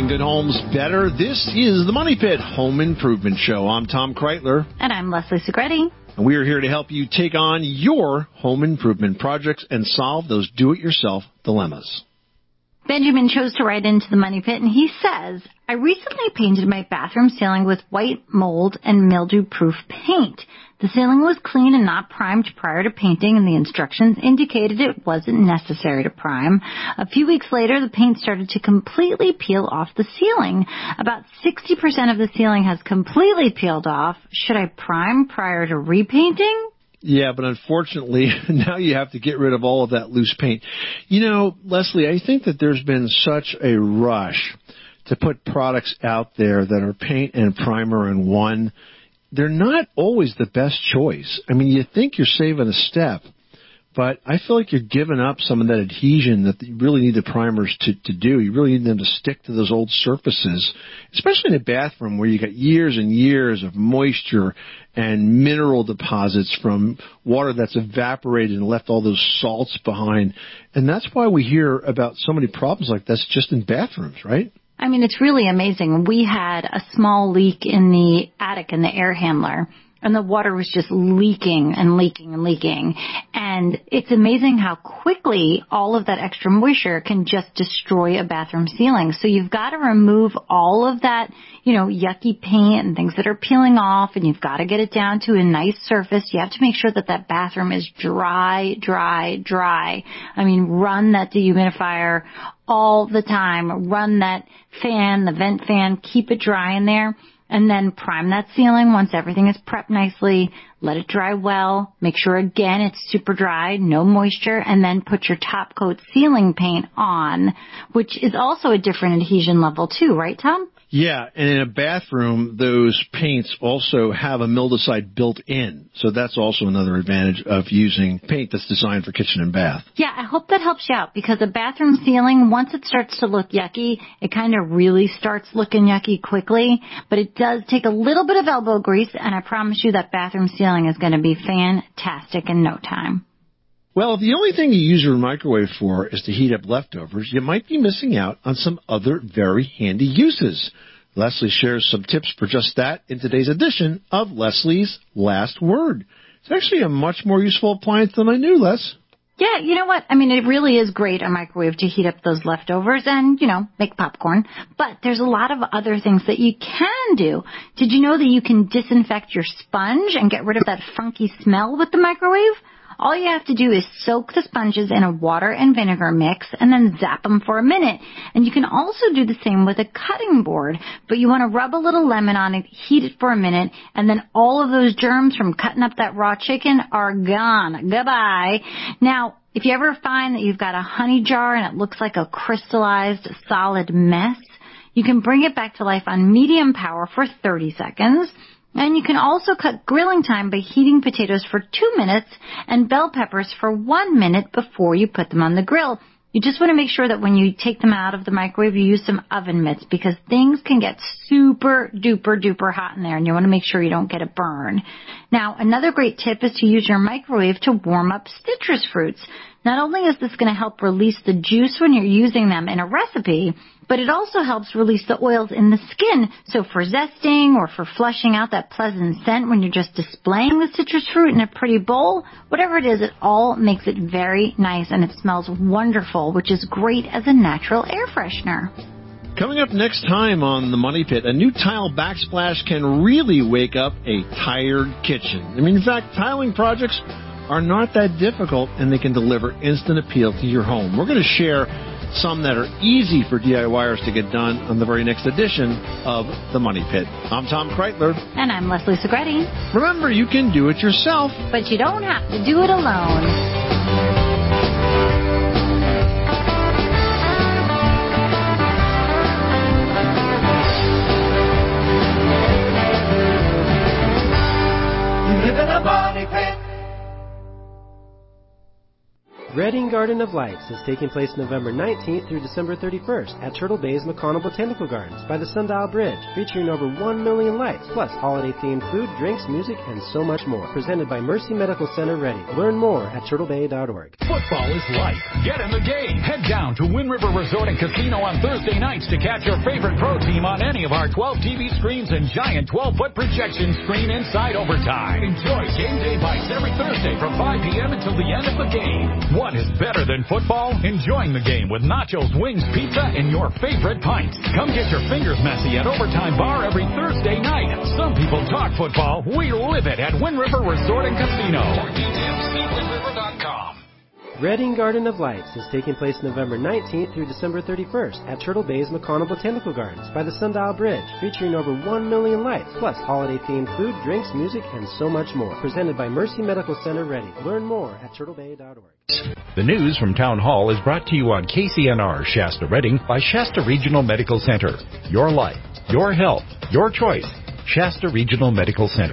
good homes better. This is the Money Pit Home Improvement Show. I'm Tom Kreitler. And I'm Leslie Segretti. And we are here to help you take on your home improvement projects and solve those do-it-yourself dilemmas. Benjamin chose to write into the Money Pit, and he says, I recently painted my bathroom ceiling with white mold and mildew-proof paint. The ceiling was clean and not primed prior to painting, and the instructions indicated it wasn't necessary to prime. A few weeks later, the paint started to completely peel off the ceiling. About 60% of the ceiling has completely peeled off. Should I prime prior to repainting? Yeah, but unfortunately, now you have to get rid of all of that loose paint. You know, Leslie, I think that there's been such a rush to put products out there that are paint and primer in one. They're not always the best choice. I mean, you think you're saving a step, but I feel like you're giving up some of that adhesion that you really need the primers to do. You really need them to stick to those old surfaces, especially in a bathroom where you got years and years of moisture and mineral deposits from water that's evaporated and left all those salts behind. And that's why we hear about so many problems like this just in bathrooms, right? I mean, it's really amazing. We had a small leak in the attic in the air handler, and the water was just leaking and leaking and leaking. And it's amazing how quickly all of that extra moisture can just destroy a bathroom ceiling. So you've got to remove all of that, yucky paint and things that are peeling off, and you've got to get it down to a nice surface. You have to make sure that that bathroom is dry, dry, dry. I mean, run that dehumidifier all the time. Run that fan, the vent fan, keep it dry in there. And then prime that ceiling once everything is prepped nicely. Let it dry well. Make sure, again, it's super dry, no moisture. And then put your top coat ceiling paint on, which is also a different adhesion level too, right, Tom? Yeah, and in a bathroom, those paints also have a mildewcide built in. So that's also another advantage of using paint that's designed for kitchen and bath. Yeah, I hope that helps you out, because a bathroom ceiling, once it starts to look yucky, it kind of really starts looking yucky quickly. But it does take a little bit of elbow grease, and I promise you that bathroom ceiling is going to be fantastic in no time. Well, if the only thing you use your microwave for is to heat up leftovers, you might be missing out on some other very handy uses. Leslie shares some tips for just that in today's edition of Leslie's Last Word. It's actually a much more useful appliance than I knew, Les. Yeah, you know what? I mean, it really is great, a microwave, to heat up those leftovers and, make popcorn. But there's a lot of other things that you can do. Did you know that you can disinfect your sponge and get rid of that funky smell with the microwave? All you have to do is soak the sponges in a water and vinegar mix and then zap them for a minute. And you can also do the same with a cutting board, but you want to rub a little lemon on it, heat it for a minute, and then all of those germs from cutting up that raw chicken are gone. Goodbye. Now, if you ever find that you've got a honey jar and it looks like a crystallized solid mess, you can bring it back to life on medium power for 30 seconds. And you can also cut grilling time by heating potatoes for 2 minutes and bell peppers for 1 minute before you put them on the grill. You just want to make sure that when you take them out of the microwave, you use some oven mitts, because things can get super duper duper hot in there, and you want to make sure you don't get a burn. Now, another great tip is to use your microwave to warm up citrus fruits. Not only is this going to help release the juice when you're using them in a recipe, but it also helps release the oils in the skin. So for zesting or for flushing out that pleasant scent when you're just displaying the citrus fruit in a pretty bowl, whatever it is, it all makes it very nice, and it smells wonderful, which is great as a natural air freshener. Coming up next time on The Money Pit, a new tile backsplash can really wake up a tired kitchen. I mean, in fact, tiling projects are not that difficult, and they can deliver instant appeal to your home. We're going to share some that are easy for DIYers to get done on the very next edition of The Money Pit. I'm Tom Kreitler. And I'm Leslie Segretti. Remember, you can do it yourself, but you don't have to do it alone. Reading Garden of Lights is taking place November 19th through December 31st at Turtle Bay's McConnell Botanical Gardens by the Sundial Bridge, featuring over 1 million lights, plus holiday-themed food, drinks, music, and so much more. Presented by Mercy Medical Center Reading. Learn more at turtlebay.org. Football is life. Get in the game. Head down to Wind River Resort and Casino on Thursday nights to catch your favorite pro team on any of our 12 TV screens and giant 12-foot projection screen inside overtime. Enjoy game day bites every Thursday from 5 p.m. until the end of the game. What is better than football? Enjoying the game with nachos, wings, pizza, and your favorite pints. Come get your fingers messy at Overtime Bar every Thursday night. Some people talk football. We live it at Wind River Resort and Casino. For details, see windriver.com. Reading Garden of Lights is taking place November 19th through December 31st at Turtle Bay's McConnell Botanical Gardens by the Sundial Bridge, featuring over 1 million lights, plus holiday-themed food, drinks, music, and so much more. Presented by Mercy Medical Center Reading. Learn more at turtlebay.org. The news from Town Hall is brought to you on KCNR Shasta Reading by Shasta Regional Medical Center. Your life, your health, your choice. Shasta Regional Medical Center.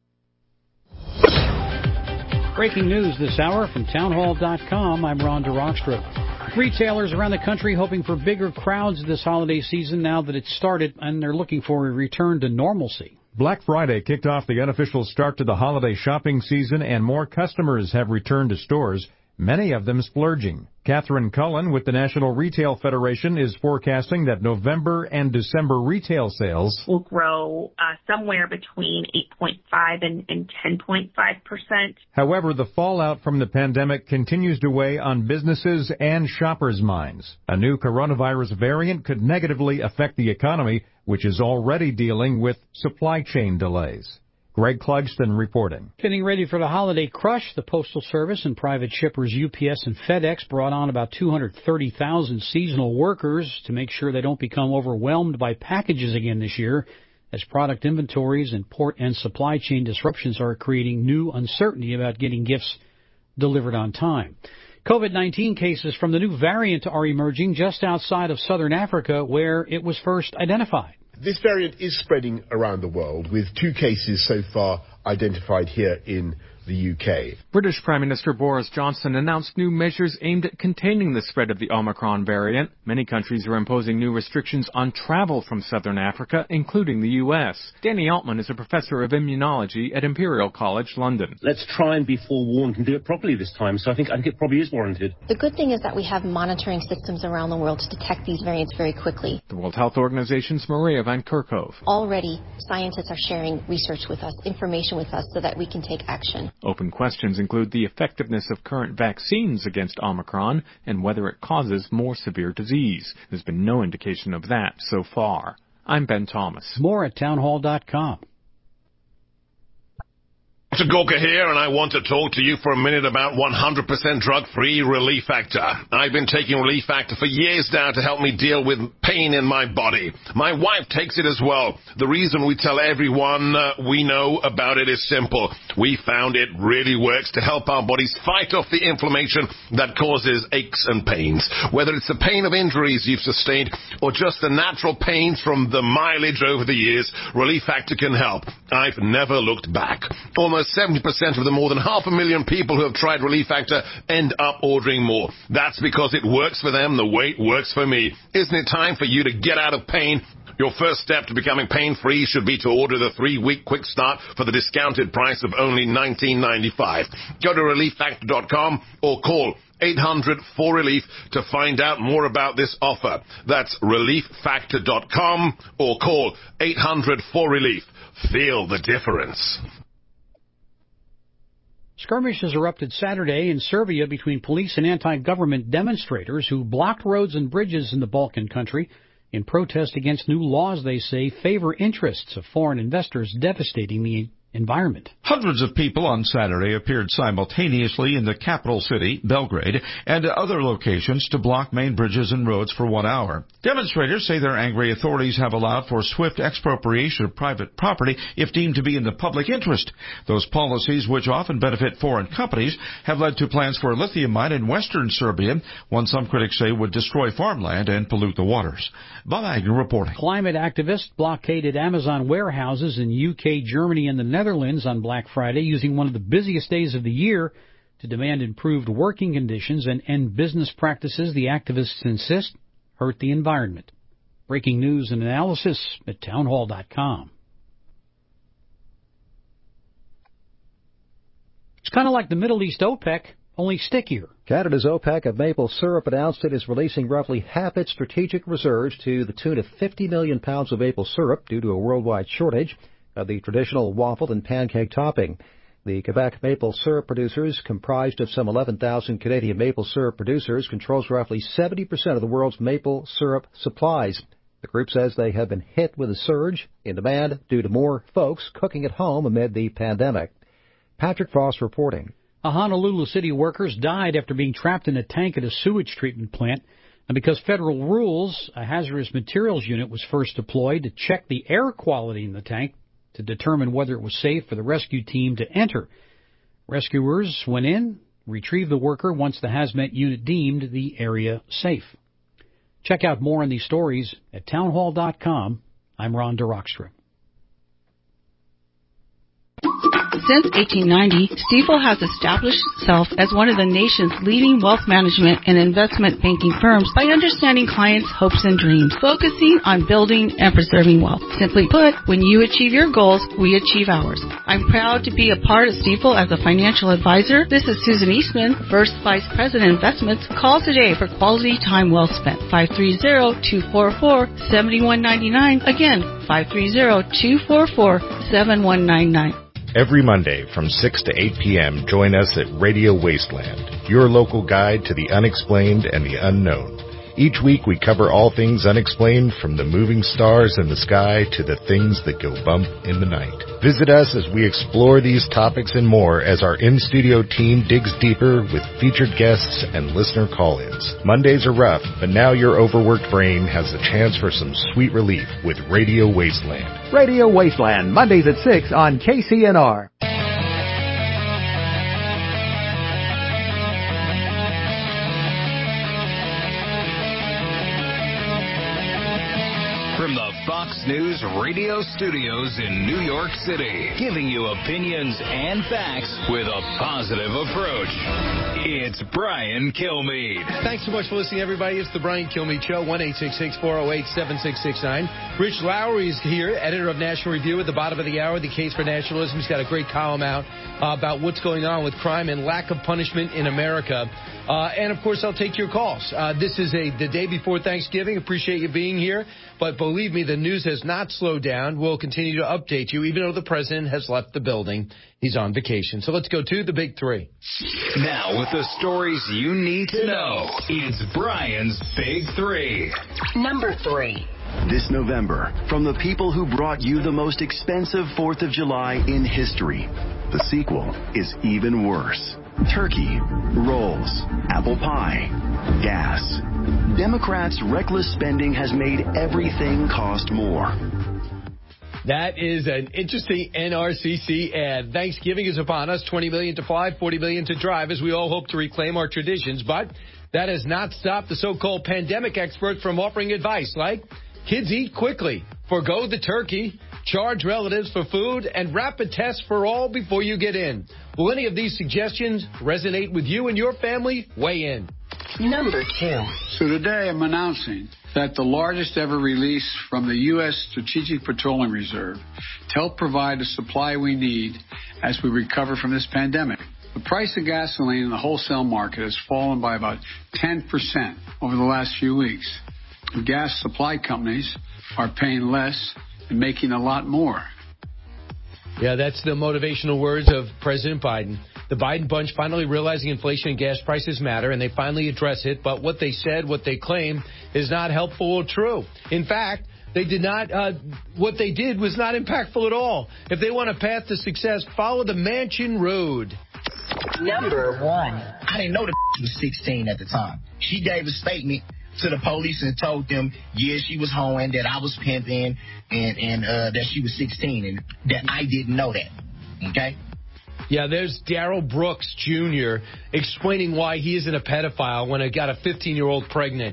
Breaking news this hour from townhall.com. I'm Rhonda Rockstrop. Retailers around the country hoping for bigger crowds this holiday season now that it's started, and they're looking for a return to normalcy. Black Friday kicked off the unofficial start to the holiday shopping season, and more customers have returned to stores, many of them splurging. Catherine Cullen with the National Retail Federation is forecasting that November and December retail sales will grow somewhere between 8.5 and 10.5%. However, the fallout from the pandemic continues to weigh on businesses and shoppers' minds. A new coronavirus variant could negatively affect the economy, which is already dealing with supply chain delays. Greg Clugston reporting. Getting ready for the holiday crush, the Postal Service and private shippers UPS and FedEx brought on about 230,000 seasonal workers to make sure they don't become overwhelmed by packages again this year, as product inventories and port and supply chain disruptions are creating new uncertainty about getting gifts delivered on time. COVID-19 cases from the new variant are emerging just outside of southern Africa, where it was first identified. This variant is spreading around the world, with 2 cases so far identified here in the UK. British Prime Minister Boris Johnson announced new measures aimed at containing the spread of the Omicron variant. Many countries are imposing new restrictions on travel from southern Africa, including the U.S. Danny Altman is a professor of immunology at Imperial College London. Let's try and be forewarned and do it properly this time, so I think it probably is warranted. The good thing is that we have monitoring systems around the world to detect these variants very quickly. The World Health Organization's Maria Van Kerkhove. Already, scientists are sharing research with us, information with us, so that we can take action. Open questions include the effectiveness of current vaccines against Omicron and whether it causes more severe disease. There's been no indication of that so far. I'm Ben Thomas. More at townhall.com. Dr. Gorka here, and I want to talk to you for a minute about 100% drug-free Relief Factor. I've been taking Relief Factor for years now to help me deal with pain in my body. My wife takes it as well. The reason we tell everyone we know about it is simple. We found it really works to help our bodies fight off the inflammation that causes aches and pains. Whether it's the pain of injuries you've sustained or just the natural pain from the mileage over the years, Relief Factor can help. I've never looked back. Almost 70% of the more than 500,000 people who have tried Relief Factor end up ordering more. That's because it works for them the way it works for me. Isn't it time for you to get out of pain? Your first step to becoming pain-free should be to order the 3-week quick start for the discounted price of only $19.95. Go to ReliefFactor.com or call 800-4RELIEF to find out more about this offer. That's ReliefFactor.com or call 800-4RELIEF. Feel the difference. Skirmishes erupted Saturday in Serbia between police and anti-government demonstrators who blocked roads and bridges in the Balkan country in protest against new laws they say favor interests of foreign investors, devastating the environment. Hundreds of people on Saturday appeared simultaneously in the capital city, Belgrade, and other locations to block main bridges and roads for 1 hour. Demonstrators say their angry authorities have allowed for swift expropriation of private property if deemed to be in the public interest. Those policies, which often benefit foreign companies, have led to plans for a lithium mine in western Serbia, one some critics say would destroy farmland and pollute the waters. Bob Agnew reporting. Climate activists blockaded Amazon warehouses in UK, Germany, and the Netherlands on Black Friday, using one of the busiest days of the year to demand improved working conditions and end business practices the activists insist hurt the environment. Breaking news and analysis at townhall.com. It's kind of like the Middle East OPEC, only stickier. Canada's OPEC of maple syrup announced it is releasing roughly half its strategic reserves to the tune of 50 million pounds of maple syrup due to a worldwide shortage of the traditional waffle and pancake topping. The Quebec maple syrup producers, comprised of some 11,000 Canadian maple syrup producers, controls roughly 70% of the world's maple syrup supplies. The group says they have been hit with a surge in demand due to more folks cooking at home amid the pandemic. Patrick Frost reporting. Honolulu city workers died after being trapped in a tank at a sewage treatment plant. And because federal rules, a hazardous materials unit was first deployed to check the air quality in the tank to determine whether it was safe for the rescue team to enter. Rescuers went in, retrieved the worker once the hazmat unit deemed the area safe. Check out more on these stories at townhall.com. I'm Ron DeRockstra. Since 1890, Stifel has established itself as one of the nation's leading wealth management and investment banking firms by understanding clients' hopes and dreams, focusing on building and preserving wealth. Simply put, when you achieve your goals, we achieve ours. I'm proud to be a part of Stifel as a financial advisor. This is Susan Eastman, First Vice President Investments. Call today for quality time well spent. 530-244-7199. Again, 530-244-7199. Every Monday from 6 to 8 p.m., join us at Radio Wasteland, your local guide to the unexplained and the unknown. Each week we cover all things unexplained, from the moving stars in the sky to the things that go bump in the night. Visit us as we explore these topics and more as our in-studio team digs deeper with featured guests and listener call-ins. Mondays are rough, but now your overworked brain has a chance for some sweet relief with Radio Wasteland. Radio Wasteland, Mondays at 6 on KCNR. From the Fox News radio studios in New York City, giving you opinions and facts with a positive approach. It's Brian Kilmeade. Thanks so much for listening, everybody. It's the Brian Kilmeade Show, 1-866-408-7669. Rich Lowry is here, editor of National Review, at the bottom of the hour, The Case for Nationalism. He's got a great column out about what's going on with crime and lack of punishment in America. And, of course, I'll take your calls. This is the day before Thanksgiving. Appreciate you being here. But believe me, the news has not slowed down. We'll continue to update you, even though the president has left the building. He's on vacation. So let's go to the big three. Now, with the stories you need to know, it's Brian's Big Three. Number 3. This November, from the people who brought you the most expensive 4th of July in history, the sequel is even worse. Turkey, rolls, apple pie, gas. Democrats' reckless spending has made everything cost more. That is an interesting NRCC ad. Thanksgiving is upon us. 20 million to fly, 40 million to drive, as we all hope to reclaim our traditions. But that has not stopped the so-called pandemic experts from offering advice like kids eat quickly, forgo the turkey, charge relatives for food, and rapid tests for all before you get in. Will any of these suggestions resonate with you and your family? Weigh in. Number 2. So today I'm announcing that the largest ever release from the U.S. Strategic Petroleum Reserve to help provide the supply we need as we recover from this pandemic. The price of gasoline in the wholesale market has fallen by about 10% over the last few weeks. Gas supply companies are paying less and making a lot more. Yeah, that's the motivational words of President Biden. The Biden bunch finally realizing inflation and gas prices matter, and they finally address it. But what they said, what they claim, is not helpful or true. In fact, they did not. What they did was not impactful at all. If they want a path to success, follow the Manchin Road. Number 1. I didn't know the was 16 at the time. She gave a statement to the police and told them, yeah, she was hoeing, that I was pimping, and that she was 16, and that I didn't know that. Okay? Yeah, there's Darrell Brooks Jr. explaining why he isn't a pedophile when I got a 15-year-old pregnant.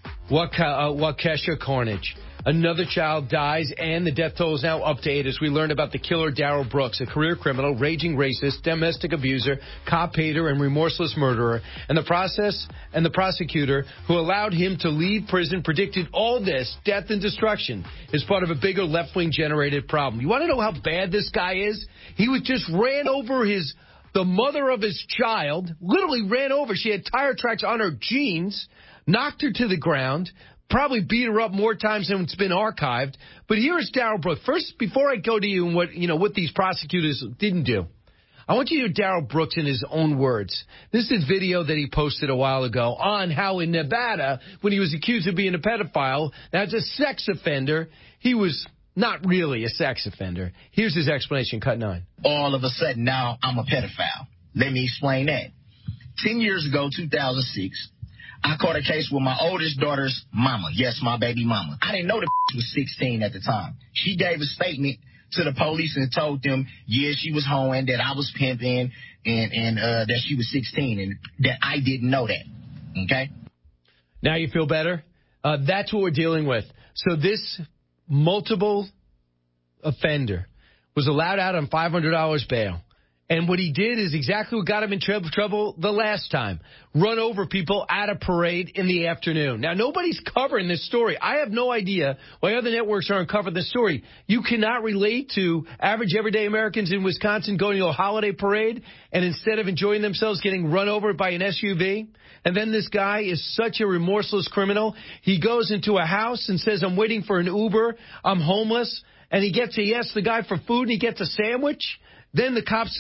Waukesha carnage. Another child dies, and the death toll is now up to 8 as we learn about the killer Darrell Brooks, a career criminal, raging racist, domestic abuser, cop hater, and remorseless murderer. And the prosecutor who allowed him to leave prison predicted all this, death and destruction, is part of a bigger left-wing generated problem. You want to know how bad this guy is? He just ran over the mother of his child, literally ran over. She had tire tracks on her jeans, knocked her to the ground, probably beat her up more times than it's been archived. But here is Darrell Brooks. First, before I go to you and what these prosecutors didn't do, I want you to hear Darrell Brooks in his own words. This is video that he posted a while ago on how in Nevada, when he was accused of being a pedophile, as a sex offender, he was not really a sex offender. Here's his explanation, cut 9. All of a sudden, now I'm a pedophile. Let me explain that. 10 years ago, 2006, I caught a case with my oldest daughter's mama. Yes, my baby mama. I didn't know the was 16 at the time. She gave a statement to the police and told them, yeah, she was hoeing, that I was pimping, and that she was 16, and that I didn't know that. Okay? Now you feel better? That's what we're dealing with. So this multiple offender was allowed out on $500 bail. And what he did is exactly what got him in trouble the last time. Run over people at a parade in the afternoon. Now, nobody's covering this story. I have no idea why other networks aren't covering this story. You cannot relate to average everyday Americans in Wisconsin going to a holiday parade and instead of enjoying themselves getting run over by an SUV. And then this guy is such a remorseless criminal. He goes into a house and says, I'm waiting for an Uber. I'm homeless. And he asks the guy for food and he gets a sandwich. Then the cops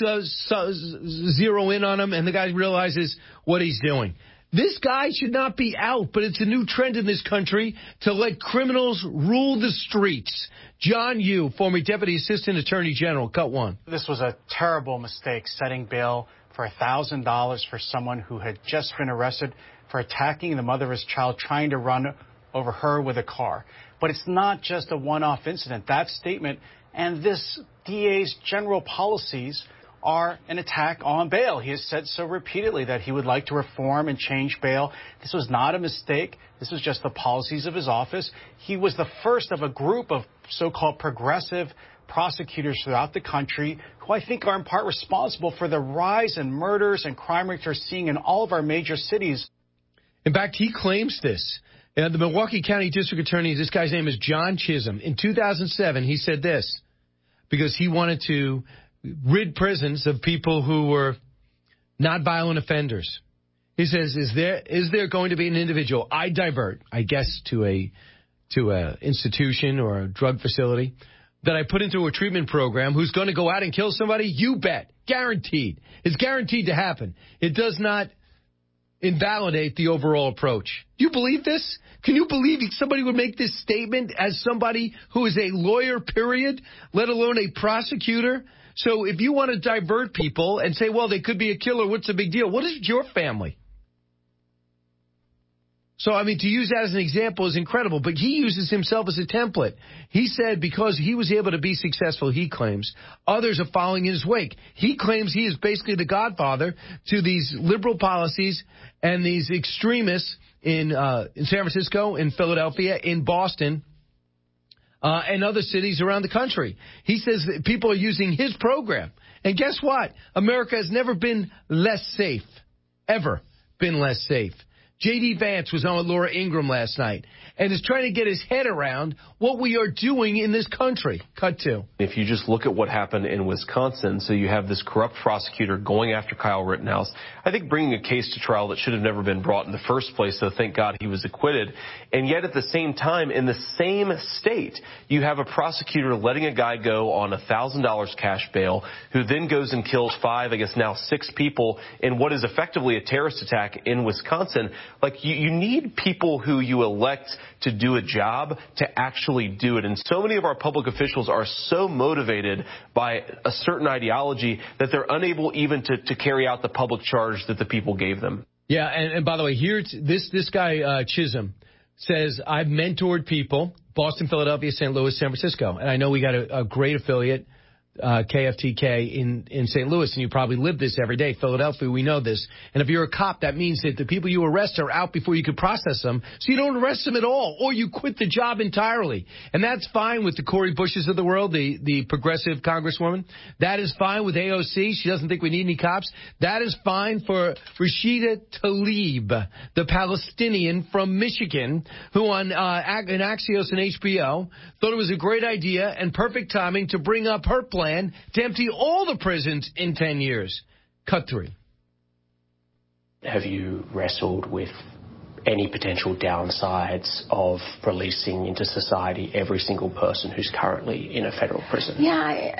zero in on him, and the guy realizes what he's doing. This guy should not be out, but it's a new trend in this country to let criminals rule the streets. John Yoo, former Deputy Assistant Attorney General, cut 1. This was a terrible mistake, setting bail for $1,000 for someone who had just been arrested for attacking the mother of his child, trying to run over her with a car. But it's not just a one-off incident. That statement and this DA's general policies are an attack on bail. He has said so repeatedly that he would like to reform and change bail. This was not a mistake. This was just the policies of his office. He was the first of a group of so-called progressive prosecutors throughout the country who I think are in part responsible for the rise in murders and crime rates we're seeing in all of our major cities. In fact, he claims this. The Milwaukee County District Attorney, this guy's name is John Chisholm. In 2007, he said this, because he wanted to rid prisons of people who were not violent offenders. He says, is there going to be an individual I divert, I guess, to a institution or a drug facility that I put into a treatment program who's going to go out and kill somebody? You bet. Guaranteed. It's guaranteed to happen. It does not invalidate the overall approach. Do you believe this? Can you believe somebody would make this statement as somebody who is a lawyer, period, let alone a prosecutor? So if you want to divert people and say, well, they could be a killer, what's the big deal? What is your family? So, I mean, to use that as an example is incredible, but he uses himself as a template. He said because he was able to be successful, he claims, others are following in his wake. He claims he is basically the godfather to these liberal policies and these extremists in San Francisco, in Philadelphia, in Boston, and other cities around the country. He says that people are using his program. And guess what? America has never been less safe, ever been less safe. J.D. Vance was on with Laura Ingraham last night and is trying to get his head around what we are doing in this country. Cut 2. If you just look at what happened in Wisconsin, so you have this corrupt prosecutor going after Kyle Rittenhouse, I think bringing a case to trial that should have never been brought in the first place, so thank God he was acquitted. And yet at the same time, in the same state, you have a prosecutor letting a guy go on $1,000 cash bail who then goes and kills 5, I guess now 6 people in what is effectively a terrorist attack in Wisconsin. Like, you need people who you elect to do a job to actually do it. And so many of our public officials are so motivated by a certain ideology that they're unable even to carry out the public charge that the people gave them. Yeah, and by the way, here's this guy, Chisholm, says, I've mentored people, Boston, Philadelphia, St. Louis, San Francisco. And I know we got a great affiliate KFTK in St. Louis, and you probably live this every day. Philadelphia, we know this. And if you're a cop, that means that the people you arrest are out before you could process them, so you don't arrest them at all, or you quit the job entirely. And that's fine with the Cori Bushes of the world, the progressive congresswoman. That is fine with AOC. She doesn't think we need any cops. That is fine for Rashida Tlaib, the Palestinian from Michigan, who on in Axios and HBO thought it was a great idea and perfect timing to bring up her plan to empty all the prisons in 10 years. Cut 3. Have you wrestled with any potential downsides of releasing into society every single person who's currently in a federal prison? Yeah,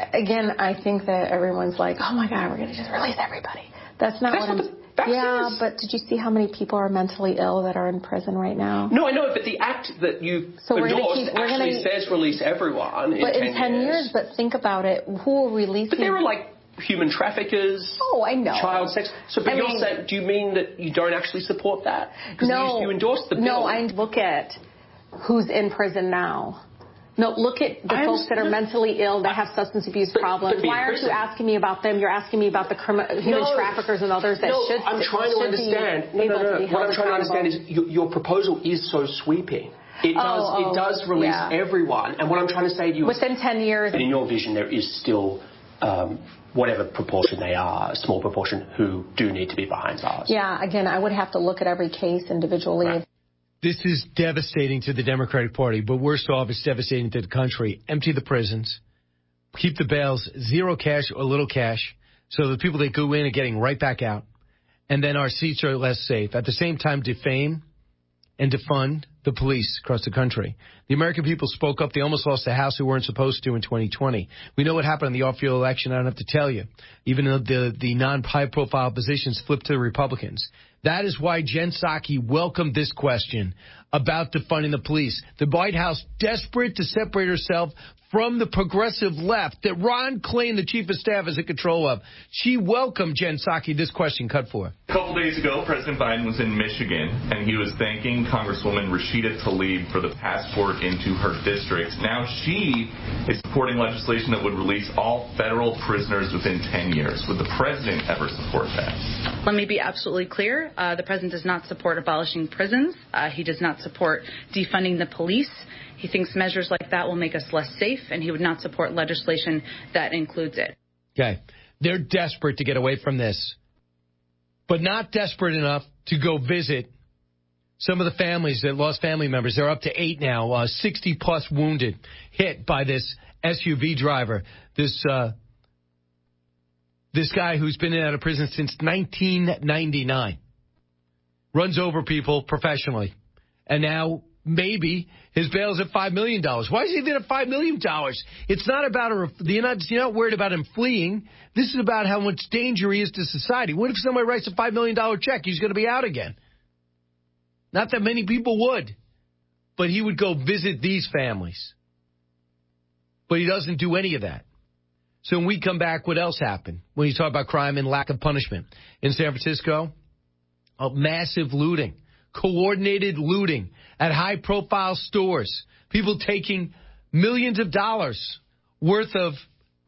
I think that everyone's like, oh my God, we're going to just release everybody. That's not what I'm... Yeah, but did you see how many people are mentally ill that are in prison right now? No, I know, but the act that you endorsed actually says release everyone in 10 years. But think about it. Who will release? But there are like human traffickers. Oh, I know. Child sex. So, but you're saying, do you mean that you don't actually support that? No. You endorsed the bill. No, I look at who's in prison now. No, look at the folks that are mentally ill, that have substance abuse problems. Why aren't you asking me about them? You're asking me about the human traffickers and others that should. I'm trying to understand. What I'm trying to understand is your proposal is so sweeping. It does release everyone. And what I'm trying to say to you within 10 years. In your vision, there is still whatever proportion they are, a small proportion, who do need to be behind bars. Yeah, again, I would have to look at every case individually. Right. This is devastating to the Democratic Party, but worst off, it's devastating to the country. Empty the prisons. Keep the bails, zero cash or little cash, so the people that go in are getting right back out. And then our seats are less safe. At the same time, defame and defund the police across the country. The American people spoke up. They almost lost the House who weren't supposed to in 2020. We know what happened in the off-year election. I don't have to tell you. Even though the non-high-profile positions flipped to the Republicans. That is why Jen Psaki welcomed this question about defunding the police. The White House, desperate to separate herself from the progressive left that Ron Klain, the chief of staff, is in control of. She welcomed Jen Psaki this question. Cut 4. A couple days ago, President Biden was in Michigan, and he was thanking Congresswoman Rashida Tlaib for the passport into her district. Now she is supporting legislation that would release all federal prisoners within 10 years. Would the president ever support that? Let me be absolutely clear. The president does not support abolishing prisons. He does not support defunding the police. He thinks measures like that will make us less safe, and he would not support legislation that includes it. Okay. They're desperate to get away from this, but not desperate enough to go visit some of the families that lost family members. They're up to 8 now, 60-plus wounded, hit by this SUV driver, this guy who's been in and out of prison since 1999. Runs over people professionally, and now maybe his bail is at $5 million. Why is he even at $5 million? It's not about you're not worried about him fleeing. This is about how much danger he is to society. What if somebody writes a $5 million check? He's going to be out again. Not that many people would, but he would go visit these families. But he doesn't do any of that. So when we come back, what else happened? When you talk about crime and lack of punishment. In San Francisco, a massive looting. Coordinated looting at high-profile stores. People taking millions of dollars worth of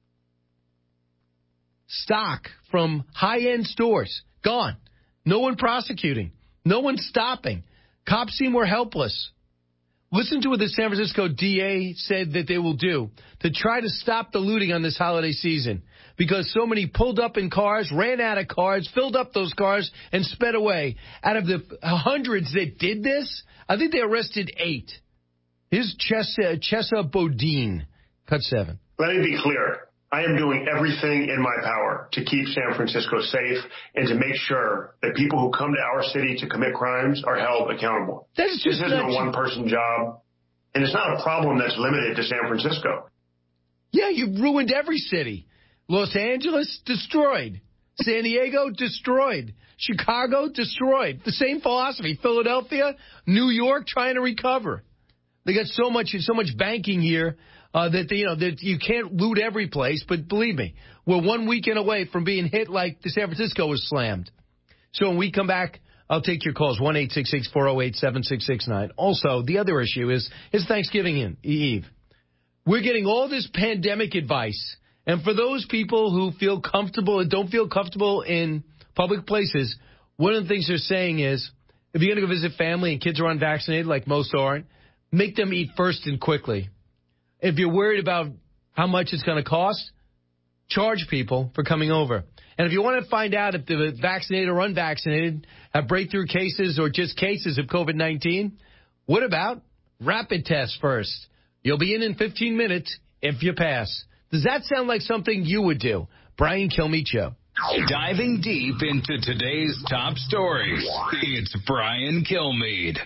stock from high-end stores. Gone. No one prosecuting. No one stopping. Cops seem more helpless. Listen to what the San Francisco DA said that they will do to try to stop the looting on this holiday season. Because so many pulled up in cars, ran out of cars, filled up those cars, and sped away. Out of the hundreds that did this, I think they arrested 8. Here's Chesa Bodine. Cut 7. Let me be clear. I am doing everything in my power to keep San Francisco safe and to make sure that people who come to our city to commit crimes are held accountable. This isn't a one-person job, and it's not a problem that's limited to San Francisco. Yeah, you've ruined every city. Los Angeles, destroyed. San Diego, destroyed. Chicago, destroyed. The same philosophy. Philadelphia, New York, trying to recover. They got so much banking here that you can't loot every place. But believe me, we're 1 weekend away from being hit like the San Francisco was slammed. So when we come back, I'll take your calls, 1-866-408-7669. Also, the other issue is Thanksgiving Eve. We're getting all this pandemic advice And for those people who feel comfortable and don't feel comfortable in public places, one of the things they're saying is, if you're going to go visit family and kids are unvaccinated, like most aren't, make them eat first and quickly. If you're worried about how much it's going to cost, charge people for coming over. And if you want to find out if the vaccinated or unvaccinated have breakthrough cases or just cases of COVID-19, what about rapid tests first? You'll be in 15 minutes if you pass. Does that sound like something you would do? Brian Kilmeade Show. Diving deep into today's top stories, it's Brian Kilmeade.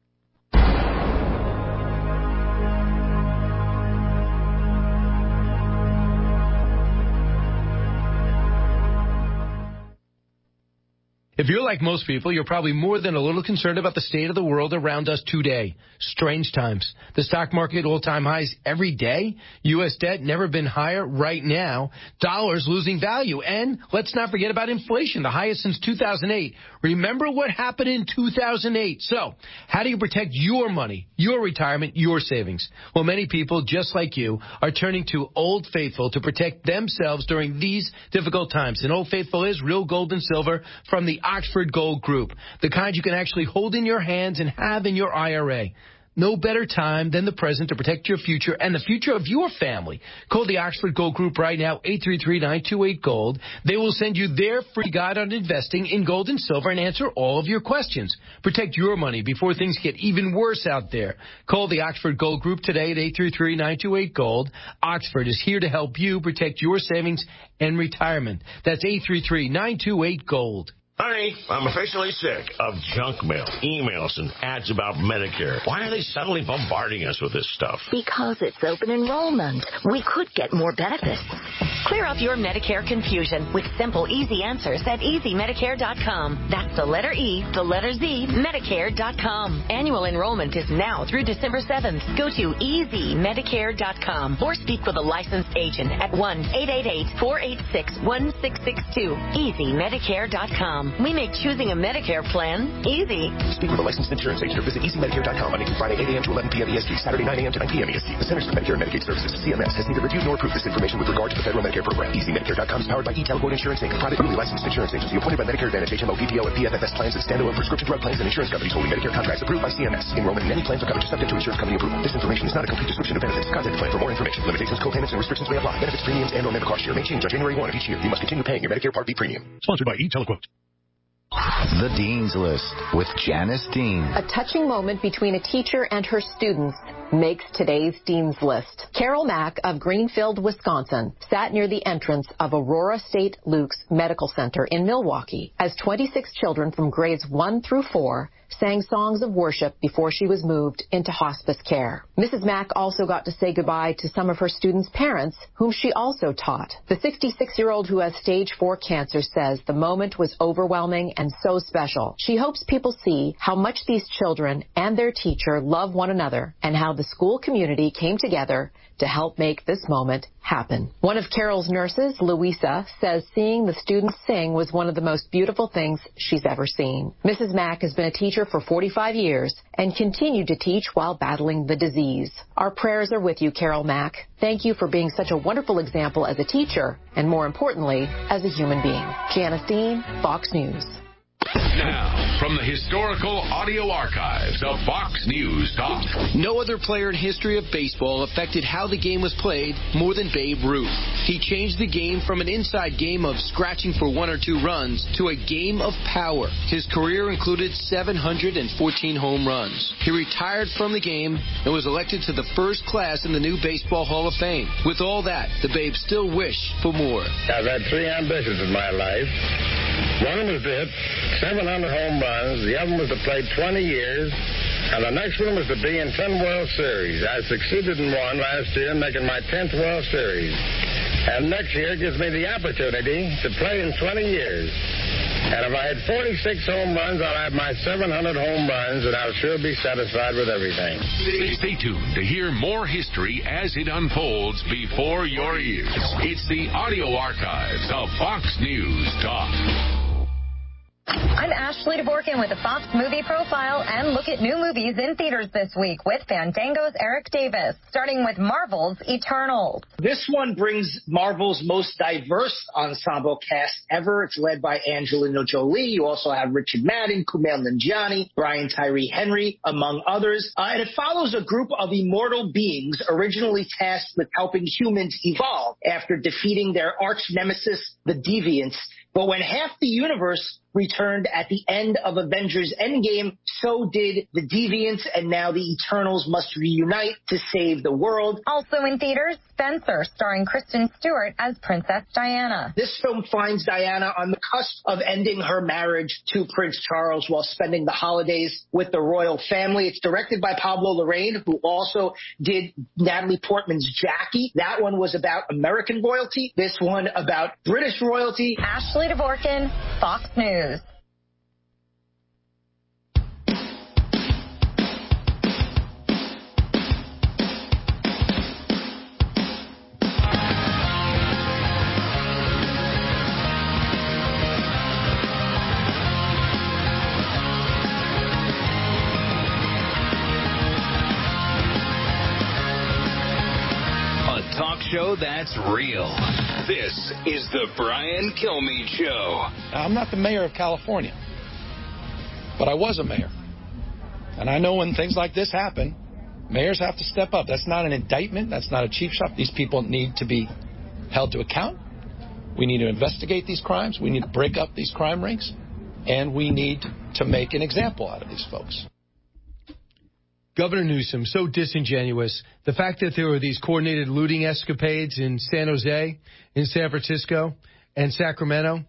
If you're like most people, you're probably more than a little concerned about the state of the world around us today. Strange times. The stock market all-time highs every day. U.S. debt never been higher right now. Dollars losing value. And let's not forget about inflation, the highest since 2008. Remember what happened in 2008. So, how do you protect your money, your retirement, your savings? Well, many people, just like you, are turning to Old Faithful to protect themselves during these difficult times. And Old Faithful is real gold and silver from the Oxford Gold Group, the kind you can actually hold in your hands and have in your IRA. No better time than the present to protect your future and the future of your family. Call the Oxford Gold Group right now, 833-928-GOLD. They will send you their free guide on investing in gold and silver and answer all of your questions. Protect your money before things get even worse out there. Call the Oxford Gold Group today at 833-928-GOLD. Oxford is here to help you protect your savings and retirement. That's 833-928-GOLD. Honey, I'm officially sick of junk mail, emails, and ads about Medicare. Why are they suddenly bombarding us with this stuff? Because it's open enrollment. We could get more benefits. Clear up your Medicare confusion with simple, easy answers at EasyMedicare.com. That's the letter E, the letter Z, Medicare.com. Annual enrollment is now through December 7th. Go to EasyMedicare.com or speak with a licensed agent at 1-888-486-1662. EasyMedicare.com. We make choosing a Medicare plan easy. Speak with a licensed insurance agent or visit EasyMedicare.com Monday through Friday, 8 a.m. to 11 p.m. EST, Saturday, 9 a.m. to 9 p.m. EST. The Centers for Medicare and Medicaid Services, CMS, has neither reviewed nor approved this information with regard to the federal Medicare program. EasyMedicare.com is powered by eTelequote Insurance Inc., a private, newly licensed insurance agency appointed by Medicare Advantage, HMO, PPO, and PFFS plans and standalone prescription drug plans and insurance companies holding Medicare contracts approved by CMS. Enrollment in any plans or coverage is subject to insurance company approval. This information is not a complete description of benefits. Contact the plan for more information. Limitations, co-payments, and restrictions may apply. Benefits, premiums, and/or member cost share may change on January 1 of each year. You must continue paying your Medicare Part B premium. Sponsored by eTelequote. The Dean's List with Janice Dean. A touching moment between a teacher and her students makes today's Dean's List. Carol Mack of Greenfield, Wisconsin, sat near the entrance of Aurora St. Luke's Medical Center in Milwaukee as 26 children from grades 1 through 4 sang songs of worship before she was moved into hospice care. Mrs. Mack also got to say goodbye to some of her students' parents, whom she also taught. The 66-year-old who has stage 4 cancer says the moment was overwhelming and so special. She hopes people see how much these children and their teacher love one another and how the school community came together to help make this moment happen. One of Carol's nurses, Louisa, says seeing the students sing was one of the most beautiful things she's ever seen. Mrs. Mack has been a teacher for 45 years and continued to teach while battling the disease. Our prayers are with you, Carol Mack. Thank you for being such a wonderful example as a teacher and, more importantly, as a human being. Janice Dean, Fox News. Now, from the historical audio archives of Fox News Talk. No other player in history of baseball affected how the game was played more than Babe Ruth. He changed the game from an inside game of scratching for 1 or 2 runs to a game of power. His career included 714 home runs. He retired from the game and was elected to the first class in the new Baseball Hall of Fame. With all that, the Babe still wished for more. I've had 3 ambitions in my life. One was to hit 700 home runs. The other was to play 20 years. And the next one was to be in 10 World Series. I succeeded in one last year, making my 10th World Series. And next year gives me the opportunity to play in 20 years. And if I had 46 home runs, I'll have my 700 home runs, and I'll sure be satisfied with everything. Stay tuned to hear more history as it unfolds before your ears. It's the audio archives of Fox News Talk. I'm Ashley DeVorkin with the Fox Movie Profile and look at new movies in theaters this week with Fandango's Eric Davis, starting with Marvel's Eternals. This one brings Marvel's most diverse ensemble cast ever. It's led by Angelina Jolie. You also have Richard Madden, Kumail Nanjiani, Brian Tyree Henry, among others. And it follows a group of immortal beings originally tasked with helping humans evolve after defeating their arch nemesis, the Deviants. But when half the universe returned at the end of Avengers Endgame, so did the Deviants, and now the Eternals must reunite to save the world. Also in theaters, Spencer, starring Kristen Stewart as Princess Diana. This film finds Diana on the cusp of ending her marriage to Prince Charles while spending the holidays with the royal family. It's directed by Pablo Larraín, who also did Natalie Portman's Jackie. That one was about American royalty. This one about British royalty. Ashley DeVorkin, Fox News. Talk show that's real. This is the Brian Kilmeade Show. I'm not the mayor of California, but I was a mayor. And I know when things like this happen, mayors have to step up. That's not an indictment. That's not a cheap shot. These people need to be held to account. We need to investigate these crimes. We need to break up these crime rings. And we need to make an example out of these folks. Governor Newsom, so disingenuous. The fact that there were these coordinated looting escapades in San Jose, in San Francisco, and Sacramento,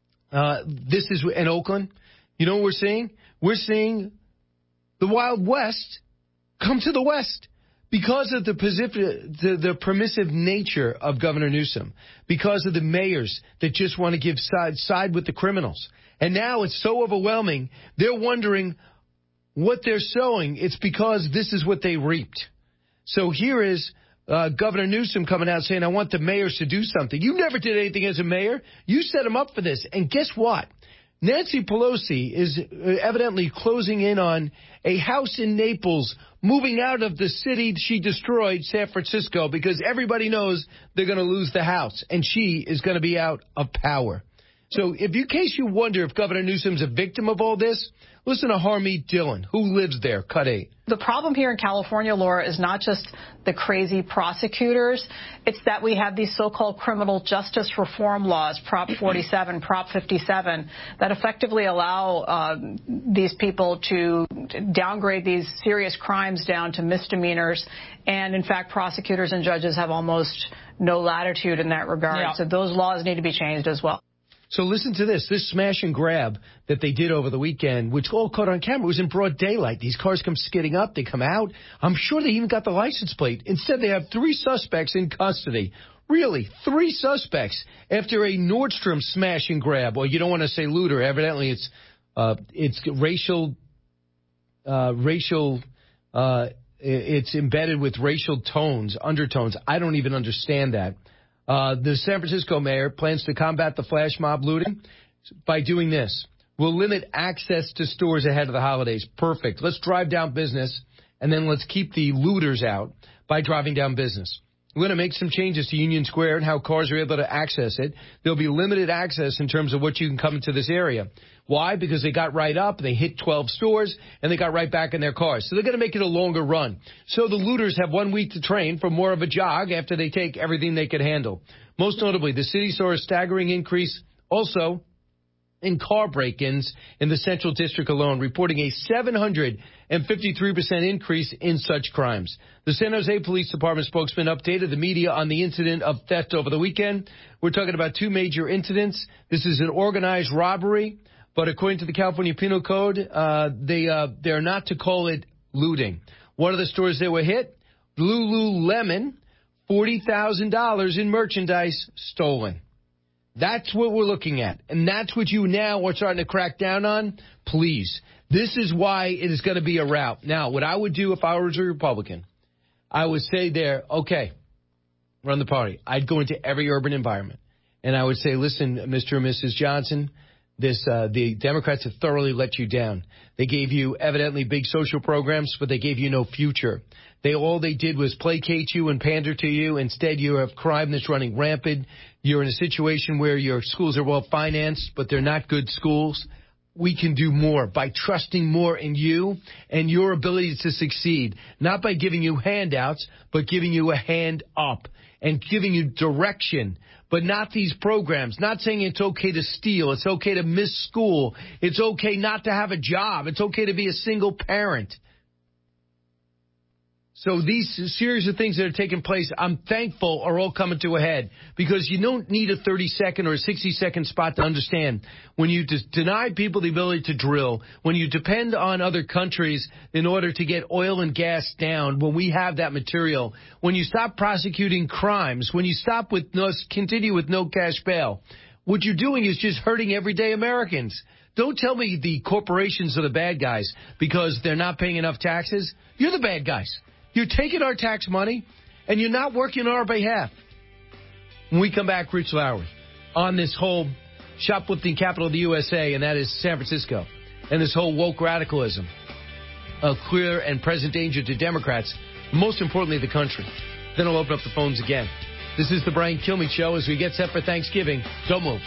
in Oakland. You know what we're seeing? We're seeing the Wild West come to the West because of the permissive nature of Governor Newsom, because of the mayors that just want to give side with the criminals. And now it's so overwhelming, they're wondering what they're sowing. It's because this is what they reaped. So here is Governor Newsom coming out saying, I want the mayors to do something. You never did anything as a mayor. You set them up for this. And guess what? Nancy Pelosi is evidently closing in on a house in Naples, moving out of the city she destroyed, San Francisco, because everybody knows they're going to lose the house. And she is going to be out of power. So in case you wonder if Governor Newsom's a victim of all this, listen to Harmeet Dillon, who lives there, Cut 8. The problem here in California, Laura, is not just the crazy prosecutors. It's that we have these so-called criminal justice reform laws, Prop 47, Prop 57, that effectively allow these people to downgrade these serious crimes down to misdemeanors. And, in fact, prosecutors and judges have almost no latitude in that regard. Yeah. So those laws need to be changed as well. So listen to this smash and grab that they did over the weekend, which all caught on camera. It was in broad daylight. These cars come skidding up. They come out. I'm sure they even got the license plate. Instead, they have 3 suspects in custody. Really, 3 suspects after a Nordstrom smash and grab. Or you don't want to say looter. Evidently, it's racial. It's embedded with racial undertones. I don't even understand that. The San Francisco mayor plans to combat the flash mob looting by doing this. We'll limit access to stores ahead of the holidays. Perfect. Let's drive down business, and then let's keep the looters out by driving down business. We're going to make some changes to Union Square and how cars are able to access it. There'll be limited access in terms of what you can come into this area. Why? Because they got right up, they hit 12 stores, and they got right back in their cars. So they're going to make it a longer run. So the looters have 1 week to train for more of a jog after they take everything they could handle. Most notably, the city saw a staggering increase also in car break-ins in the Central District alone, reporting a 753% increase in such crimes. The San Jose Police Department spokesman updated the media on the incident of theft over the weekend. We're talking about 2 major incidents. This is an organized robbery, but according to the California Penal Code, they're not to call it looting. One of the stores that were hit, Lululemon, $40,000 in merchandise stolen. That's what we're looking at. And that's what you now are starting to crack down on. Please. This is why it is going to be a rout. Now, what I would do if I was a Republican, I would say there, okay, run the party. I'd go into every urban environment. And I would say, listen, Mr. and Mrs. Johnson, The Democrats have thoroughly let you down. They gave you evidently big social programs, but they gave you no future. All they did was placate you and pander to you. Instead, you have crime that's running rampant. You're in a situation where your schools are well financed, but they're not good schools. We can do more by trusting more in you and your ability to succeed, not by giving you handouts, but giving you a hand up and giving you direction, but not these programs, not saying it's okay to steal, it's okay to miss school, it's okay not to have a job, it's okay to be a single parent. So these series of things that are taking place, I'm thankful, are all coming to a head, because you don't need a 30-second or a 60-second spot to understand. When you deny people the ability to drill, when you depend on other countries in order to get oil and gas down, when we have that material, when you stop prosecuting crimes, when you continue with no cash bail, what you're doing is just hurting everyday Americans. Don't tell me the corporations are the bad guys because they're not paying enough taxes. You're the bad guys. You're taking our tax money, and you're not working on our behalf. When we come back, Rich Lowry, on this whole shoplifting capital of the USA, and that is San Francisco, and this whole woke radicalism, a clear and present danger to Democrats, most importantly the country. Then I'll open up the phones again. This is the Brian Kilmeade Show as we get set for Thanksgiving. Don't move.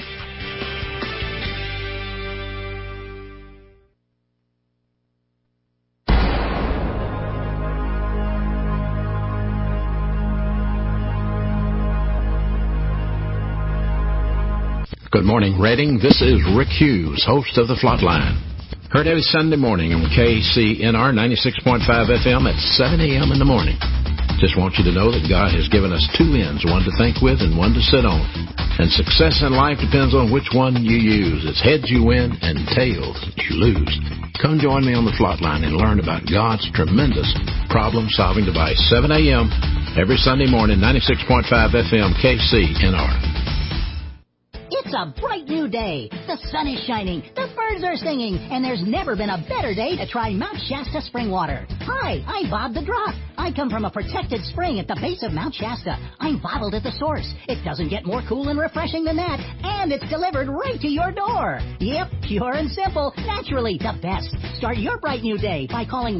Good morning, Reading. This is Rick Hughes, host of The Flatline. Heard every Sunday morning on KCNR 96.5 FM at 7 a.m. in the morning. Just want you to know that God has given us two ends, one to think with and one to sit on. And success in life depends on which one you use. It's heads you win and tails you lose. Come join me on The Flatline and learn about God's tremendous problem-solving device. 7 a.m. every Sunday morning, 96.5 FM KCNR. It's a bright new day. The sun is shining, the birds are singing, and there's never been a better day to try Mount Shasta spring water. Hi, I'm Bob the Drop. I come from a protected spring at the base of Mount Shasta. I'm bottled at the source. It doesn't get more cool and refreshing than that, and it's delivered right to your door. Yep, pure and simple, naturally the best. Start your bright new day by calling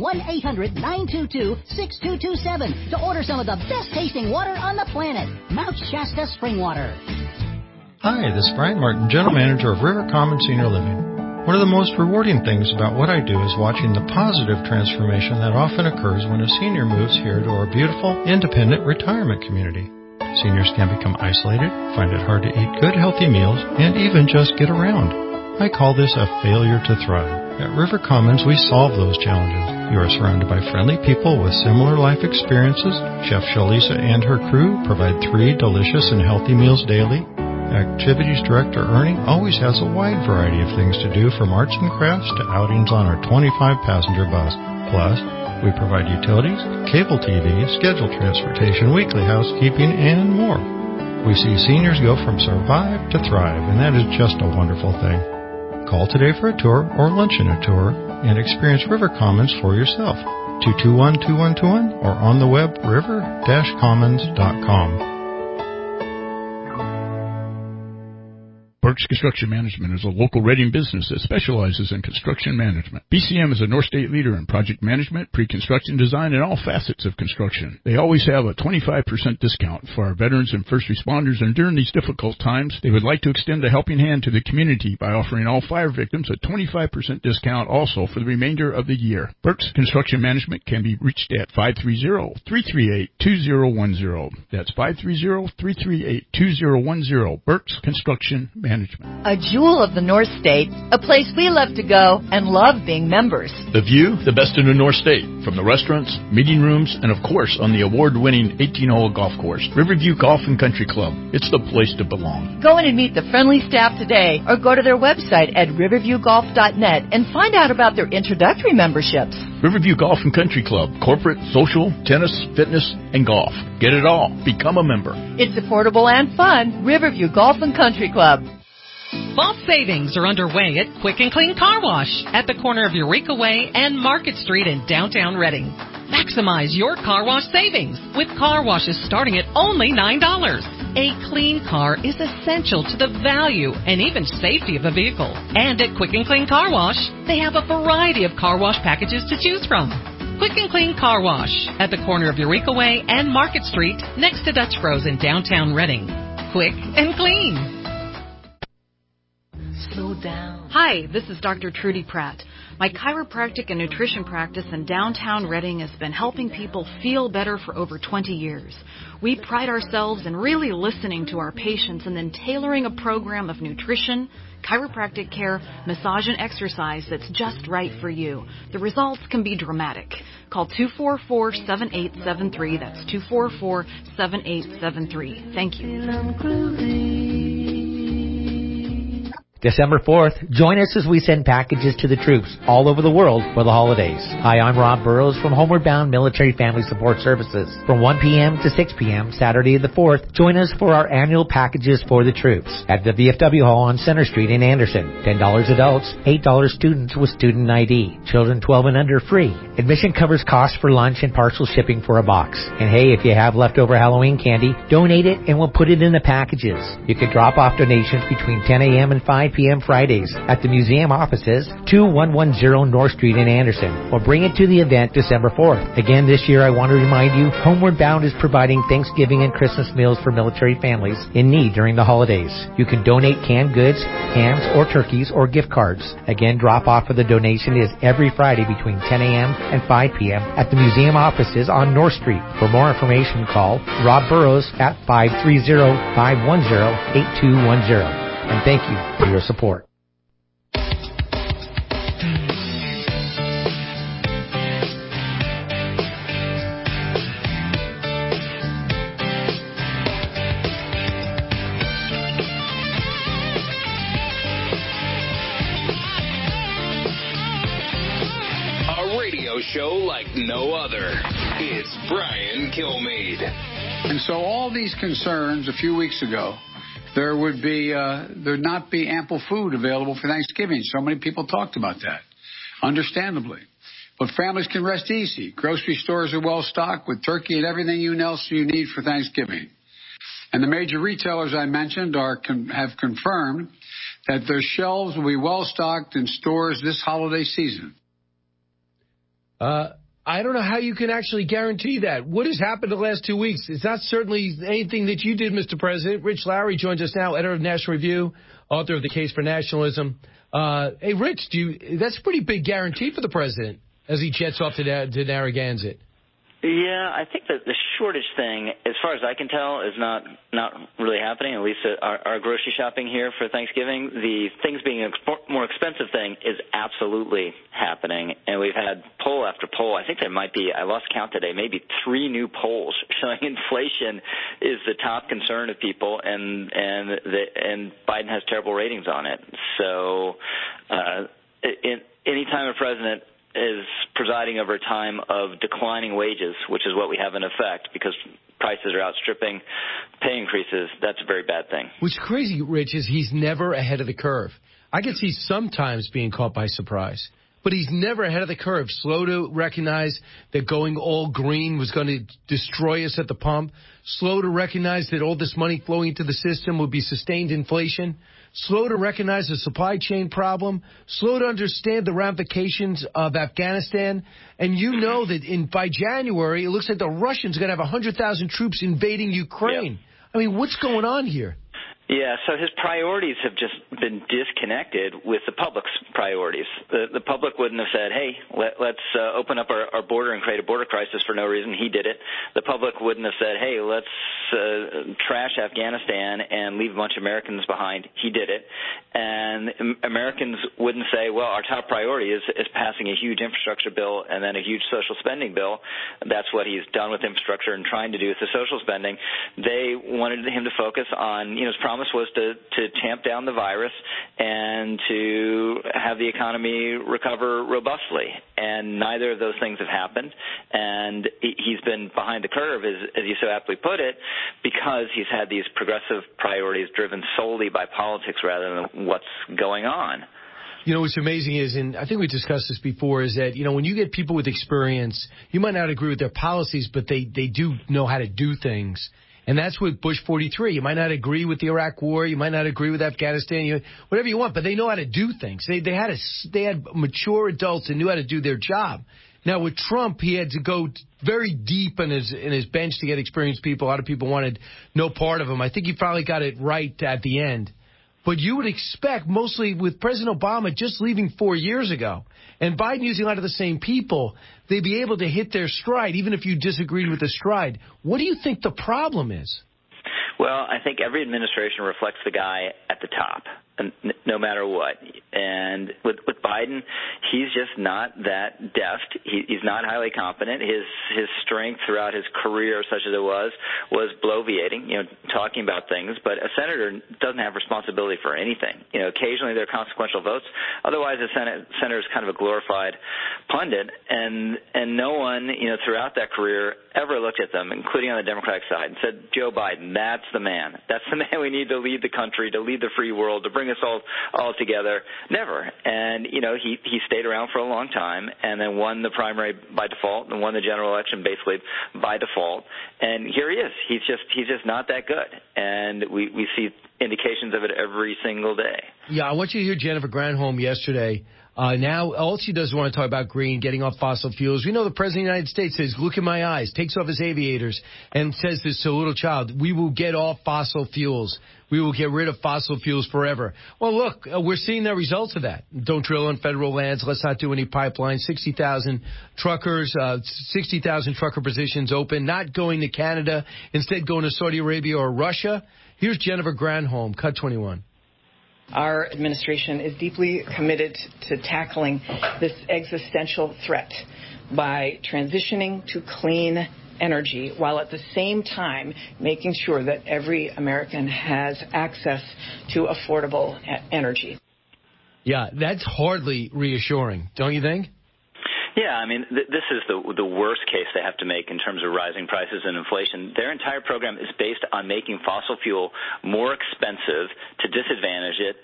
1-800-922-6227 to order some of the best tasting water on the planet. Mount Shasta spring water. Hi, this is Brian Martin, General Manager of River Commons Senior Living. One of the most rewarding things about what I do is watching the positive transformation that often occurs when a senior moves here to our beautiful, independent retirement community. Seniors can become isolated, find it hard to eat good, healthy meals, and even just get around. I call this a failure to thrive. At River Commons, we solve those challenges. You are surrounded by friendly people with similar life experiences. Chef Shalisa and her crew provide 3 delicious and healthy meals daily. Activities Director Ernie always has a wide variety of things to do, from arts and crafts to outings on our 25-passenger bus. Plus, we provide utilities, cable TV, scheduled transportation, weekly housekeeping, and more. We see seniors go from survive to thrive, and that is just a wonderful thing. Call today for a tour or lunch in a tour and experience River Commons for yourself. 221-2121 or on the web river-commons.com. Burke's Construction Management is a local Reading business that specializes in construction management. BCM is a North State leader in project management, pre-construction design, and all facets of construction. They always have a 25% discount for our veterans and first responders, and during these difficult times, they would like to extend a helping hand to the community by offering all fire victims a 25% discount also for the remainder of the year. Burke's Construction Management can be reached at 530-338-2010. That's 530-338-2010. Burke's Construction Management. A jewel of the North State, a place we love to go and love being members. The view, the best in the North State, from the restaurants, meeting rooms, and of course on the award-winning 18-hole golf course. Riverview Golf and Country Club. It's the place to belong. Go in and meet the friendly staff today, or go to their website at riverviewgolf.net and find out about their introductory memberships. Riverview Golf and Country Club. Corporate, social, tennis, fitness, and golf. Get it all. Become a member. It's affordable and fun. Riverview Golf and Country Club. Fall savings are underway at Quick and Clean Car Wash at the corner of Eureka Way and Market Street in downtown Reading. Maximize your car wash savings with car washes starting at only $9. A clean car is essential to the value and even safety of a vehicle. And at Quick and Clean Car Wash, they have a variety of car wash packages to choose from. Quick and Clean Car Wash at the corner of Eureka Way and Market Street next to Dutch Bros in downtown Reading. Quick and clean. Slow down. Hi, this is Dr. Trudy Pratt. My chiropractic and nutrition practice in downtown Reading has been helping people feel better for over 20 years. We pride ourselves in really listening to our patients and then tailoring a program of nutrition, chiropractic care, massage, and exercise that's just right for you. The results can be dramatic. Call 244-7873. That's 244-7873. Thank you. December 4th, join us as we send packages to the troops all over the world for the holidays. Hi, I'm Rob Burrows from Homeward Bound Military Family Support Services. From 1 p.m. to 6 p.m. Saturday the 4th, join us for our annual packages for the troops at the VFW Hall on Center Street in Anderson. $10 adults, $8 students with student ID. Children 12 and under free. Admission covers costs for lunch and partial shipping for a box. And hey, if you have leftover Halloween candy, donate it and we'll put it in the packages. You can drop off donations between 10 a.m. and 5 p.m. Fridays at the museum offices, 2110 North Street in Anderson, or bring it to the event December 4th. Again, this year I want to remind you, Homeward Bound is providing Thanksgiving and Christmas meals for military families in need during the holidays. You can donate canned goods, hams, or turkeys, or gift cards. Again, drop off for the donation is every Friday between 10 a.m. and 5 p.m. at the museum offices on North Street. For more information, call Rob Burrows at 530-510-8210. And thank you for your support. A radio show like no other. It's Brian Kilmeade. And so all these concerns a few weeks ago, there'd not be ample food available for Thanksgiving. So many people talked about that, understandably. But families can rest easy. Grocery stores are well stocked with turkey and everything else you need for Thanksgiving. And the major retailers I mentioned have confirmed that their shelves will be well stocked in stores this holiday season. I don't know how you can actually guarantee that. What has happened the last 2 weeks? It's not certainly anything that you did, Mr. President. Rich Lowry joins us now, editor of National Review, author of The Case for Nationalism. Hey, Rich, that's a pretty big guarantee for the president as he jets off to Narragansett. Yeah, I think that the shortage thing, as far as I can tell, is not really happening, at least our grocery shopping here for Thanksgiving. The things being more expensive thing is absolutely happening, and we've had poll after poll. I think there might be, I lost count today, maybe 3 new polls showing inflation is the top concern of people, and Biden has terrible ratings on it. So any time a president is presiding over a time of declining wages, which is what we have in effect because prices are outstripping pay increases, that's a very bad thing. What's crazy, Rich, is he's never ahead of the curve. I can see sometimes being caught by surprise, but he's never ahead of the curve, slow to recognize that going all green was going to destroy us at the pump, slow to recognize that all this money flowing into the system would be sustained inflation, slow to recognize the supply chain problem, slow to understand the ramifications of Afghanistan. And you know that by January, it looks like the Russians are going to have 100,000 troops invading Ukraine. Yep. I mean, what's going on here? Yeah, so his priorities have just been disconnected with the public's priorities. The public wouldn't have said, hey, let's open up our border and create a border crisis for no reason. He did it. The public wouldn't have said, hey, let's trash Afghanistan and leave a bunch of Americans behind. He did it. And Americans wouldn't say, well, our top priority is passing a huge infrastructure bill and then a huge social spending bill. That's what he's done with infrastructure and trying to do with the social spending. They wanted him to focus on, his promise was to tamp down the virus and to have the economy recover robustly. And neither of those things have happened. And he's been behind the curve, as you so aptly put it, because he's had these progressive priorities driven solely by politics rather than what's going on. What's amazing is, and I think we discussed this before, is that, when you get people with experience, you might not agree with their policies, but they do know how to do things. And that's with Bush 43. You might not agree with the Iraq War. You might not agree with Afghanistan. Whatever you want, but they know how to do things. They had mature adults that knew how to do their job. Now, with Trump, he had to go very deep in his bench to get experienced people. A lot of people wanted no part of him. I think he probably got it right at the end. But you would expect, mostly with President Obama just leaving 4 years ago, and Biden using a lot of the same people, they'd be able to hit their stride, even if you disagreed with the stride. What do you think the problem is? Well, I think every administration reflects the guy at the top, no matter what. And with Biden, he's just not that deft. He's not highly competent. His strength throughout his career, such as it was bloviating, talking about things. But a senator doesn't have responsibility for anything. Occasionally there are consequential votes. Otherwise, a senator is kind of a glorified pundit. And no one, throughout that career ever looked at them, including on the Democratic side, and said, Joe Biden, that's the man. That's the man we need to lead the country, to lead the free world, to bring us all together. Never. And, he stayed around for a long time and then won the primary by default and won the general election basically by default. And here he is. He's just not that good. And we see indications of it every single day. Yeah, I want you to hear Jennifer Granholm yesterday. Now, all she does is want to talk about green, getting off fossil fuels. We know the President of the United States says, look in my eyes, takes off his aviators, and says this to a little child, we will get off fossil fuels. We will get rid of fossil fuels forever. Well, look, we're seeing the results of that. Don't drill on federal lands. Let's not do any pipelines. 60,000 truckers, 60,000 trucker positions open, not going to Canada, instead going to Saudi Arabia or Russia. Here's Jennifer Granholm, Cut 21. Our administration is deeply committed to tackling this existential threat by transitioning to clean energy while at the same time making sure that every American has access to affordable energy. Yeah, that's hardly reassuring, don't you think? Yeah, I mean, this is the worst case they have to make in terms of rising prices and inflation. Their entire program is based on making fossil fuel more expensive to disadvantage it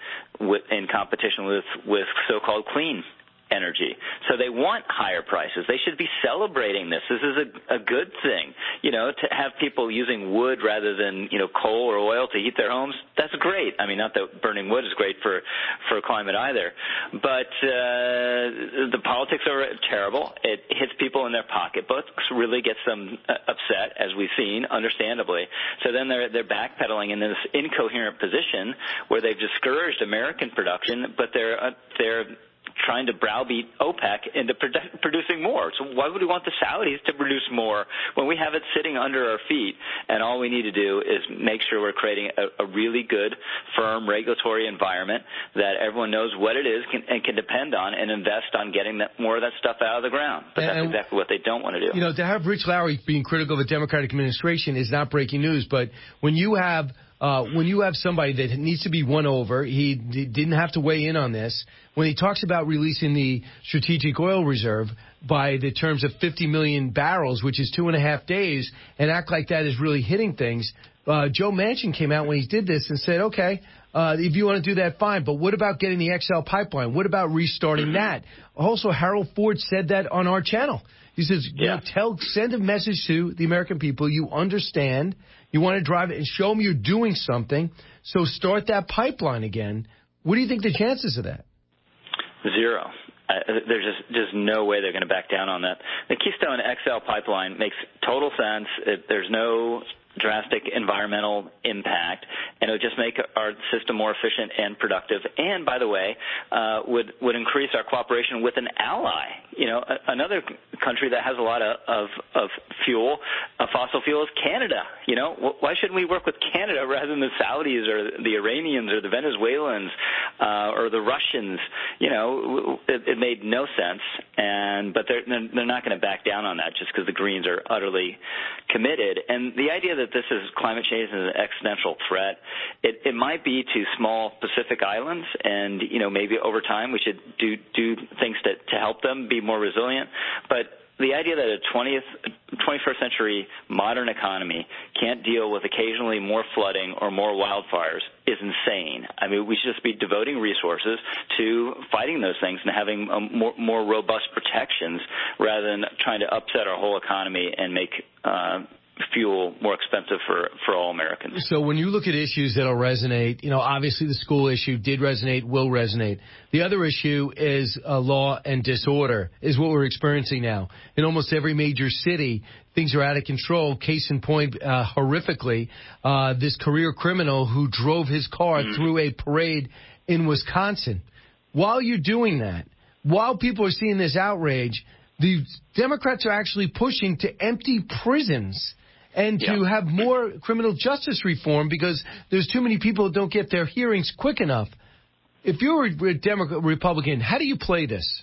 in competition with so-called clean energy. So they want higher prices. They should be celebrating this. This is a good thing. To have people using wood rather than, coal or oil to heat their homes, that's great. I mean, not that burning wood is great for climate either. But the politics are terrible. It hits people in their pocketbooks, really gets them upset, as we've seen, understandably. So then they're backpedaling in this incoherent position where they've discouraged American production, but they're trying to browbeat OPEC into producing more. So why would we want the Saudis to produce more when we have it sitting under our feet? And all we need to do is make sure we're creating a really good, firm regulatory environment that everyone knows what it is and can depend on and invest on getting more of that stuff out of the ground. But that's exactly what they don't want to do. To have Rich Lowry being critical of the Democratic administration is not breaking news, but when you have somebody that needs to be won over, he didn't have to weigh in on this. When he talks about releasing the strategic oil reserve by the terms of 50 million barrels, which is 2.5 days, and act like that is really hitting things, Joe Manchin came out when he did this and said, okay, if you want to do that, fine. But what about getting the XL pipeline? What about restarting that? Also, Harold Ford said that on our channel. He says, send a message to the American people. You understand. You want to drive it and show them you're doing something. So start that pipeline again. What do you think the chances of that? Zero. There's just no way they're going to back down on that. The Keystone XL pipeline makes total sense. There's no drastic environmental impact, and it would just make our system more efficient and productive. And, by the way, would increase our cooperation with an ally. Another country that has a lot of fuel, fossil fuel, is Canada. Why shouldn't we work with Canada rather than the Saudis or the Iranians or the Venezuelans or the Russians? It made no sense, but they're not going to back down on that just because the Greens are utterly committed. And the idea that this is climate change is an existential threat, it might be to small Pacific islands, and maybe over time we should do things to help them be more resilient. But the idea that a 21st century modern economy can't deal with occasionally more flooding or more wildfires is insane. I mean, we should just be devoting resources to fighting those things and having more robust protections rather than trying to upset our whole economy and make fuel more expensive for all Americans. So when you look at issues that'll resonate, obviously the school issue did resonate, will resonate. The other issue is law and disorder, is what we're experiencing now. In almost every major city, things are out of control. Case in point, horrifically, this career criminal who drove his car through a parade in Wisconsin. While you're doing that, while people are seeing this outrage, the Democrats are actually pushing to empty prisons and to have more criminal justice reform because there's too many people who don't get their hearings quick enough. If you're a Republican, how do you play this?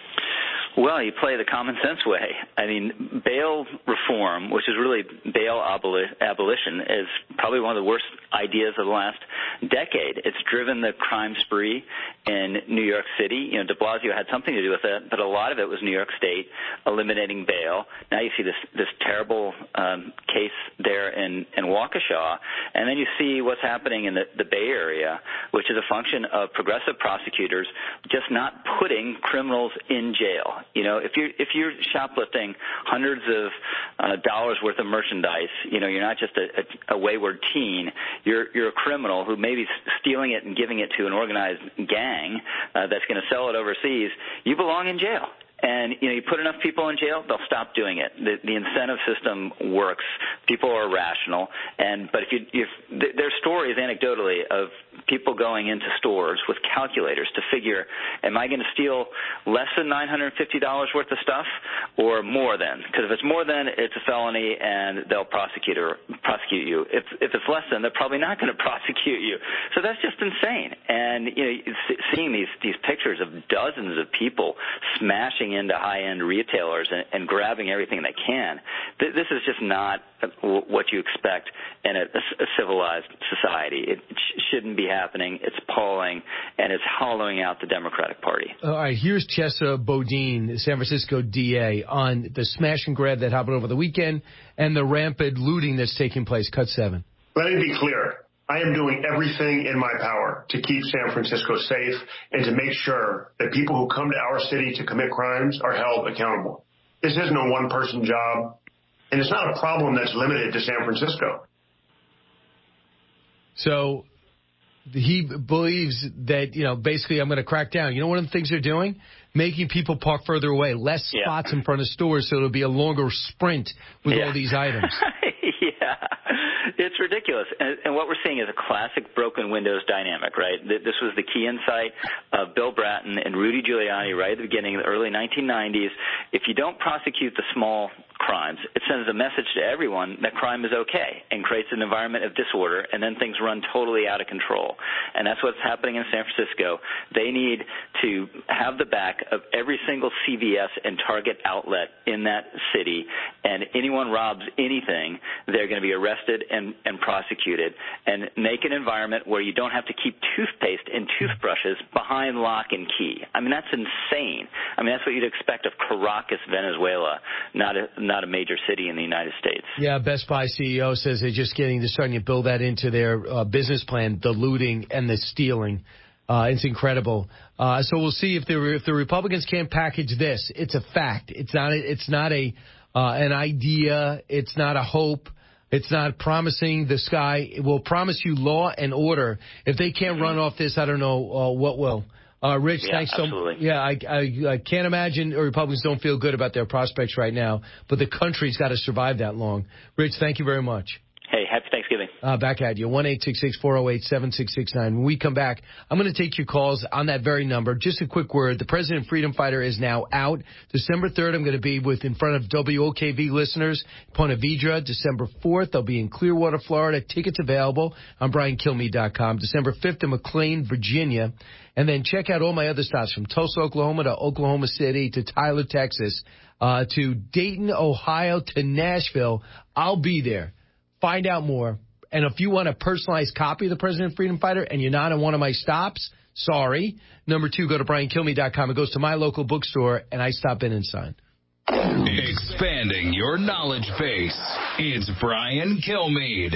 Well, you play the common sense way. I mean, bail reform, which is really bail abolition, is probably one of the worst ideas of the last decade. It's driven the crime spree in New York City. De Blasio had something to do with it, but a lot of it was New York State eliminating bail. Now you see this terrible case there in Waukesha, and then you see what's happening in the Bay Area, which is a function of progressive prosecutors just not putting criminals in jail. If you're shoplifting hundreds of dollars worth of merchandise, you're not just a wayward teen. You're a criminal who may be stealing it and giving it to an organized gang that's going to sell it overseas. You belong in jail. And, you put enough people in jail, they'll stop doing it. The incentive system works. People are rational. But if there's stories anecdotally of people going into stores with calculators to figure, am I going to steal less than $950 worth of stuff or more than? Because if it's more than, it's a felony and they'll prosecute you. If it's less than, they're probably not going to prosecute you. So that's just insane. And, seeing these pictures of dozens of people smashing into high-end retailers and grabbing everything they can. This is just not what you expect in a civilized society. It shouldn't be happening. It's appalling, and it's hollowing out the Democratic Party. All right, here's Chesa Boudin, the San Francisco DA, on the smash and grab that happened over the weekend and the rampant looting that's taking place. Cut 7. Let me be clear. I am doing everything in my power to keep San Francisco safe and to make sure that people who come to our city to commit crimes are held accountable. This isn't a one-person job, and it's not a problem that's limited to San Francisco. So he believes that, basically I'm going to crack down. You know one of the things they're doing? Making people park further away, less spots in front of stores, so it'll be a longer sprint with all these items. It's ridiculous. And what we're seeing is a classic broken windows dynamic, right? This was the key insight of Bill Bratton and Rudy Giuliani right at the beginning of the early 1990s. If you don't prosecute the small crimes, it sends a message to everyone that crime is okay and creates an environment of disorder, and then things run totally out of control. And that's what's happening in San Francisco. They need to have the back of every single CVS and Target outlet in that city, and anyone robs anything, they're going to be arrested and prosecuted, and make an environment where you don't have to keep toothpaste and toothbrushes behind lock and key. I mean, that's insane. I mean, that's what you'd expect of Caracas, Venezuela, not a major city in the United States. Yeah, Best Buy CEO says they're starting to build that into their business plan, the looting and the stealing. It's incredible. So we'll see if the Republicans can't package this. It's a fact. It's not an idea. It's not a hope. It's not promising the sky. It will promise you law and order. If they can't run off this, I don't know what will. Rich, thanks so much. Yeah, I can't imagine Republicans don't feel good about their prospects right now, but the country's got to survive that long. Rich, thank you very much. Hey, happy Thanksgiving. Back at you, 1-866-408-7669. When we come back, I'm going to take your calls on that very number. Just a quick word. The President Freedom Fighter is now out. December 3rd, I'm going to be in front of WOKV listeners, Ponte Vedra. December 4th, I'll be in Clearwater, Florida. Tickets available on BrianKilmeade.com. December 5th in McLean, Virginia. And then check out all my other stops from Tulsa, Oklahoma to Oklahoma City to Tyler, Texas, to Dayton, Ohio to Nashville. I'll be there. Find out more. And if you want a personalized copy of the President Freedom Fighter and you're not in one of my stops, sorry. Number 2, go to BrianKilmeade.com. It goes to my local bookstore, and I stop in and sign. Expanding your knowledge base. It's Brian Kilmeade.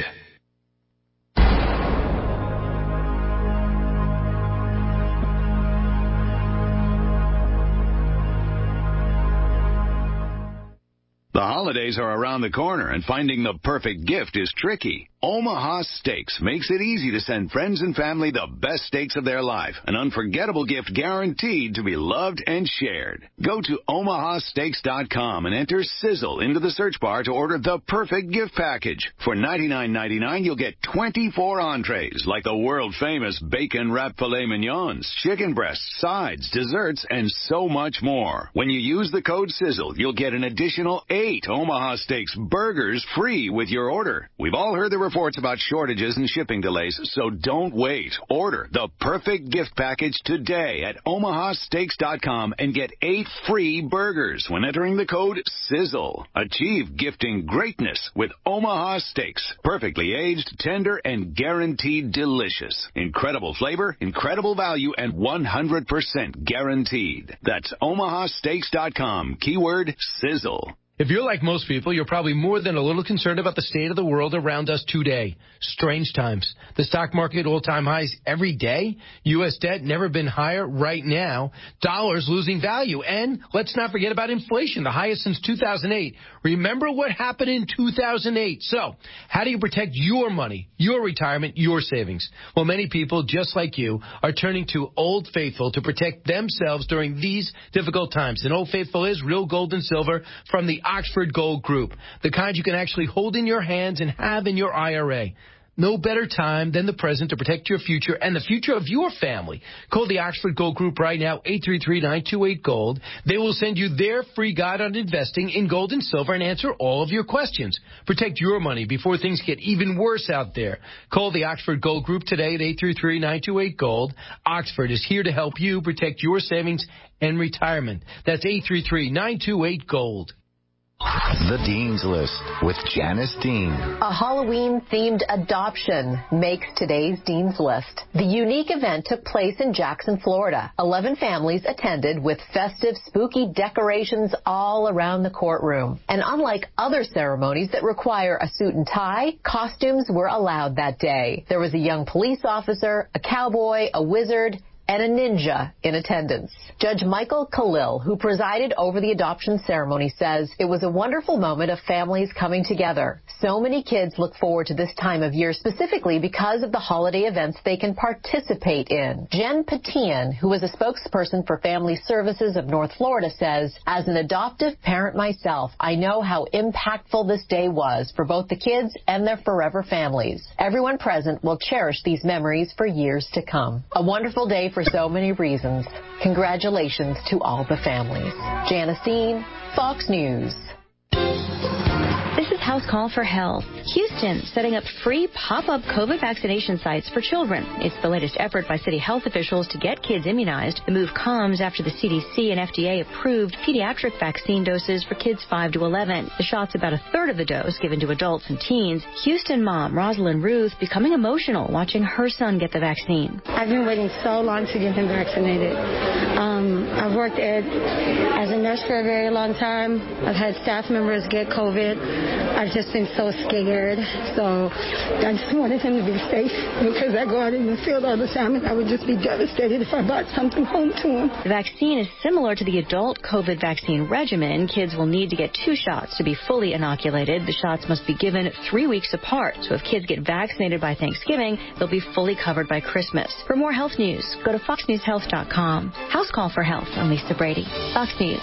The holidays are around the corner, and finding the perfect gift is tricky. Omaha Steaks makes it easy to send friends and family the best steaks of their life. An unforgettable gift guaranteed to be loved and shared. Go to omahasteaks.com and enter Sizzle into the search bar to order the perfect gift package. For $99.99, you'll get 24 entrees like the world-famous bacon-wrapped filet mignons, chicken breasts, sides, desserts, and so much more. When you use the code Sizzle, you'll get an additional 8 Omaha Steaks burgers free with your order. We've all heard the reports about shortages and shipping delays, so don't wait. Order the perfect gift package today at omahasteaks.com and get 8 free burgers when entering the code SIZZLE. Achieve gifting greatness with Omaha Steaks. Perfectly aged, tender, and guaranteed delicious. Incredible flavor, incredible value, and 100% guaranteed. That's omahasteaks.com. Keyword SIZZLE. If you're like most people, you're probably more than a little concerned about the state of the world around us today. Strange times. The stock market all-time highs every day. U.S. debt never been higher right now. Dollars losing value. And let's not forget about inflation, the highest since 2008. Remember what happened in 2008. So, how do you protect your money, your retirement, your savings? Well, many people, just like you, are turning to Old Faithful to protect themselves during these difficult times. And Old Faithful is real gold and silver from the Oxford Gold Group, the kind you can actually hold in your hands and have in your IRA. No better time than the present to protect your future and the future of your family. Call the Oxford Gold Group right now, 833-928-GOLD. They will send you their free guide on investing in gold and silver and answer all of your questions. Protect your money before things get even worse out there. Call the Oxford Gold Group today at 833-928-GOLD. Oxford is here to help you protect your savings and retirement. That's 833-928-GOLD. The Dean's List with Janice Dean. A Halloween-themed adoption makes today's Dean's List. The unique event took place in Jackson, Florida. 11 families attended with festive, spooky decorations all around the courtroom. And unlike other ceremonies that require a suit and tie, costumes were allowed that day. There was a young police officer, a cowboy, a wizard, and a ninja in attendance. Judge Michael Khalil, who presided over the adoption ceremony, says it was a wonderful moment of families coming together. So many kids look forward to this time of year specifically because of the holiday events they can participate in. Jen Patian, who is a spokesperson for Family Services of North Florida, says, as an adoptive parent myself, I know how impactful this day was for both the kids and their forever families. Everyone present will cherish these memories for years to come. A wonderful day for so many reasons. Congratulations to all the families. Janice Dean, Fox News. This is House Call for Health. Houston setting up free pop-up COVID vaccination sites for children. It's the latest effort by city health officials to get kids immunized. The move comes after the CDC and FDA approved pediatric vaccine doses for kids 5 to 11. The shot's about a third of the dose given to adults and teens. Houston mom Rosalind Ruth becoming emotional watching her son get the vaccine. I've been waiting so long to get him vaccinated. I've worked as a nurse for a very long time. I've had staff members get COVID. I've just been so scared. So I just wanted him to be safe because I go out in the field all the time and I would just be devastated if I brought something home to him. The vaccine is similar to the adult COVID vaccine regimen. Kids will need to get 2 shots to be fully inoculated. The shots must be given 3 weeks apart. So if kids get vaccinated by Thanksgiving, they'll be fully covered by Christmas. For more health news, go to foxnewshealth.com. House Call for Health. I'm Lisa Brady. Fox News.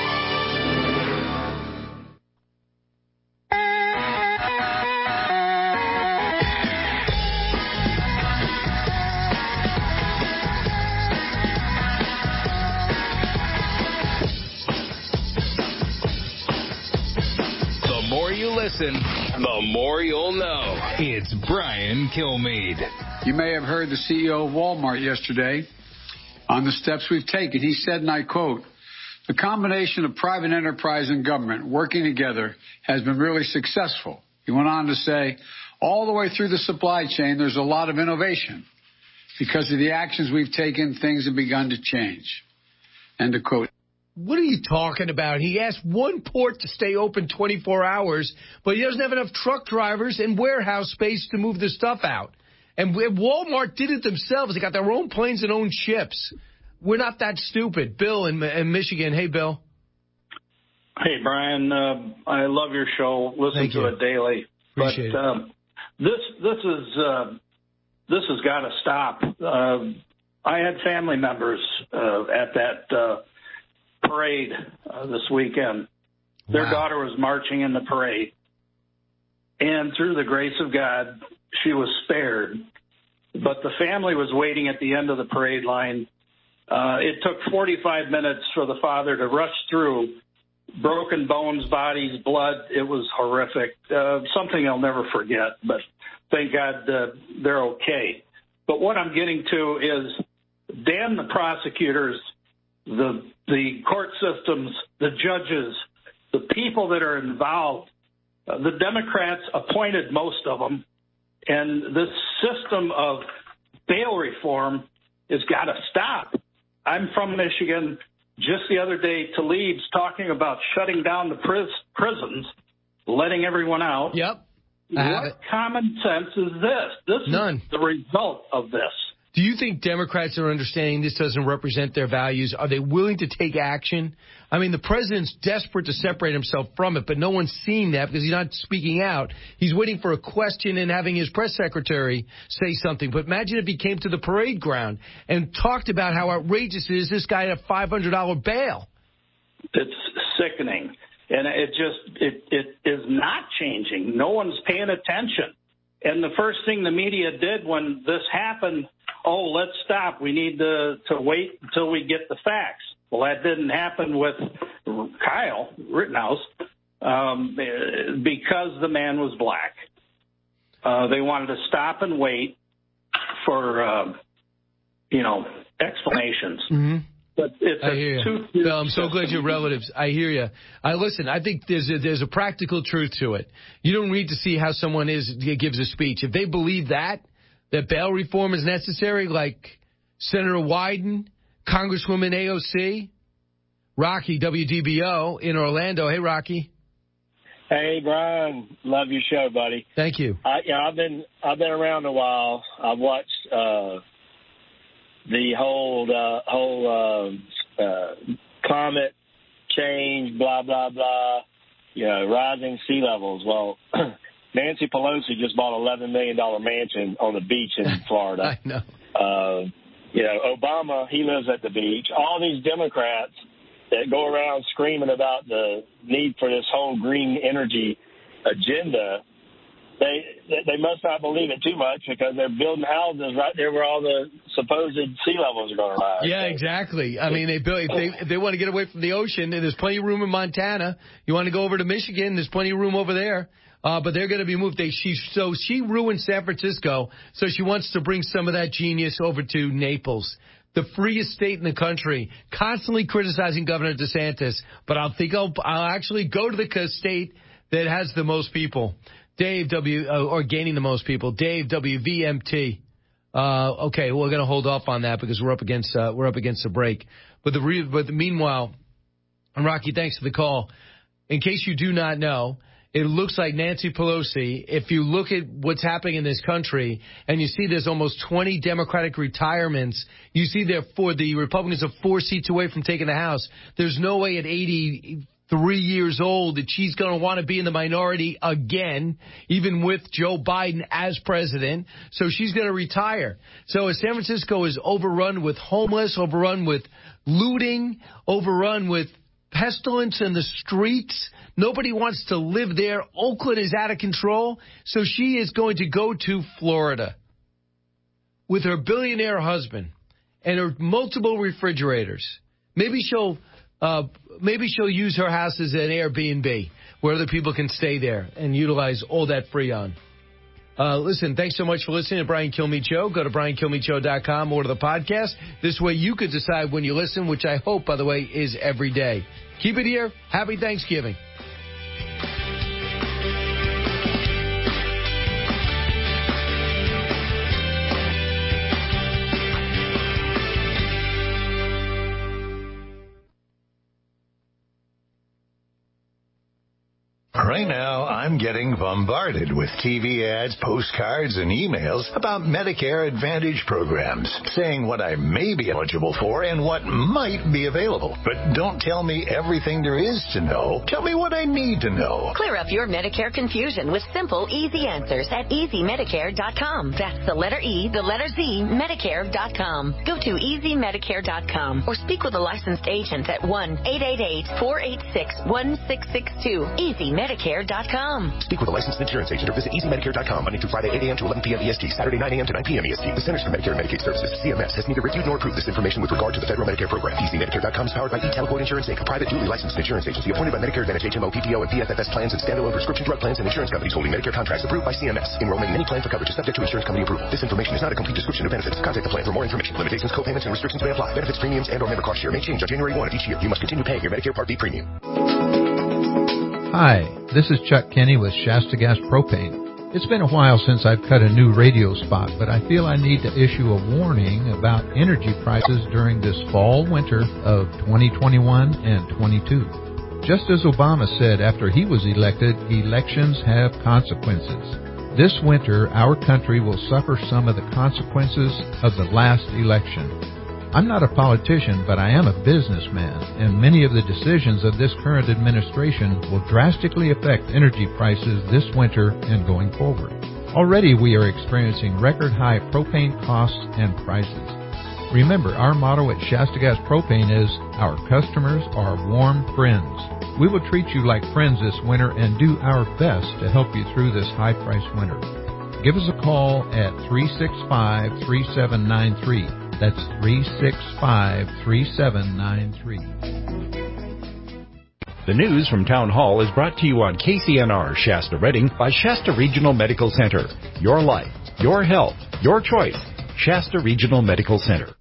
Listen, the more you'll know. It's Brian Kilmeade. You may have heard the CEO of Walmart yesterday on the steps we've taken. He said, and I quote, the combination of private enterprise and government working together has been really successful. He went on to say, all the way through the supply chain, there's a lot of innovation. Because of the actions we've taken, things have begun to change. End of quote. What are you talking about? He asked one port to stay open 24 hours, but he doesn't have enough truck drivers and warehouse space to move the stuff out. And Walmart did it themselves. They got their own planes and own ships. We're not that stupid. Bill in Michigan. Hey, Bill. Hey, Brian, I love your show. Listen to it daily. Appreciate it. This has got to stop. I had family members at that parade this weekend. Their daughter was marching in the parade. And through the grace of God, she was spared. But the family was waiting at the end of the parade line. It took 45 minutes for the father to rush through. Broken bones, bodies, blood. It was horrific. Something I'll never forget. But thank God they're okay. But what I'm getting to is damn the prosecutors, the court systems, the judges, the people that are involved. The Democrats appointed most of them. And this system of bail reform has got to stop. I'm from Michigan. Just the other day, Tlaib's talking about shutting down the prisons, letting everyone out. Yep. What common sense is this? None. Is the result of this. Do you think Democrats are understanding this doesn't represent their values? Are they willing to take action? I mean, the president's desperate to separate himself from it, but no one's seeing that because he's not speaking out. He's waiting for a question and having his press secretary say something. But imagine if he came to the parade ground and talked about how outrageous it is this guy had a $500 bail. It's sickening. And it is not changing. No one's paying attention. And the first thing the media did when this happened, let's stop. We need to wait until we get the facts. Well, that didn't happen with Kyle Rittenhouse because the man was black. They wanted to stop and wait for, explanations. Mm-hmm. But it's I hear you. Bill, I'm so glad you're relatives. I hear you. Listen, I think there's a practical truth to it. You don't need to see how someone gives a speech. If they believe that bail reform is necessary, like Senator Wyden, Congresswoman AOC, Rocky, WDBO in Orlando. Hey, Rocky. Hey, Brian. Love your show, buddy. Thank you. I've been around a while. I've watched the whole climate change, blah, blah, blah, rising sea levels. Well, Nancy Pelosi just bought an $11 million mansion on the beach in Florida. I know. Obama, he lives at the beach. All these Democrats that go around screaming about the need for this whole green energy agenda, they must not believe it too much because they're building houses right there where all the supposed sea levels are going to rise. Yeah, exactly. I mean, if they want to get away from the ocean, and there's plenty of room in Montana. You want to go over to Michigan, there's plenty of room over there. But they're going to be moved. She ruined San Francisco, so she wants to bring some of that genius over to Naples, the freest state in the country, constantly criticizing Governor DeSantis. But I'll actually go to the state that has the most people. Dave or gaining the most people. Dave WVMT. Okay, we're going to hold off on that because we're up against the break. But meanwhile, and Rocky, thanks for the call. In case you do not know, it looks like Nancy Pelosi, if you look at what's happening in this country and you see there's almost 20 Democratic retirements, you see therefore the Republicans are 4 seats away from taking the House. There's no way at 83 years old that she's going to want to be in the minority again, even with Joe Biden as president. So she's going to retire. So as San Francisco is overrun with homeless, overrun with looting, overrun with pestilence in the streets. Nobody wants to live there. Oakland is out of control. So she is going to go to Florida with her billionaire husband and her multiple refrigerators. Maybe she'll use her house as an Airbnb where other people can stay there and utilize all that Freon. Listen, thanks so much for listening to Brian Kilmeade Show. Go to BrianKilmeadeShow.com or to the podcast. This way you could decide when you listen, which I hope, by the way, is every day. Keep it here. Happy Thanksgiving. Right now, I'm getting bombarded with TV ads, postcards, and emails about Medicare Advantage programs, saying what I may be eligible for and what might be available. But don't tell me everything there is to know. Tell me what I need to know. Clear up your Medicare confusion with simple, easy answers at EasyMedicare.com. That's the letter E, the letter Z, Medicare.com. Go to EasyMedicare.com or speak with a licensed agent at 1-888-486-1662. EasyMedicare.com. Speak with a licensed insurance agent or visit EasyMedicare.com Monday through Friday, 8 a.m. to 11 p.m. EST, Saturday, 9 a.m. to 9 p.m. EST. The Centers for Medicare and Medicaid Services, CMS, has neither reviewed nor approved this information with regard to the federal Medicare program. EasyMedicare.com is powered by eTelequote Insurance Inc., a private, duly licensed insurance agency appointed by Medicare Advantage, HMO, PPO, and PFFS plans and standalone prescription drug plans and insurance companies holding Medicare contracts approved by CMS. Enrollment in any plan for coverage is subject to insurance company approval. This information is not a complete description of benefits. Contact the plan for more information. Limitations, co-payments, and restrictions may apply. Benefits, premiums, and/or member cost share may change on January 1 of each year. You must continue paying your Medicare Part B premium. Hi, this is Chuck Kenny with Shasta Gas Propane. It's been a while since I've cut a new radio spot, but I feel I need to issue a warning about energy prices during this fall-winter of 2021 and 22. Just as Obama said after he was elected, elections have consequences. This winter, our country will suffer some of the consequences of the last election. I'm not a politician, but I am a businessman, and many of the decisions of this current administration will drastically affect energy prices this winter and going forward. Already we are experiencing record-high propane costs and prices. Remember, our motto at Shasta Gas Propane is, our customers are warm friends. We will treat you like friends this winter and do our best to help you through this high-priced winter. Give us a call at 365-3793. That's 365-3793. The news from Town Hall is brought to you on KCNR Shasta Redding by Shasta Regional Medical Center. Your life, your health, your choice. Shasta Regional Medical Center.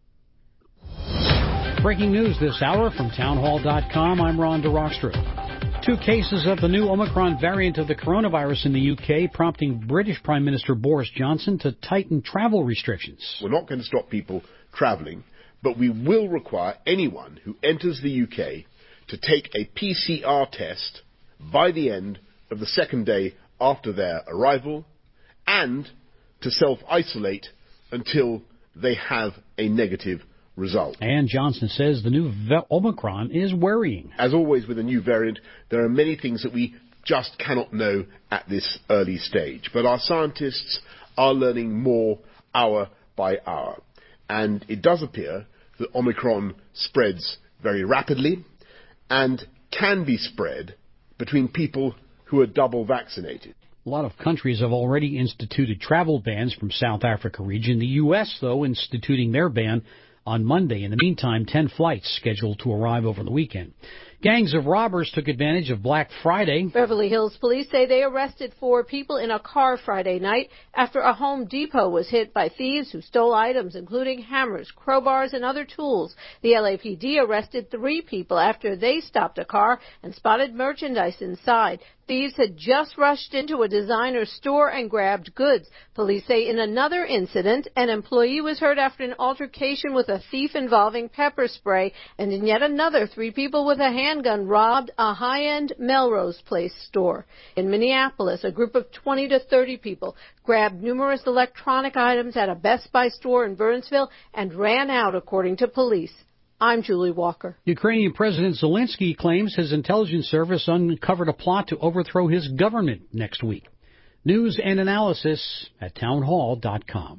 Breaking news this hour from townhall.com. I'm Ron DeRockstra. 2 cases of the new Omicron variant of the coronavirus in the UK, prompting British Prime Minister Boris Johnson to tighten travel restrictions. We're not going to stop people travelling, but we will require anyone who enters the UK to take a PCR test by the end of the second day after their arrival and to self-isolate until they have a negative result. And Johnson says the new Omicron is worrying. As always with a new variant, there are many things that we just cannot know at this early stage. But our scientists are learning more hour by hour. And it does appear that Omicron spreads very rapidly and can be spread between people who are double vaccinated. A lot of countries have already instituted travel bans from South Africa region. The U.S., though, instituting their ban on Monday. In the meantime, 10 flights scheduled to arrive over the weekend. Gangs of robbers took advantage of Black Friday. Beverly Hills police say they arrested 4 people in a car Friday night after a Home Depot was hit by thieves who stole items including hammers, crowbars, and other tools. The LAPD arrested 3 people after they stopped a car and spotted merchandise inside. Thieves had just rushed into a designer store and grabbed goods. Police say in another incident, an employee was hurt after an altercation with a thief involving pepper spray, and in yet another, 3 people with a handgun robbed a high-end Melrose Place store. In Minneapolis, a group of 20 to 30 people grabbed numerous electronic items at a Best Buy store in Burnsville and ran out, according to police. I'm Julie Walker. Ukrainian President Zelensky claims his intelligence service uncovered a plot to overthrow his government next week. News and analysis at townhall.com.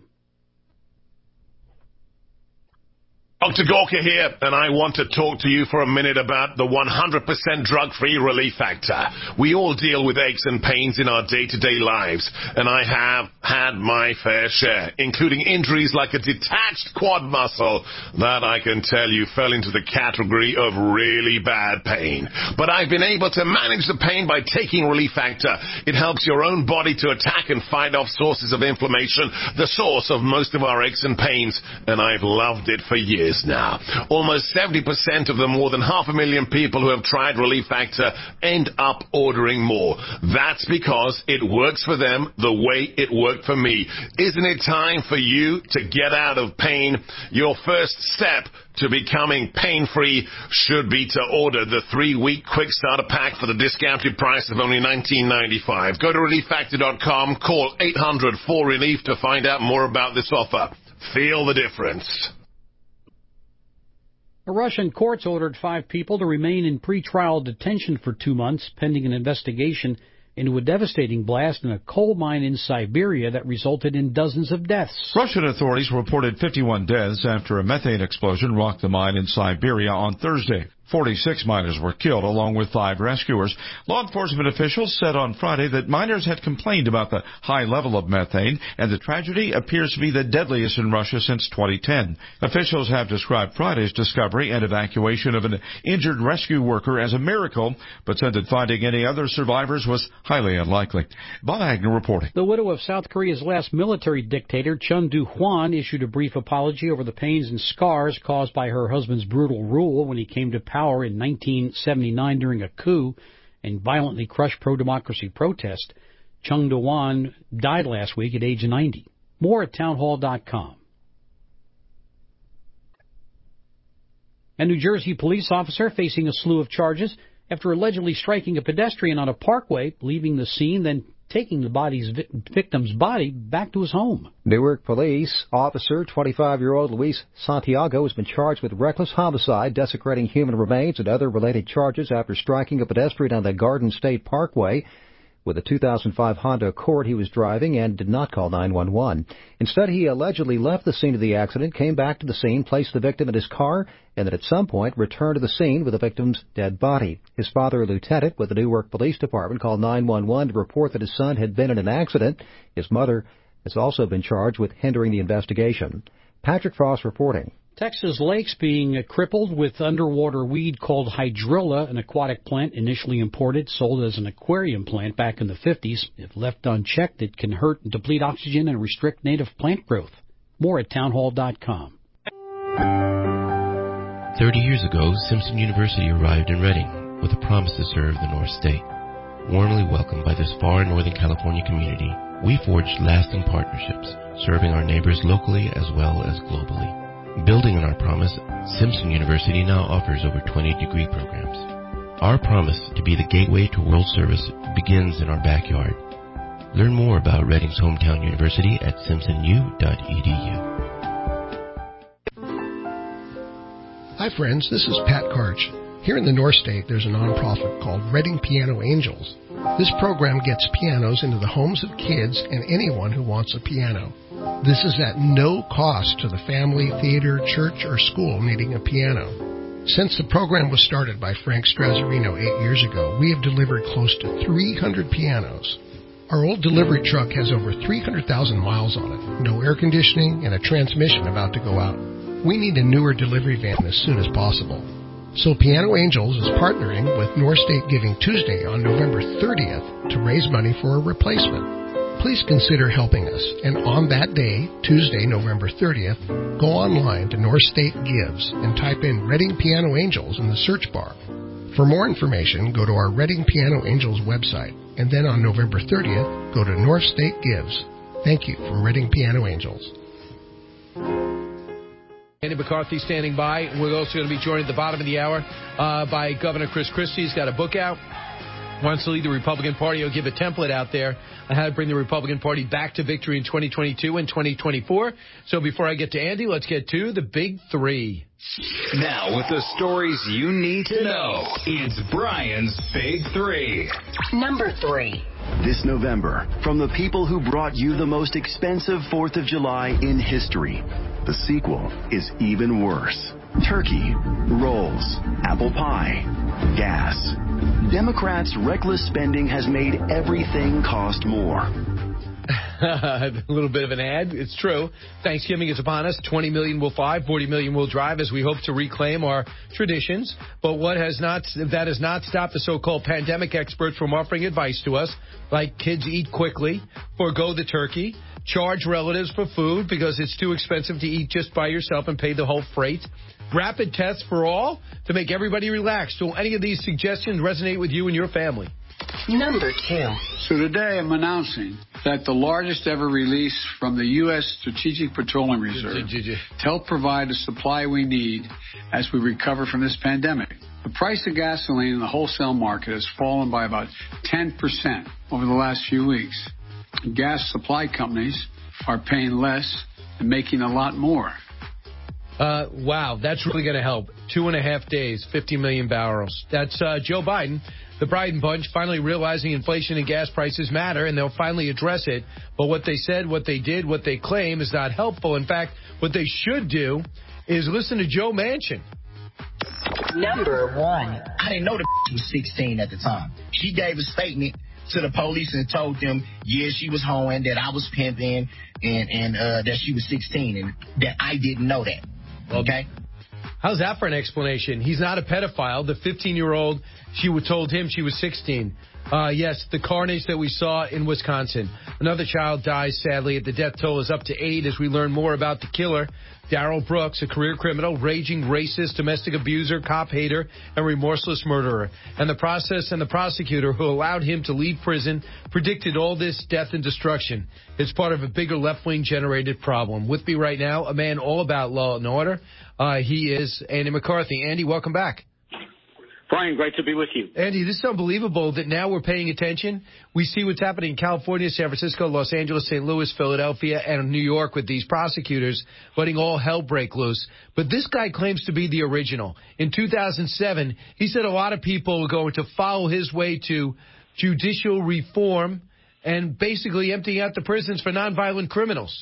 Dr. Gorka here, and I want to talk to you for a minute about the 100% drug-free Relief Factor. We all deal with aches and pains in our day-to-day lives, and I have had my fair share, including injuries like a detached quad muscle that I can tell you fell into the category of really bad pain. But I've been able to manage the pain by taking Relief Factor. It helps your own body to attack and fight off sources of inflammation, the source of most of our aches and pains, and I've loved it for years. years now. Almost 70% of the more than 500,000 people who have tried Relief Factor end up ordering more. That's because it works for them the way it worked for me. Isn't it time for you to get out of pain? Your first step to becoming pain-free should be to order the 3-week quick starter pack for the discounted price of only $19.95. Go to ReliefFactor.com, call 800-4RELIEF to find out more about this offer. Feel the difference. The Russian courts ordered 5 people to remain in pretrial detention for 2 months pending an investigation into a devastating blast in a coal mine in Siberia that resulted in dozens of deaths. Russian authorities reported 51 deaths after a methane explosion rocked the mine in Siberia on Thursday. 46 miners were killed, along with 5 rescuers. Law enforcement officials said on Friday that miners had complained about the high level of methane, and the tragedy appears to be the deadliest in Russia since 2010. Officials have described Friday's discovery and evacuation of an injured rescue worker as a miracle, but said that finding any other survivors was highly unlikely. Bob Agnew reporting. The widow of South Korea's last military dictator, Chun Doo-hwan, issued a brief apology over the pains and scars caused by her husband's brutal rule when he came to power in 1979 during a coup and violently crushed pro-democracy protest. Chung Do-won died last week at age 90. More at townhall.com. A New Jersey police officer facing a slew of charges after allegedly striking a pedestrian on a parkway, leaving the scene, then taking the victim's body back to his home. Newark Police Officer 25-year-old Luis Santiago has been charged with reckless homicide, desecrating human remains, and other related charges after striking a pedestrian on the Garden State Parkway. With a 2005 Honda Accord he was driving and did not call 911. Instead, he allegedly left the scene of the accident, came back to the scene, placed the victim in his car, and then at some point returned to the scene with the victim's dead body. His father, a lieutenant with the Newark Police Department, called 911 to report that his son had been in an accident. His mother has also been charged with hindering the investigation. Patrick Frost reporting. Texas lakes being crippled with underwater weed called hydrilla, an aquatic plant initially imported, sold as an aquarium plant back in the 50s. If left unchecked, it can hurt and deplete oxygen and restrict native plant growth. More at townhall.com. 30 years ago, Simpson University arrived in Reading with a promise to serve the North State. Warmly welcomed by this far Northern California community, we forged lasting partnerships, serving our neighbors locally as well as globally. Building on our promise, Simpson University now offers over 20 degree programs. Our promise to be the gateway to world service begins in our backyard. Learn more about Reading's hometown university at simpsonu.edu. Hi friends, this is Pat Karch. Here in the North State, there's a nonprofit called Reading Piano Angels. This program gets pianos into the homes of kids and anyone who wants a piano. This is at no cost to the family, theater, church, or school needing a piano. Since the program was started by Frank Strazzarino 8 years ago, we have delivered close to 300 pianos. Our old delivery truck has over 300,000 miles on it, no air conditioning, and a transmission about to go out. We need a newer delivery van as soon as possible. So Piano Angels is partnering with North State Giving Tuesday on November 30th to raise money for a replacement. Please consider helping us, and on that day, Tuesday, November 30th, go online to North State Gives and type in Reading Piano Angels in the search bar. For more information, go to our Reading Piano Angels website, and then on November 30th, go to North State Gives. Thank you from Reading Piano Angels. Andy McCarthy standing by. We're also going to be joined at the bottom of the hour by Governor Chris Christie. He's got a book out. Wants to lead the Republican Party. He'll give a template out there on how to bring the Republican Party back to victory in 2022 and 2024. So before I get to Andy, let's get to the Big Three. Now, with the stories you need to know, it's Brian's Big Three. Number 3. This November, from the people who brought you the most expensive 4th of July in history, the sequel is even worse. Turkey, rolls, apple pie, gas. Democrats' reckless spending has made everything cost more. A little bit of an ad. It's true. Thanksgiving is upon us. 20 million will fly, 40 million will drive as we hope to reclaim our traditions. But that has not stopped the so-called pandemic experts from offering advice to us, like kids eat quickly, forgo the turkey, charge relatives for food because it's too expensive to eat just by yourself and pay the whole freight. Rapid tests for all to make everybody relaxed. Will any of these suggestions resonate with you and your family? Number 2. So today I'm announcing that the largest ever release from the U.S. Strategic Petroleum Reserve to help provide the supply we need as we recover from this pandemic. The price of gasoline in the wholesale market has fallen by about 10% over the last few weeks. Gas supply companies are paying less and making a lot more. Wow, that's really going to help. 2.5 days, 50 million barrels. That's Joe Biden, the Biden bunch, finally realizing inflation and gas prices matter, and they'll finally address it. But what they said, what they did, what they claim is not helpful. In fact, what they should do is listen to Joe Manchin. Number 1. I didn't know the was 16 at the time. She gave a statement to the police and told them, yeah, she was hoeing, that I was pimping, and that she was 16, and that I didn't know that. Okay? How's that for an explanation? He's not a pedophile. The 15-year-old, she told him she was 16. Yes, the carnage that we saw in Wisconsin. Another child dies, sadly. The death toll is up to 8 as we learn more about the killer, Darrell Brooks, a career criminal, raging racist, domestic abuser, cop hater, and remorseless murderer. And the process and the prosecutor who allowed him to leave prison predicted all this death and destruction. It's part of a bigger left-wing generated problem. With me right now, a man all about law and order. He is Andy McCarthy. Andy, welcome back. Brian, great to be with you. Andy, this is unbelievable that now we're paying attention. We see what's happening in California, San Francisco, Los Angeles, St. Louis, Philadelphia, and New York with these prosecutors letting all hell break loose. But this guy claims to be the original. In 2007, he said a lot of people are going to follow his way to judicial reform and basically emptying out the prisons for nonviolent criminals.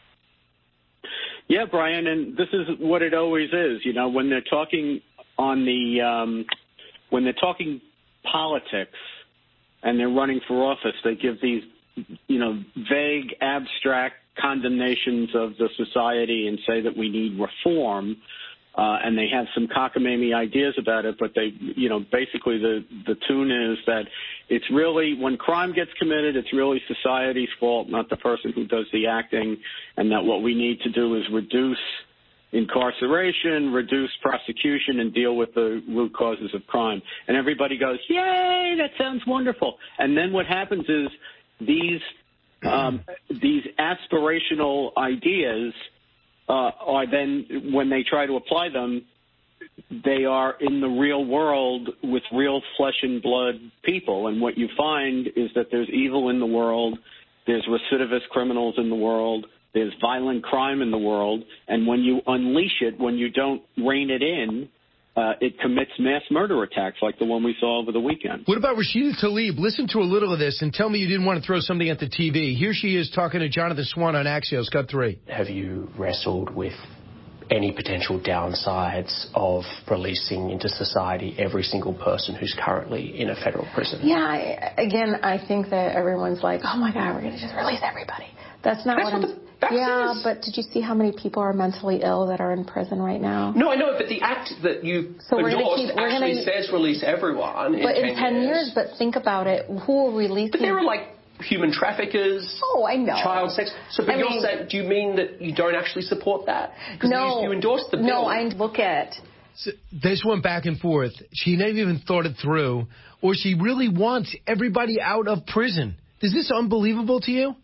Yeah, Brian, and this is what it always is. You know, when they're talking on the when they're talking politics and they're running for office, they give these, vague, abstract condemnations of the society and say that we need reform. And they have some cockamamie ideas about it, but they, basically the tune is that it's really, when crime gets committed, it's really society's fault, not the person who does the acting, and that what we need to do is reduce incarceration, reduce prosecution, and deal with the root causes of crime. And everybody goes, yay, that sounds wonderful. And then what happens is these aspirational ideas are then, when they try to apply them, they are in the real world with real flesh and blood people. And what you find is that there's evil in the world, there's recidivist criminals in the world, there's violent crime in the world, and when you unleash it, when you don't rein it in, it commits mass murder attacks like the one we saw over the weekend. What about Rashida Tlaib? Listen to a little of this and tell me you didn't want to throw something at the TV. Here she is talking to Jonathan Swan on Axios, Cut 3. Have you wrestled with any potential downsides of releasing into society every single person who's currently in a federal prison? Yeah, I think that everyone's like, oh my God, we're going to just release everybody. That's not what I'm... Yeah, but did you see how many people are mentally ill that are in prison right now? No, I know, but the act that you endorsed actually says release everyone but in 10 years. But think about it. Who will release? But there are like human traffickers. Oh, I know. Child sex. So, but you're saying, do you mean that you don't actually support that? No. You endorsed the bill. No, I look at... So this went back and forth. She never even thought it through, or she really wants everybody out of prison. Is this unbelievable to you?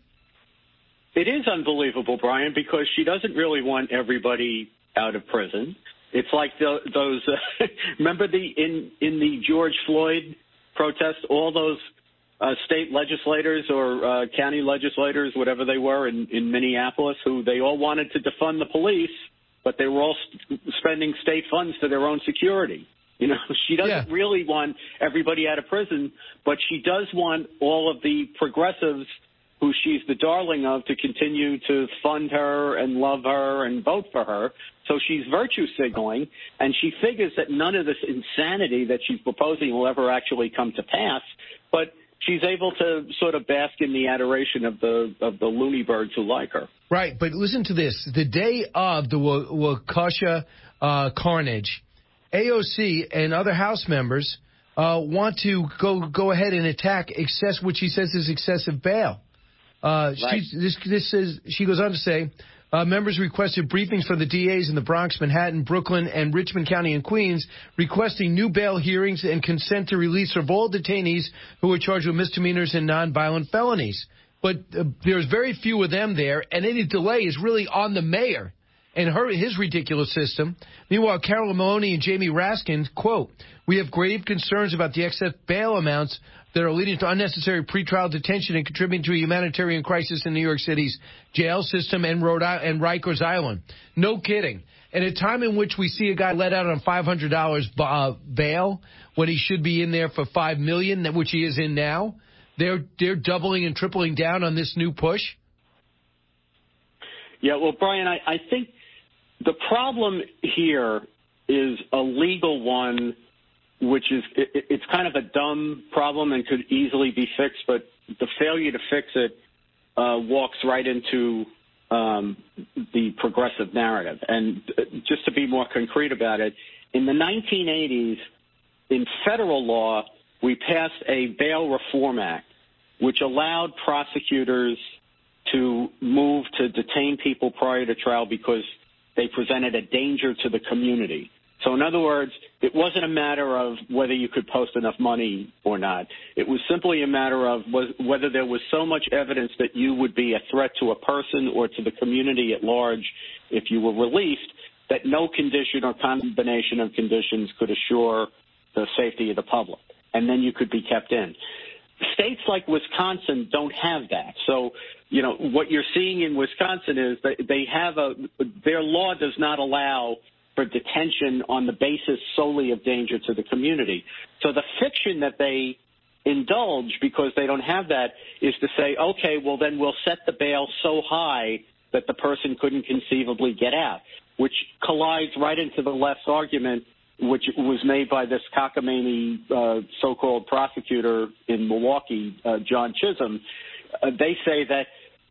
It is unbelievable, Brian, because she doesn't really want everybody out of prison. It's like those. Remember in the George Floyd protests, all those state legislators or county legislators, whatever they were, in Minneapolis, who they all wanted to defund the police, but they were all spending state funds for their own security. She doesn't really want everybody out of prison, but she does want all of the progressives who she's the darling of to continue to fund her and love her and vote for her. So she's virtue signaling, and she figures that none of this insanity that she's proposing will ever actually come to pass, but she's able to sort of bask in the adoration of the loony birds who like her. Right, but listen to this. The day of the Waukesha carnage, AOC and other House members want to go ahead and attack what she says is excessive bail. She goes on to say, members requested briefings from the DAs in the Bronx, Manhattan, Brooklyn, and Richmond County and Queens, requesting new bail hearings and consent to release of all detainees who were charged with misdemeanors and nonviolent felonies. But there's very few of them there, and any delay is really on the mayor and his ridiculous system. Meanwhile, Carol Maloney and Jamie Raskin, quote, "We have grave concerns about the excess bail amounts that are leading to unnecessary pretrial detention and contributing to a humanitarian crisis in New York City's jail system and Rikers Island." No kidding. At a time in which we see a guy let out on $500 bail when he should be in there for $5 million, which he is in now, they're doubling and tripling down on this new push. Yeah, well, Brian, I think the problem here is a legal one, which is it's kind of a dumb problem and could easily be fixed, but the failure to fix it walks right into the progressive narrative. And just to be more concrete about it, in the 1980s, in federal law, we passed a Bail Reform Act, which allowed prosecutors to move to detain people prior to trial because they presented a danger to the community. So in other words, it wasn't a matter of whether you could post enough money or not. It was simply a matter of whether there was so much evidence that you would be a threat to a person or to the community at large if you were released, that no condition or combination of conditions could assure the safety of the public. And then you could be kept in. States like Wisconsin don't have that. So, you know, what you're seeing in Wisconsin is that they have their law does not allow for detention on the basis solely of danger to the community. So the fiction that they indulge because they don't have that is to say, okay, well, then we'll set the bail so high that the person couldn't conceivably get out, which collides right into the left's argument, which was made by this cockamamie so-called prosecutor in Milwaukee, John Chisholm. They say that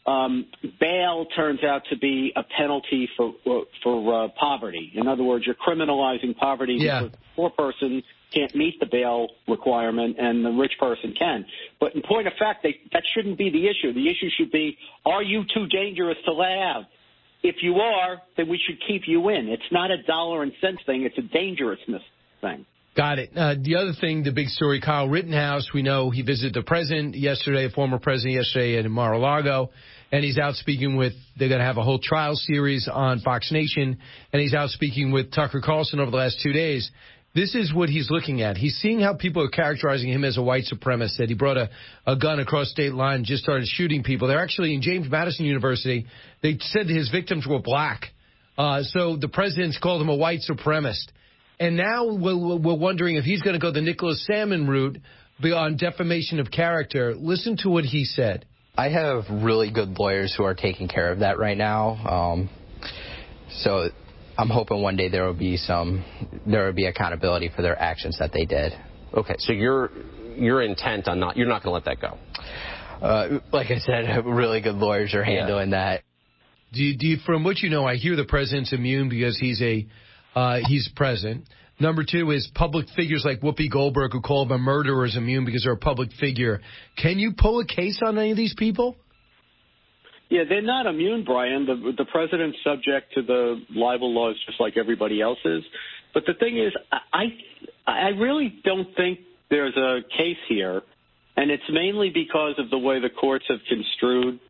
bail turns out to be a penalty for poverty. In other words, you're criminalizing poverty because the poor person can't meet the bail requirement and the rich person can. But in point of fact, that shouldn't be the issue. The issue should be, are you too dangerous to let out? If you are, then we should keep you in. It's not a dollar and cents thing. It's a dangerousness thing. Got it. The other thing, the big story, Kyle Rittenhouse, we know he visited the president yesterday, former president yesterday in Mar-a-Lago, and he's out speaking with, they're going to have a whole trial series on Fox Nation, and he's out speaking with Tucker Carlson over the last 2 days. This is what he's looking at. He's seeing how people are characterizing him as a white supremacist, that he brought a gun across state line and just started shooting people. They're actually in James Madison University. They said his victims were black. So the president's called him a white supremacist. And now we're wondering if he's going to go the Nicholas Salmon route on defamation of character. Listen to what he said. I have really good lawyers who are taking care of that right now. So I'm hoping one day there will be accountability for their actions that they did. Okay, so you're intent on you're not going to let that go. Like I said, really good lawyers are handling that. Do you, from what you know, I hear the president's immune because he's president. Number two is public figures like Whoopi Goldberg, who call him a murderer, is immune because they're a public figure. Can you pull a case on any of these people? Yeah, they're not immune, Brian. The president's subject to the libel laws just like everybody else is. But the thing is, I really don't think there's a case here, and it's mainly because of the way the courts have construed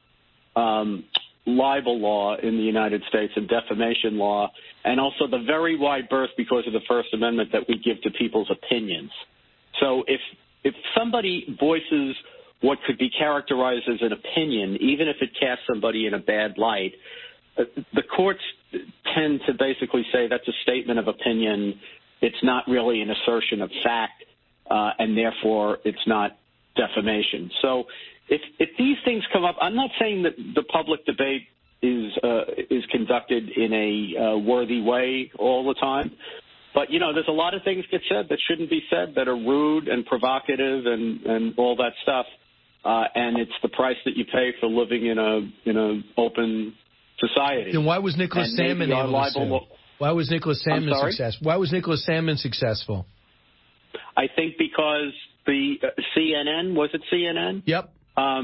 libel law in the United States and defamation law, and also the very wide berth because of the First Amendment that we give to people's opinions. So if somebody voices what could be characterized as an opinion, even if it casts somebody in a bad light, the courts tend to basically say that's a statement of opinion. It's not really an assertion of fact, and therefore it's not defamation. So if these things come up, I'm not saying that the public debate is conducted in a worthy way all the time. But, you know, there's a lot of things get said that shouldn't be said, that are rude and provocative and all that stuff. And it's the price that you pay for living in a open society. Then why was Nicholas Salmon able to sue? Why was Nicholas Salmon successful? Why was Nicholas Salmon successful? I think because the CNN, was it CNN? Yep.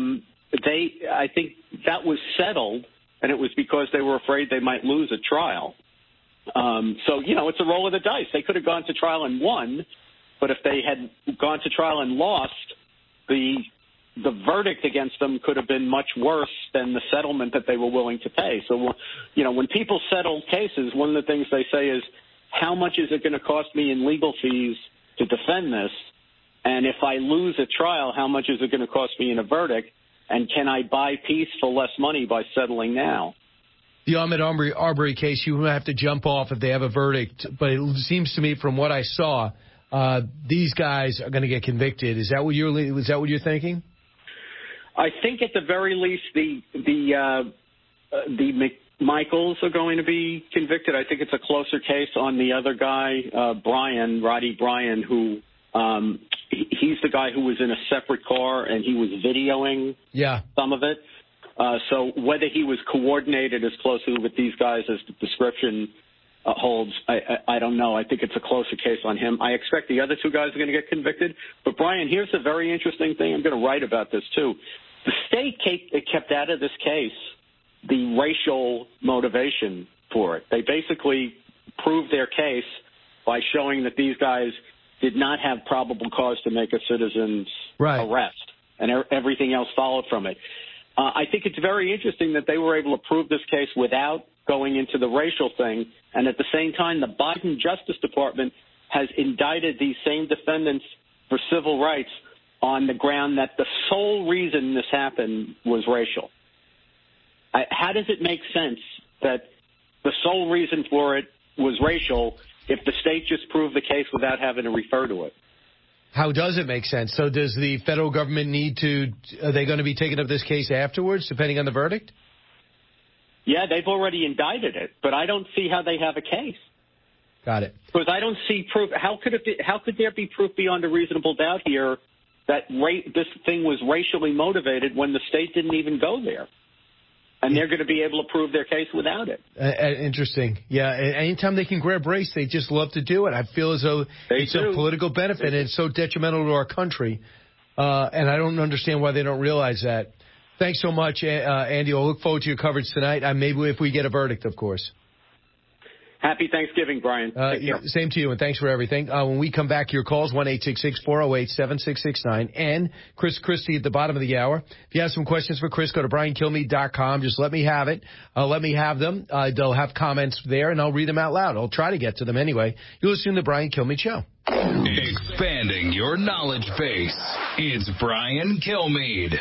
I think that was settled, and it was because they were afraid they might lose a trial. So, it's a roll of the dice. They could have gone to trial and won, but if they had gone to trial and lost, the verdict against them could have been much worse than the settlement that they were willing to pay. So, when people settle cases, one of the things they say is, how much is it going to cost me in legal fees to defend this? And if I lose a trial, how much is it going to cost me in a verdict? And can I buy peace for less money by settling now? The Ahmaud Arbery case, you have to jump off if they have a verdict. But it seems to me from what I saw, these guys are going to get convicted. Is that what you're thinking? I think at the very least the McMichaels are going to be convicted. I think it's a closer case on the other guy, Roddy Bryan, who he's the guy who was in a separate car and he was videoing some of it. So whether he was coordinated as closely with these guys as the description holds, I don't know. I think it's a closer case on him. I expect the other two guys are going to get convicted. But, Brian, here's a very interesting thing. I'm going to write about this, too. The state kept out of this case the racial motivation for it. They basically proved their case by showing that these guys did not have probable cause to make a citizen's arrest, and everything else followed from it. I think it's very interesting that they were able to prove this case without going into the racial thing, and at the same time, the Biden Justice Department has indicted these same defendants for civil rights on the ground that the sole reason this happened was racial. How does it make sense that the sole reason for it was racial if the state just proved the case without having to refer to it? How does it make sense? So does the federal government are they going to be taking up this case afterwards, depending on the verdict? Yeah, they've already indicted it, but I don't see how they have a case. Got it. Because I don't see proof. How could there be proof beyond a reasonable doubt here that this thing was racially motivated when the state didn't even go there? And they're going to be able to prove their case without it. Interesting. Yeah, anytime they can grab race, they just love to do it. I feel as though it's a political benefit, and it's so detrimental to our country. And I don't understand why they don't realize that. Thanks so much, Andy. I'll look forward to your coverage tonight, maybe if we get a verdict, of course. Happy Thanksgiving, Brian. Same to you, and thanks for everything. When we come back, your calls, 1-866-408-7669. And Chris Christie at the bottom of the hour. If you have some questions for Chris, go to BrianKilmeade.com. Just let me have it. Let me have them. They'll have comments there, and I'll read them out loud. I'll try to get to them anyway. You'll listen to the Brian Kilmeade Show. Expanding your knowledge base. It's Brian Kilmeade.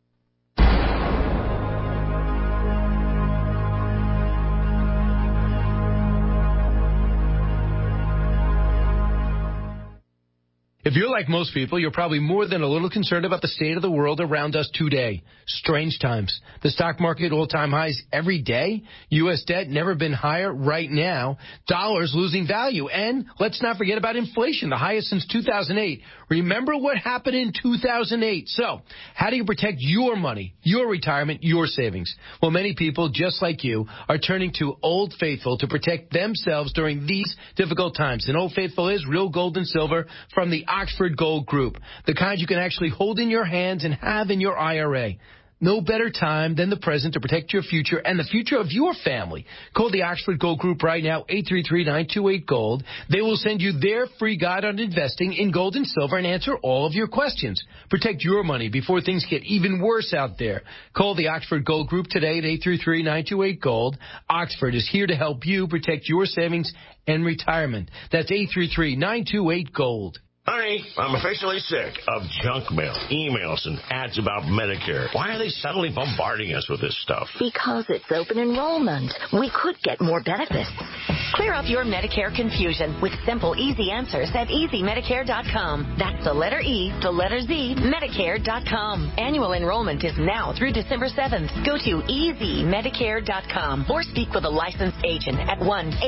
If you're like most people, you're probably more than a little concerned about the state of the world around us today. Strange times. The stock market all-time highs every day. U.S. debt never been higher right now. Dollars losing value. And let's not forget about inflation, the highest since 2008. Remember what happened in 2008. So how do you protect your money, your retirement, your savings? Well, many people, just like you, are turning to Old Faithful to protect themselves during these difficult times. And Old Faithful is real gold and silver from the Oxford Gold Group, the kind you can actually hold in your hands and have in your IRA. No better time than the present to protect your future and the future of your family. Call the Oxford Gold Group right now, 833-928-GOLD. They will send you their free guide on investing in gold and silver and answer all of your questions. Protect your money before things get even worse out there. Call the Oxford Gold Group today at 833-928-GOLD. Oxford is here to help you protect your savings and retirement. That's 833-928-GOLD. Honey, I'm officially sick of junk mail, emails, and ads about Medicare. Why are they suddenly bombarding us with this stuff? Because it's open enrollment. We could get more benefits. Clear up your Medicare confusion with simple, easy answers at EasyMedicare.com. That's the letter E, the letter Z, Medicare.com. Annual enrollment is now through December 7th. Go to EasyMedicare.com or speak with a licensed agent at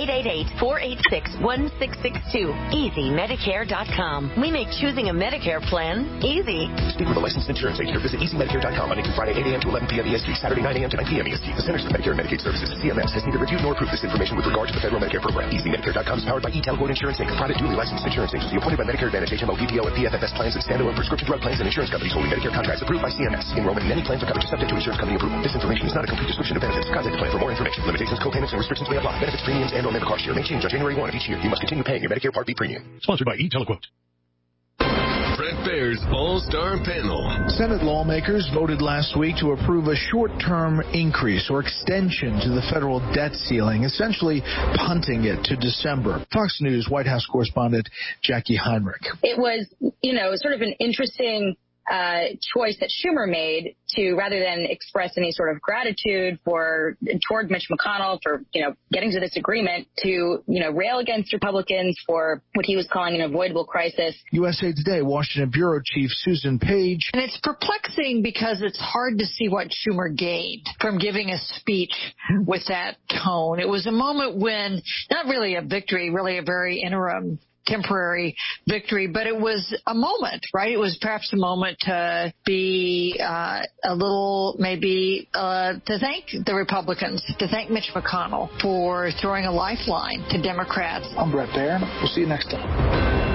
1-888-486-1662. EasyMedicare.com. We make choosing a Medicare plan easy. Speak with a licensed insurance agent or visit EasyMedicare.com Monday through Friday, 8 a.m. to 11 p.m. EST, Saturday, 9 a.m. to 9 p.m. EST. The Centers for Medicare and Medicaid Services, CMS, has neither reviewed nor approved this information with regard to the federal Medicare Medicare program. EasyMedicare.com is powered by eTelequote Insurance Inc., a private duly licensed insurance agency appointed by Medicare Advantage, HMO, PPO, and PFFS plans and standalone prescription drug plans and insurance companies holding Medicare contracts approved by CMS. Enrollment in any plan for coverage is subject to insurance company approval. This information is not a complete description of benefits. Contact the plan for more information. Limitations, co-payments, and restrictions may apply. Benefits, premiums, and/or member cost share may change on January 1 of each year. You must continue paying your Medicare Part B premium. Sponsored by eTelequote. Brett Baer's All-Star Panel. Senate lawmakers voted last week to approve a short-term increase or extension to the federal debt ceiling, essentially punting it to December. Fox News White House correspondent Jackie Heinrich. It was, sort of an interesting choice that Schumer made to, rather than express any sort of gratitude toward Mitch McConnell for, getting to this agreement, to, rail against Republicans for what he was calling an avoidable crisis. USA Today Washington Bureau Chief Susan Page. And it's perplexing because it's hard to see what Schumer gained from giving a speech with that tone. It was a moment when, not really a victory, really a very temporary victory, but it was a moment, right? It was perhaps a moment to be a little, maybe to thank the Republicans, to thank Mitch McConnell for throwing a lifeline to Democrats. I'm Brett Baer. We'll see you next time.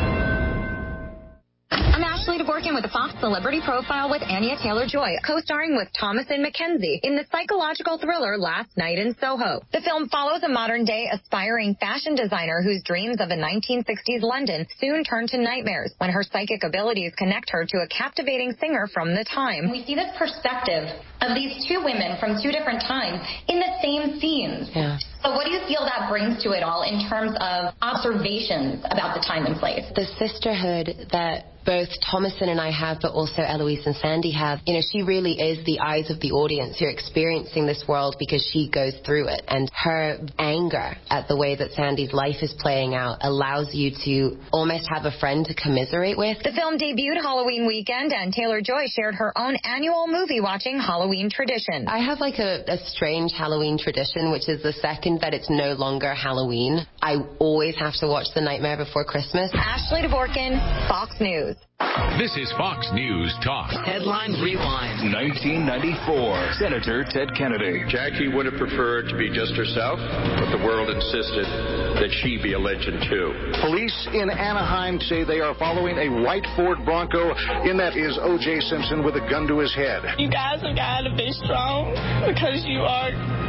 I'm Ashley Dvorkin with the Fox Celebrity Profile with Anya Taylor-Joy, co-starring with Thomas and Mackenzie in the psychological thriller Last Night in Soho. The film follows a modern-day aspiring fashion designer whose dreams of a 1960s London soon turn to nightmares when her psychic abilities connect her to a captivating singer from the time. We see this perspective of these two women from two different times in the same scenes. Yeah. So what do you feel that brings to it all in terms of observations about the time and place? The sisterhood that both Thomasin and I have, but also Eloise and Sandy have. She really is the eyes of the audience who are experiencing this world because she goes through it. And her anger at the way that Sandy's life is playing out allows you to almost have a friend to commiserate with. The film debuted Halloween weekend, and Taylor-Joy shared her own annual movie-watching Halloween tradition. I have a strange Halloween tradition, which is the second that it's no longer Halloween, I always have to watch The Nightmare Before Christmas. Ashley Dvorkin, Fox News. This is Fox News Talk. Headline Rewind. 1994. Senator Ted Kennedy. Jackie would have preferred to be just herself, but the world insisted that she be a legend too. Police in Anaheim say they are following a white Ford Bronco. In that is O.J. Simpson with a gun to his head. You guys have got to be strong because you are.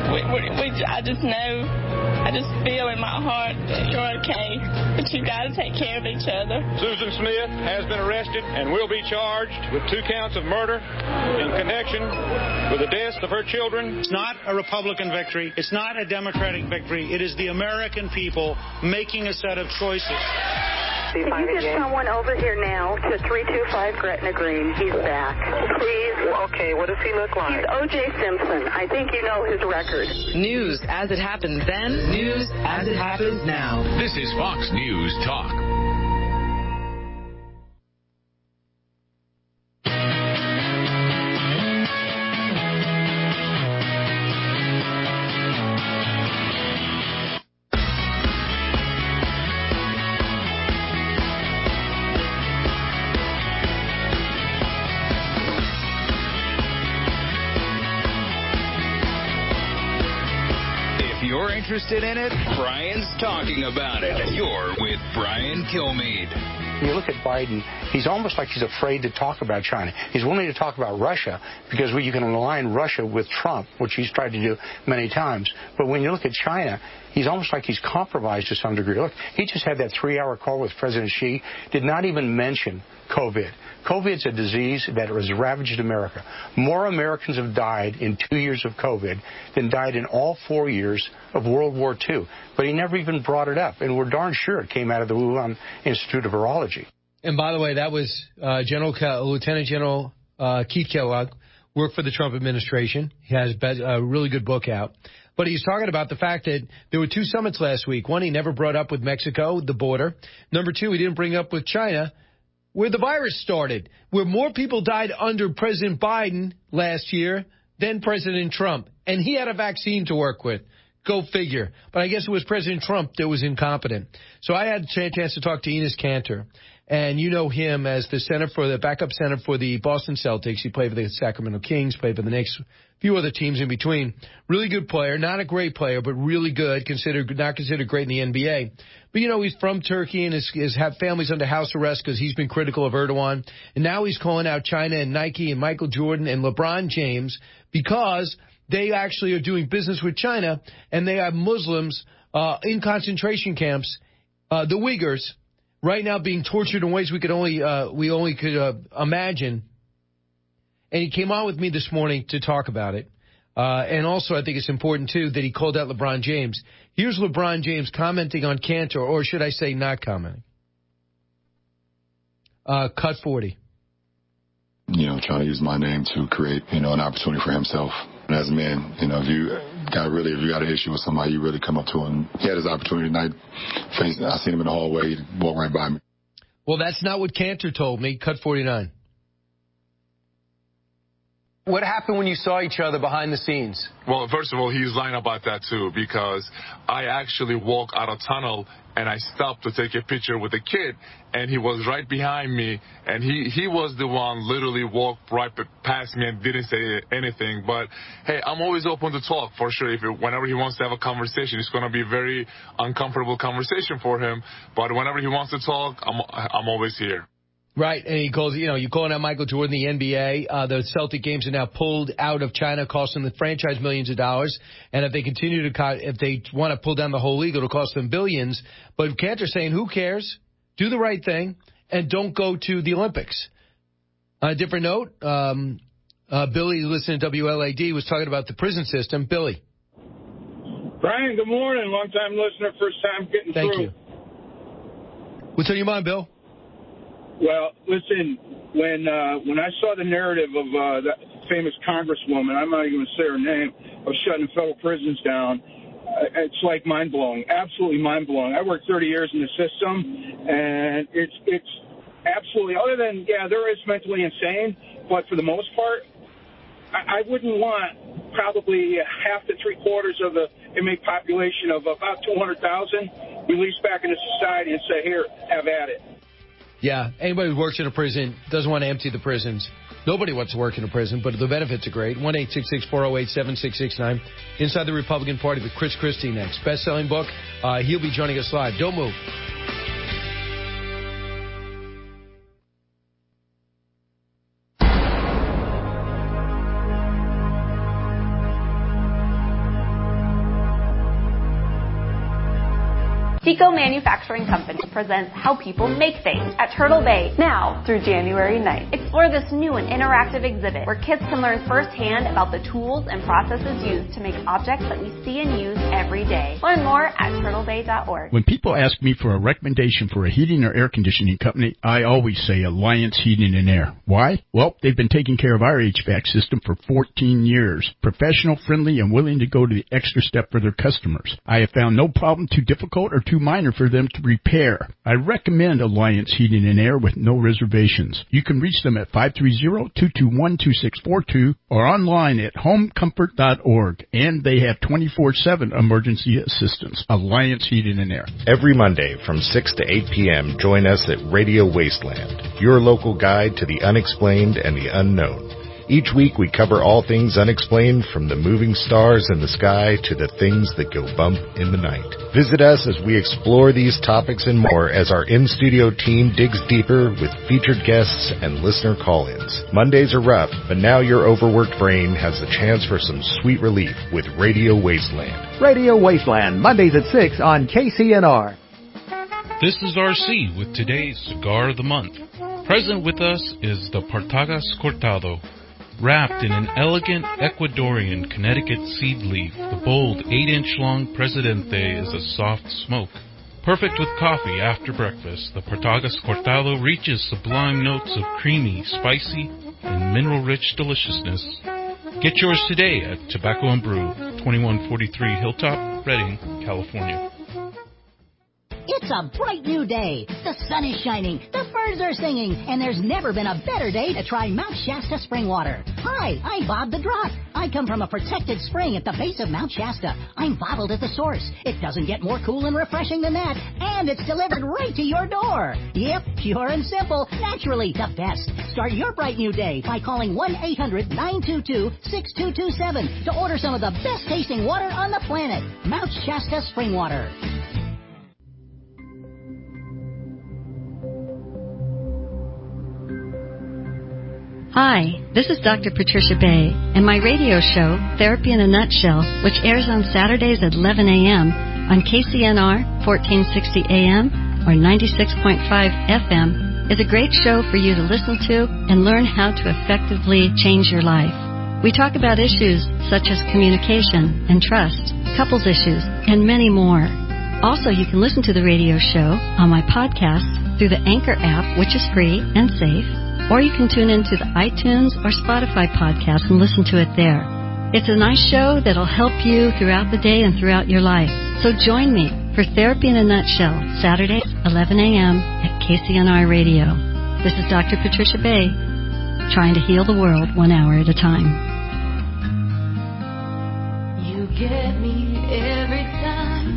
I just know. I just feel in my heart that you're okay, but you got to take care of each other. Susan Smith has been arrested and will be charged with 2 counts of murder in connection with the deaths of her children. It's not a Republican victory. It's not a Democratic victory. It is the American people making a set of choices. Can you get someone over here now to 325 Gretna Green? He's back. Please. Okay, what does he look like? He's O.J. Simpson. I think you know his record. News as it happens then. News as it happens now. This is Fox News Talk. Interested in it? Brian's talking about it. You're with Brian Kilmeade. When you look at Biden, he's almost like he's afraid to talk about China. He's willing to talk about Russia because you can align Russia with Trump, which he's tried to do many times. But when you look at China, he's almost like he's compromised to some degree. Look, he just had that 3-hour call with President Xi, did not even mention COVID. COVID's a disease that has ravaged America. More Americans have died in 2 years of COVID than died in all 4 years of World War II. But he never even brought it up, and we're darn sure it came out of the Wuhan Institute of Virology. And by the way, that was Lieutenant General Keith Kellogg, worked for the Trump administration. He has a really good book out. But he's talking about the fact that there were 2 summits last week. One, he never brought up with Mexico, the border. Number 2, he didn't bring up with China, where the virus started, where more people died under President Biden last year than President Trump. And he had a vaccine to work with. Go figure. But I guess it was President Trump that was incompetent. So I had a chance to talk to Enos Kanter. And you know him as the backup center for the Boston Celtics. He played for the Sacramento Kings, played for the Knicks, a few other teams in between. Really good player, not a great player, but really good, not considered great in the NBA. But, he's from Turkey and has families under house arrest because he's been critical of Erdogan. And now he's calling out China and Nike and Michael Jordan and LeBron James because they actually are doing business with China, and they have Muslims in concentration camps, the Uyghurs, right now being tortured in ways we could only imagine. And he came on with me this morning to talk about it. And also, I think it's important, too, that he called out LeBron James. Here's LeBron James commenting on Cantor, or should I say not commenting. Cut 40. Trying to use my name to create, an opportunity for himself. And as a man, if you got an issue with somebody, you really come up to him. He had his opportunity tonight. I seen him in the hallway. He walked right by me. Well, that's not what Cantor told me. Cut 49. What happened when you saw each other behind the scenes? Well, first of all, he's lying about that, too, because I actually walked out of tunnel and I stopped to take a picture with a kid, and he was right behind me, and he was the one literally walked right past me and didn't say anything. But, hey, I'm always open to talk, for sure. Whenever he wants to have a conversation, it's going to be a very uncomfortable conversation for him. But whenever he wants to talk, I'm always here. Right, and he calls, you're calling out Michael Jordan, the NBA. The Celtic games are now pulled out of China, costing the franchise millions of dollars. And if they continue if they want to pull down the whole league, it'll cost them billions. But Cantor's saying, who cares? Do the right thing and don't go to the Olympics. On a different note, Billy, listening to WLAD, was talking about the prison system. Billy. Brian, good morning. Long-time listener, first time getting through. Thank you. What's on your mind, Bill? Well, listen, when I saw the narrative of that famous congresswoman, I'm not even going to say her name, of shutting federal prisons down, it's like mind-blowing, absolutely mind-blowing. I worked 30 years in the system, and it's absolutely, other than, there is mentally insane, but for the most part, I wouldn't want probably half to three-quarters of the inmate population of about 200,000 released back into society and say, here, have at it. Yeah, anybody who works in a prison doesn't want to empty the prisons. Nobody wants to work in a prison, but the benefits are great. 1-866-408-7669. Inside the Republican Party with Chris Christie next. Best-selling book. He'll be joining us live. Don't move. Seco Manufacturing Company presents How People Make Things at Turtle Bay now through January 9th. Explore this new and interactive exhibit where kids can learn firsthand about the tools and processes used to make objects that we see and use every day. Learn more at turtlebay.org. When people ask me for a recommendation for a heating or air conditioning company, I always say Alliance Heating and Air. Why? Well, they've been taking care of our HVAC system for 14 years. Professional, friendly, and willing to go to the extra step for their customers. I have found no problem too difficult or too minor for them to repair. I recommend Alliance Heating and Air with no reservations. You can reach them at 530-221-2642 or online at homecomfort.org. And they have 24/7 emergency assistance. Alliance Heating and Air. Every Monday from 6 to 8 p.m., join us at Radio Wasteland, your local guide to the unexplained and the unknown. Each week we cover all things unexplained, from the moving stars in the sky to the things that go bump in the night. Visit us as we explore these topics and more as our in-studio team digs deeper with featured guests and listener call-ins. Mondays are rough, but now your overworked brain has the chance for some sweet relief with Radio Wasteland. Radio Wasteland, Mondays at 6 on KCNR. This is RC with today's Cigar of the Month. Present with us is the Partagas Cortado. Wrapped in an elegant Ecuadorian Connecticut seed leaf, the bold 8-inch-long Presidente is a soft smoke. Perfect with coffee after breakfast, the Partagas Cortado reaches sublime notes of creamy, spicy, and mineral-rich deliciousness. Get yours today at Tobacco & Brew, 2143 Hilltop, Redding, California. It's a bright new day. The sun is shining, the birds are singing, and there's never been a better day to try Mount Shasta spring water. Hi, I'm Bob the Drop. I come from a protected spring at the base of Mount Shasta. I'm bottled at the source. It doesn't get more cool and refreshing than that, and it's delivered right to your door. Yep, pure and simple, naturally the best. Start your bright new day by calling 1-800-922-6227 to order some of the best tasting water on the planet. Mount Shasta spring water. Hi, this is Dr. Patricia Bay, and my radio show, Therapy in a Nutshell, which airs on Saturdays at 11 a.m. on KCNR 1460 AM or 96.5 FM, is a great show for you to listen to and learn how to effectively change your life. We talk about issues such as communication and trust, couples issues, and many more. Also, you can listen to the radio show on my podcast through the Anchor app, which is free and safe, or you can tune into the iTunes or Spotify podcast and listen to it there. It's a nice show that'll help you throughout the day and throughout your life. So join me for Therapy in a Nutshell, Saturdays, 11 a.m. at KCNR Radio. This is Dr. Patricia Bay, trying to heal the world 1 hour at a time. You get me every time.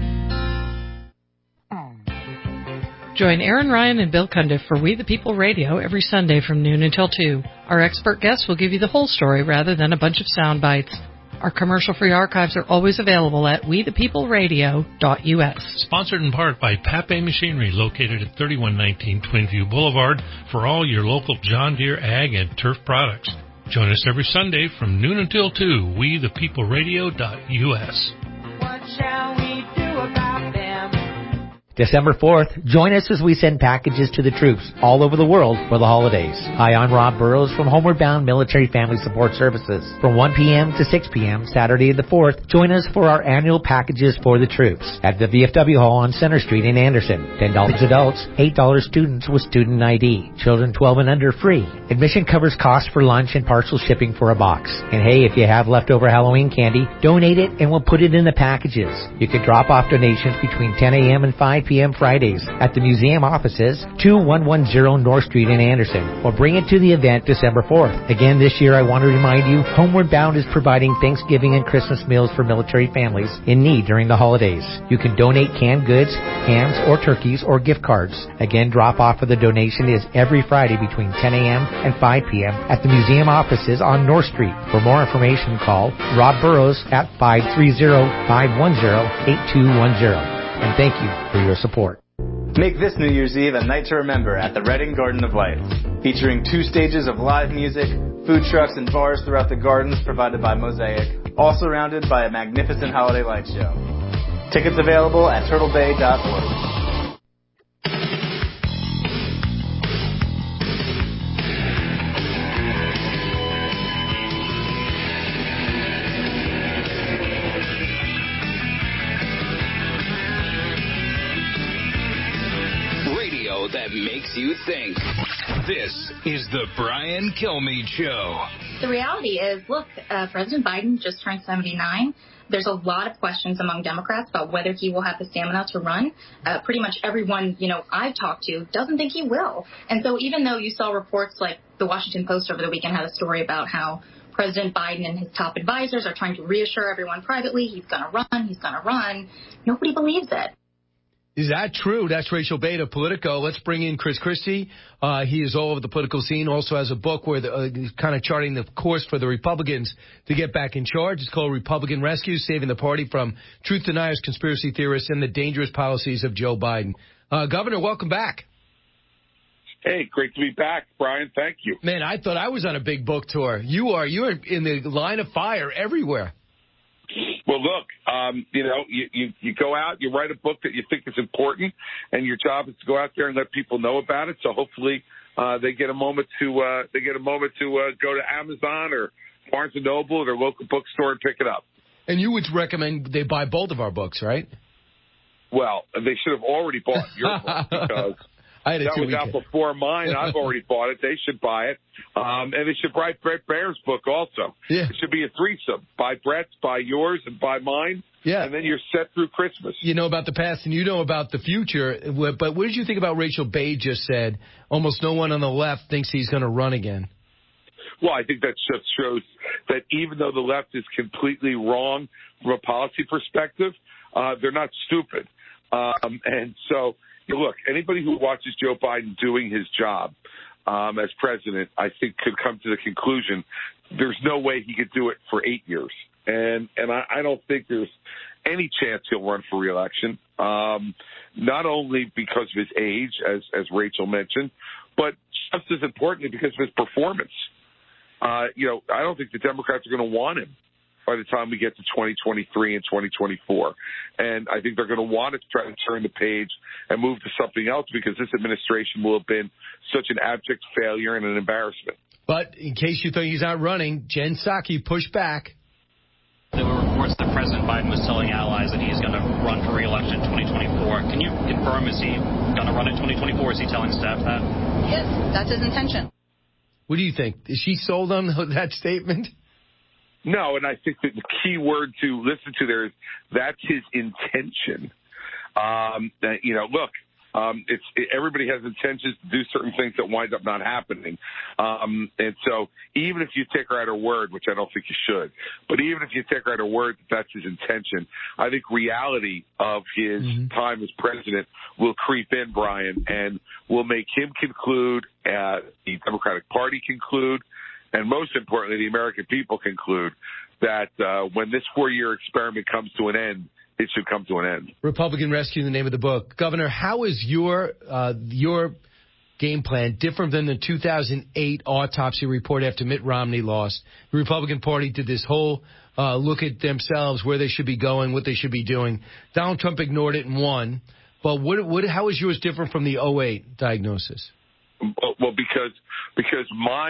Join Aaron Ryan and Bill Cundiff for We the People Radio every Sunday from noon until 2. Our expert guests will give you the whole story rather than a bunch of sound bites. Our commercial-free archives are always available at wethepeopleradio.us. Sponsored in part by Pape Machinery, located at 3119 Twinview Boulevard, for all your local John Deere ag and turf products. Join us every Sunday from noon until 2, wethepeopleradio.us. What shall we do about them? December 4th, join us as we send packages to the troops all over the world for the holidays. Hi, I'm Rob Burrows from Homeward Bound Military Family Support Services. From 1 p.m. to 6 p.m. Saturday the 4th, join us for our annual packages for the troops at the VFW Hall on Center Street in Anderson. $10 adults, $8 students with student ID. Children 12 and under free. Admission covers costs for lunch and partial shipping for a box. And hey, if you have leftover Halloween candy, donate it and we'll put it in the packages. You can drop off donations between 10 a.m. and 5 p.m. Fridays at the museum offices, 2110 North Street in Anderson, or bring it to the event December 4th. Again, this year I want to remind you, Homeward Bound is providing Thanksgiving and Christmas meals for military families in need during the holidays. You can donate canned goods, hams, or turkeys, or gift cards. Again, drop-off of the donation is every Friday between 10 a.m. and 5 p.m. at the museum offices on North Street. For more information, call Rob Burrows at 530-510-8210. And thank you for your support. Make this New Year's Eve a night to remember at the Reading Garden of Lights, featuring 2 stages of live music, food trucks and bars throughout the gardens provided by Mosaic, all surrounded by a magnificent holiday light show. Tickets available at turtlebay.org. That makes you think. This is the Brian Kilmeade Show. The reality is, look, President Biden just turned 79. There's a lot of questions among Democrats about whether he will have the stamina to run. Pretty much everyone, I've talked to doesn't think he will. And so even though you saw reports like the Washington Post over the weekend had a story about how President Biden and his top advisors are trying to reassure everyone privately he's going to run, nobody believes it. Is that true? That's Rachel Beda, Politico. Let's bring in Chris Christie. He is all over the political scene. Also has a book where he's kind of charting the course for the Republicans to get back in charge. It's called Republican Rescue, Saving the Party from Truth Deniers, Conspiracy Theorists, and the Dangerous Policies of Joe Biden. Governor, welcome back. Hey, great to be back, Brian. Thank you. Man, I thought I was on a big book tour. You're in the line of fire everywhere. Well, look, you go out, you write a book that you think is important, and your job is to go out there and let people know about it. So hopefully they get a moment to go to Amazon or Barnes & Noble or their local bookstore and pick it up. And you would recommend they buy both of our books, right? Well, they should have already bought your book because that was out before mine. I've already bought it. They should buy it. And they should buy Brett Baer's book also. Yeah. It should be a threesome. Buy Brett's, buy yours, and buy mine. Yeah. And then you're set through Christmas. You know about the past and you know about the future. But what did you think about Rachel Bay just said? Almost no one on the left thinks he's going to run again. Well, I think that just shows that even though the left is completely wrong from a policy perspective, they're not stupid. And so, look, anybody who watches Joe Biden doing his job as president, I think could come to the conclusion there's no way he could do it for 8 years. And I don't think there's any chance he'll run for re-election, not only because of his age, as Rachel mentioned, but just as importantly because of his performance. I don't think the Democrats are going to want him by the time we get to 2023 and 2024. And I think they're going to want to try to turn the page and move to something else because this administration will have been such an abject failure and an embarrassment. But in case you thought he's not running, Jen Psaki pushed back. There were reports that President Biden was telling allies that he's going to run for re-election in 2024. Can you confirm, is he going to run in 2024? Is he telling staff that? Yes, that's his intention. What do you think? Is she sold on that statement? No, and I think that the key word to listen to there is that's his intention. Everybody has intentions to do certain things that wind up not happening. And so even if you take her at her word, which I don't think you should, but even if you take her at her word that that's his intention, I think reality of his time as president will creep in, Brian, and will make him conclude, the Democratic Party conclude, and most importantly, the American people conclude that when this 4-year experiment comes to an end, it should come to an end. Republican Rescue, the name of the book. Governor, how is your game plan different than the 2008 autopsy report after Mitt Romney lost? The Republican Party did this whole look at themselves, where they should be going, what they should be doing. Donald Trump ignored it and won. But how is yours different from the 2008 diagnosis? Well, because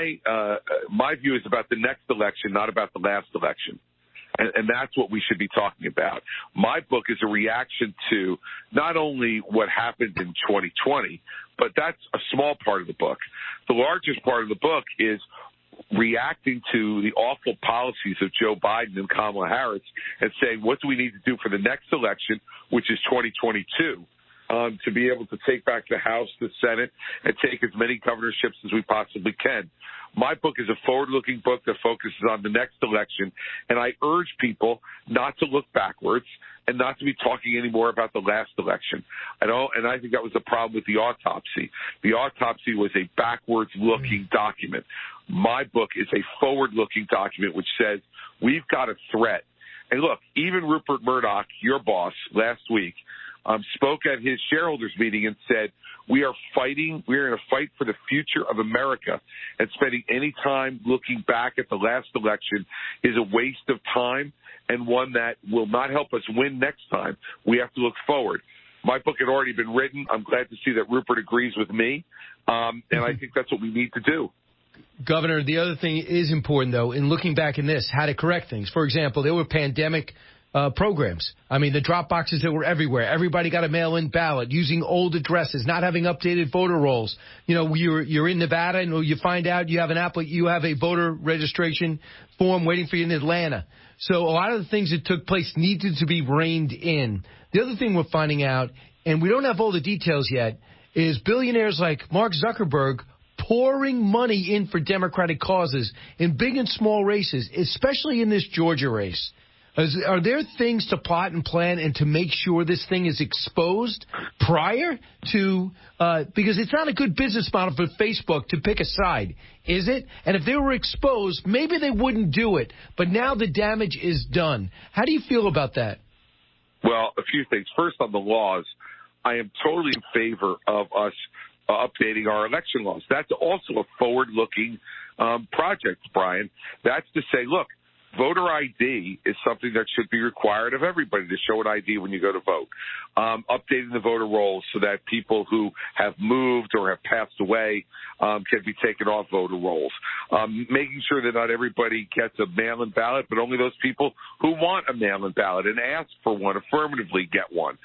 my view is about the next election, not about the last election. And that's what we should be talking about. My book is a reaction to not only what happened in 2020, but that's a small part of the book. The largest part of the book is reacting to the awful policies of Joe Biden and Kamala Harris and saying, what do we need to do for the next election, which is 2022? To be able to take back the House, the Senate, and take as many governorships as we possibly can. My book is a forward-looking book that focuses on the next election, and I urge people not to look backwards and not to be talking anymore about the last election. And I think that was the problem with the autopsy. The autopsy was a backwards-looking document. My book is a forward-looking document which says we've got a threat. And look, even Rupert Murdoch, your boss, last week, spoke at his shareholders meeting and said, we're in a fight for the future of America, and spending any time looking back at the last election is a waste of time and one that will not help us win next time. We have to look forward. My book had already been written. I'm glad to see that Rupert agrees with me, and I think that's what we need to do. Governor, the other thing is important, though, in looking back in this, how to correct things. For example, there were pandemic programs. I mean, the drop boxes that were everywhere. Everybody got a mail-in ballot, using old addresses, not having updated voter rolls. You know, you're in Nevada and you find out you have a voter registration form waiting for you in Atlanta. So a lot of the things that took place needed to be reined in. The other thing we're finding out, and we don't have all the details yet, is billionaires like Mark Zuckerberg pouring money in for Democratic causes in big and small races, especially in this Georgia race. Are there things to plot and plan and to make sure this thing is exposed prior to because it's not a good business model for Facebook to pick a side, is it? And if they were exposed, maybe they wouldn't do it. But now the damage is done. How do you feel about that? Well, a few things. First, on the laws, I am totally in favor of us updating our election laws. That's also a forward-looking project, Brian. That's to say, look, voter ID is something that should be required of everybody to show an ID when you go to vote. Updating the voter rolls so that people who have moved or have passed away can be taken off voter rolls. Making sure that not everybody gets a mail-in ballot, but only those people who want a mail-in ballot and ask for one, affirmatively get one.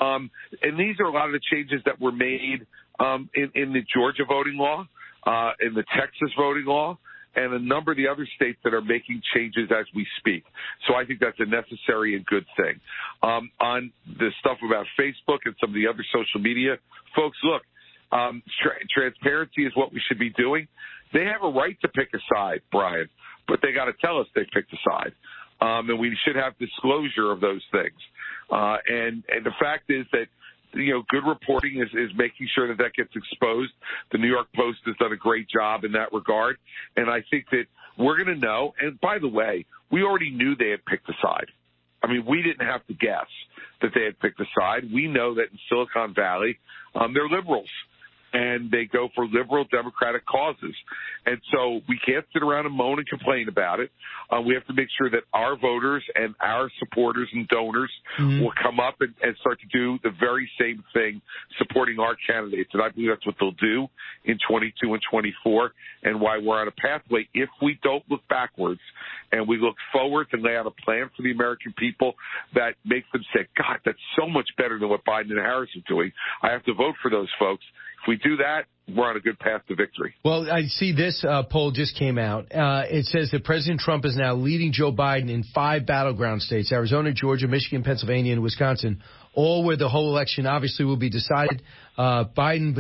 And these are a lot of the changes that were made in the Georgia voting law, in the Texas voting law. and a number of the other states that are making changes as we speak. So I think that's a necessary and good thing. On the stuff about Facebook and some of the other social media, folks, look, transparency is what we should be doing. They have a right to pick a side, Brian, but they got to tell us they picked a side. And we should have disclosure of those things. And the fact is that, good reporting is making sure that gets exposed. The New York Post has done a great job in that regard. And I think that we're going to know. And by the way, we already knew they had picked a side. I mean, we didn't have to guess that they had picked a side. We know that in Silicon Valley, they're liberals. And they go for liberal Democratic causes. And so we can't sit around and moan and complain about it. We have to make sure that our voters and our supporters and donors will come up and start to do the very same thing, supporting our candidates. And I believe that's what they'll do in 22 and 24, and why we're on a pathway. If we don't look backwards and we look forward and lay out a plan for the American people that makes them say, God, that's so much better than what Biden and Harris are doing, I have to vote for those folks. If we do that, we're on a good path to victory. Well, I see this poll just came out. It says that President Trump is now leading Joe Biden in 5 battleground states, Arizona, Georgia, Michigan, Pennsylvania, and Wisconsin, all where the whole election obviously will be decided. President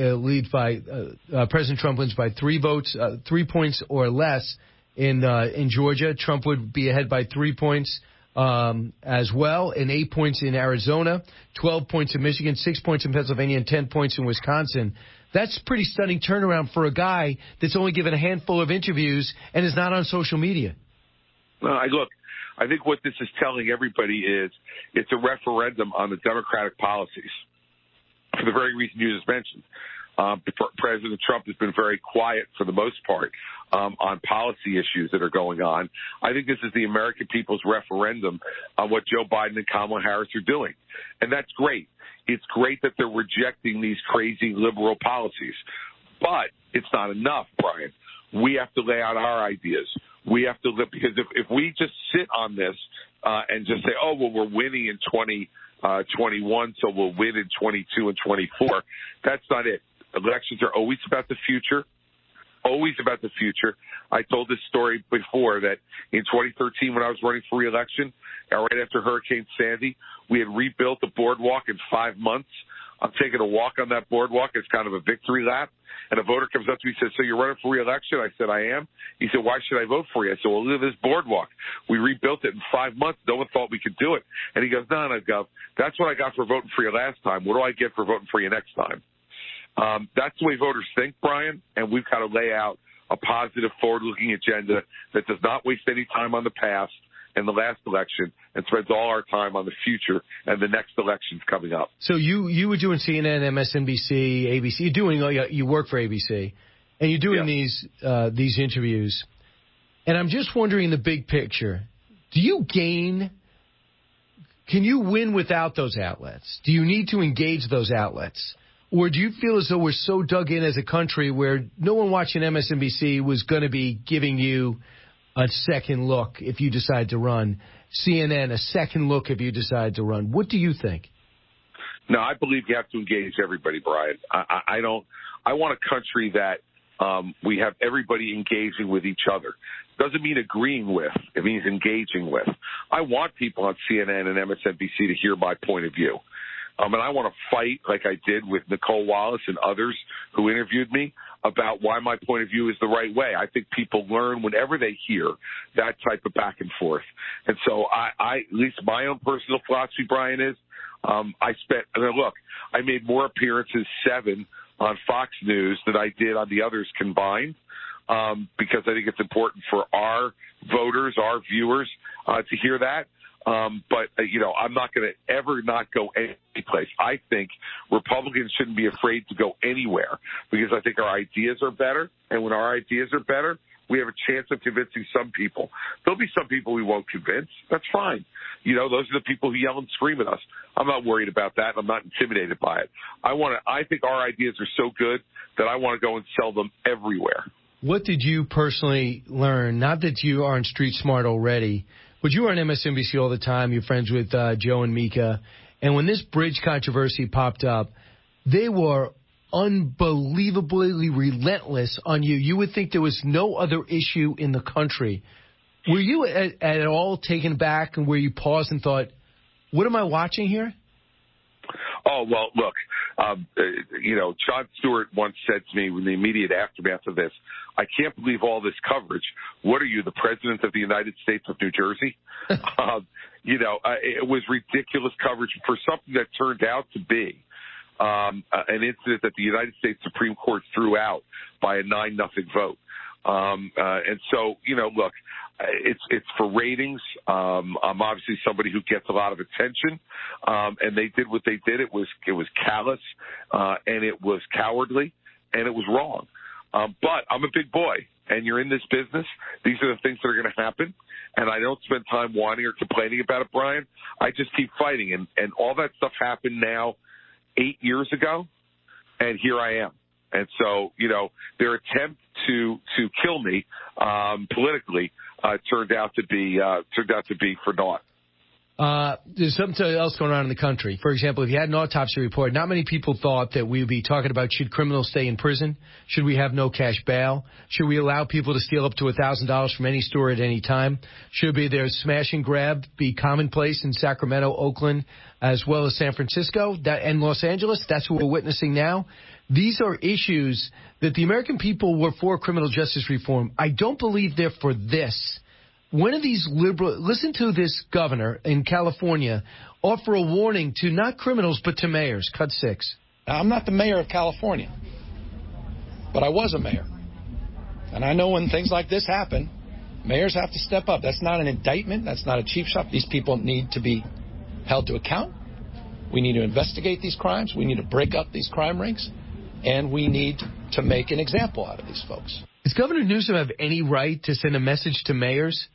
Trump wins by 3 votes, 3 points or less in Georgia. Trump would be ahead by 3 points. As well, and 8 points in Arizona, 12 points in Michigan, 6 points in Pennsylvania, and 10 points in Wisconsin. That's pretty stunning turnaround for a guy that's only given a handful of interviews and is not on social media. Look, I think what this is telling everybody is it's a referendum on the Democratic policies for the very reason you just mentioned. President Trump has been very quiet for the most part on policy issues that are going on. I think this is the American people's referendum on what Joe Biden and Kamala Harris are doing. And that's great. It's great that they're rejecting these crazy liberal policies. But it's not enough, Brian. We have to lay out our ideas. We have to live, because if we just sit on this and just say, oh, well, we're winning in 2021, so we'll win in 22 and 24, that's not it. Elections are always about the future. Always about the future. I told this story before that in 2013 when I was running for re-election, right after Hurricane Sandy, we had rebuilt the boardwalk in 5 months. I'm taking a walk on that boardwalk. It's kind of a victory lap. And a voter comes up to me and says, so you're running for re-election? I said, I am. He said, why should I vote for you? I said, well, look at this boardwalk. We rebuilt it in 5 months. No one thought we could do it. And he goes, no, Gov, that's what I got for voting for you last time. What do I get for voting for you next time? That's the way voters think, Brian, and we've got to lay out a positive, forward-looking agenda that does not waste any time on the past and the last election and spends all our time on the future and the next elections coming up. So you were doing CNN, MSNBC, ABC. You work for ABC, and you're doing these interviews. And I'm just wondering, the big picture, do you gain? Can you win without those outlets? Do you need to engage those outlets? Or do you feel as though we're so dug in as a country where no one watching MSNBC was going to be giving you a second look if you decide to run? CNN, a second look if you decide to run. What do you think? No, I believe you have to engage everybody, Brian. I want a country that we have everybody engaging with each other. Doesn't mean agreeing with. It means engaging with. I want people on CNN and MSNBC to hear my point of view. And I want to fight like I did with Nicole Wallace and others who interviewed me about why my point of view is the right way. I think people learn whenever they hear that type of back and forth. And so I at least my own personal philosophy, Brian, is I made more appearances, 7, on Fox News than I did on the others combined. Because I think it's important for our voters, our viewers, to hear that. But I'm not going to ever not go any place. I think Republicans shouldn't be afraid to go anywhere because I think our ideas are better. And when our ideas are better, we have a chance of convincing some people. There'll be some people we won't convince. That's fine. Those are the people who yell and scream at us. I'm not worried about that. I'm not intimidated by it. I think our ideas are so good that I want to go and sell them everywhere. What did you personally learn? Not that you aren't street smart already, but you were on MSNBC all the time. You're friends with Joe and Mika. And when this bridge controversy popped up, they were unbelievably relentless on you. You would think there was no other issue in the country. Were you at all taken back, and where you paused and thought, what am I watching here? Oh, well, look, Jon Stewart once said to me in the immediate aftermath of this, I can't believe all this coverage. What are you, the President of the United States of New Jersey? It was ridiculous coverage for something that turned out to be an incident that the United States Supreme Court threw out by a 9-0 vote. And so, look, it's for ratings. I'm obviously somebody who gets a lot of attention, and they did what they did. It was callous, and it was cowardly, and it was wrong. But I'm a big boy, and you're in this business. These are the things that are going to happen, and I don't spend time whining or complaining about it, Brian. I just keep fighting, and all that stuff happened now 8 years ago, and here I am. And so, their attempt to kill me politically turned out to be for naught. There's something else going on in the country. For example, if you had an autopsy report, not many people thought that we would be talking about should criminals stay in prison? Should we have no cash bail? Should we allow people to steal up to $1,000 from any store at any time? Should their smash and grab be commonplace in Sacramento, Oakland, as well as San Francisco and Los Angeles? That's what we're witnessing now. These are issues that the American people were for criminal justice reform. I don't believe they're for this. When are these listen to this governor in California offer a warning to not criminals but to mayors. Cut 6. Now, I'm not the mayor of California, but I was a mayor. And I know when things like this happen, mayors have to step up. That's not an indictment. That's not a cheap shot. These people need to be held to account. We need to investigate these crimes. We need to break up these crime rings. And we need to make an example out of these folks. Does Governor Newsom have any right to send a message to mayors?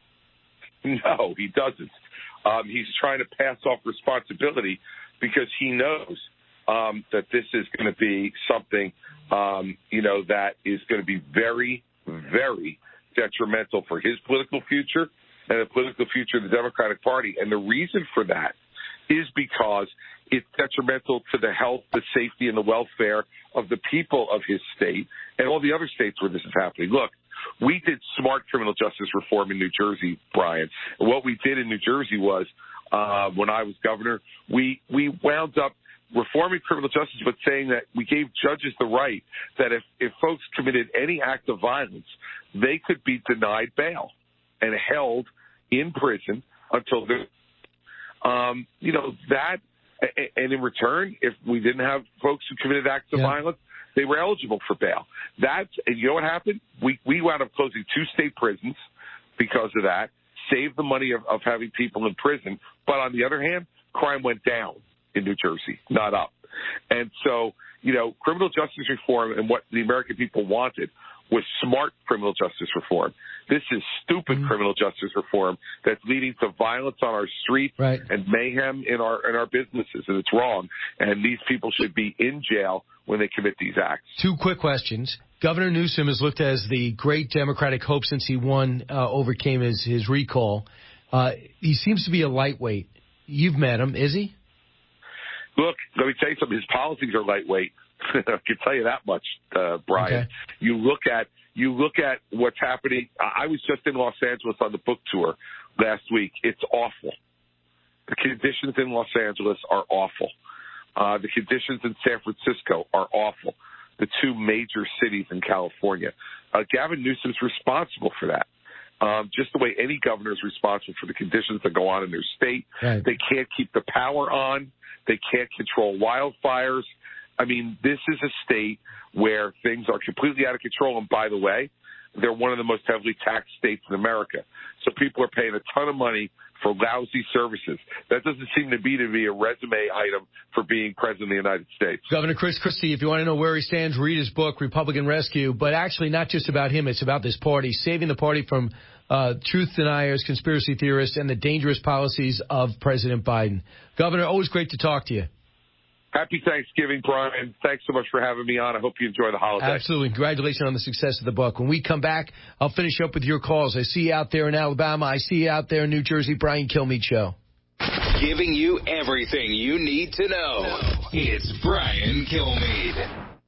No, he doesn't. He's trying to pass off responsibility because he knows that this is going to be something, that is going to be very, very detrimental for his political future and the political future of the Democratic Party. And the reason for that is because it's detrimental to the health, the safety, and the welfare of the people of his state and all the other states where this is happening. Look, we did smart criminal justice reform in New Jersey, Brian. And what we did in New Jersey was, when I was governor, we wound up reforming criminal justice, but saying that we gave judges the right that if folks committed any act of violence, they could be denied bail and held in prison until they're and in return, if we didn't have folks who committed acts of violence, they were eligible for bail. And you know what happened? We wound up closing 2 state prisons because of that, saved the money of having people in prison. But on the other hand, crime went down in New Jersey, not up. And so, criminal justice reform and what the American people wanted was smart criminal justice reform. This is stupid criminal justice reform that's leading to violence on our streets and mayhem in our businesses, and it's wrong. And these people should be in jail when they commit these acts. 2 quick questions. Governor Newsom is looked as the great Democratic hope since he overcame his recall. He seems to be a lightweight. You've met him. Is he? Look, let me tell you something. His policies are lightweight. I can tell you that much, Brian. Okay. You look at what's happening. I was just in Los Angeles on the book tour last week. It's awful. The conditions in Los Angeles are awful. The conditions in San Francisco are awful. The 2 major cities in California. Gavin Newsom's responsible for that. Just the way any governor is responsible for the conditions that go on in their state. Right. They can't keep the power on. They can't control wildfires. I mean, this is a state where things are completely out of control. And by the way, they're one of the most heavily taxed states in America. So people are paying a ton of money for lousy services. That doesn't seem to be a resume item for being president of the United States. Governor Chris Christie, if you want to know where he stands, read his book, Republican Rescue. But actually not just about him. It's about this party, saving the party from truth deniers, conspiracy theorists, and the dangerous policies of President Biden. Governor, always great to talk to you. Happy Thanksgiving, Brian. Thanks so much for having me on. I hope you enjoy the holiday. Absolutely. Congratulations on the success of the book. When we come back, I'll finish up with your calls. I see you out there in Alabama. I see you out there in New Jersey. Brian Kilmeade Show. Giving you everything you need to know. It's Brian Kilmeade.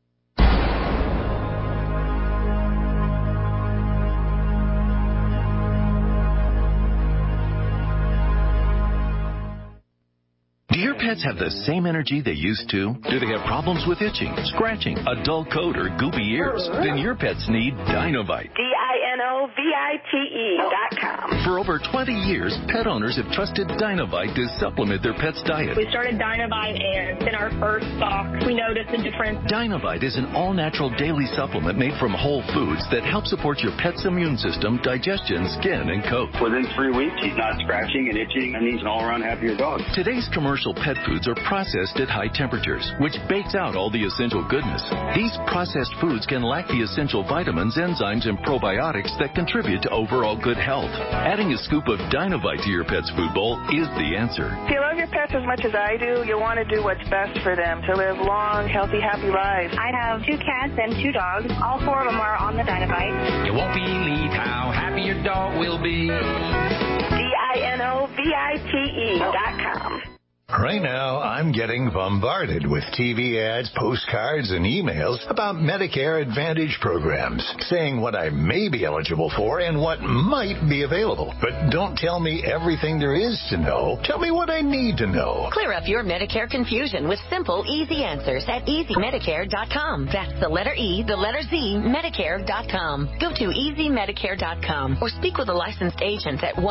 your pets have the same energy they used to? Do they have problems with itching, scratching, a dull coat, or goopy ears? Then your pets need Dinovite. DINOVITE.com. For over 20 years, pet owners have trusted Dinovite to supplement their pet's diet. We started Dinovite, and in our first box, we noticed a difference. Dinovite is an all-natural daily supplement made from whole foods that help support your pet's immune system, digestion, skin, and coat. Within 3 weeks, he's not scratching and itching, and he's an all-around happier dog. Today's commercial pet foods are processed at high temperatures, which bakes out all the essential goodness. These processed foods can lack the essential vitamins, enzymes, and probiotics that contribute to overall good health. Adding a scoop of Dinovite to your pet's food bowl is the answer. If you love your pets as much as I do, you'll want to do what's best for them to live long, healthy, happy lives. I have 2 cats and 2 dogs. All 4 of them are on the Dinovite. You won't believe how happy your dog will be. DINOVITE.com. Right now, I'm getting bombarded with TV ads, postcards, and emails about Medicare Advantage programs, saying what I may be eligible for and what might be available. But don't tell me everything there is to know. Tell me what I need to know. Clear up your Medicare confusion with simple, easy answers at EasyMedicare.com. That's the letter E, the letter Z, Medicare.com. Go to EasyMedicare.com or speak with a licensed agent at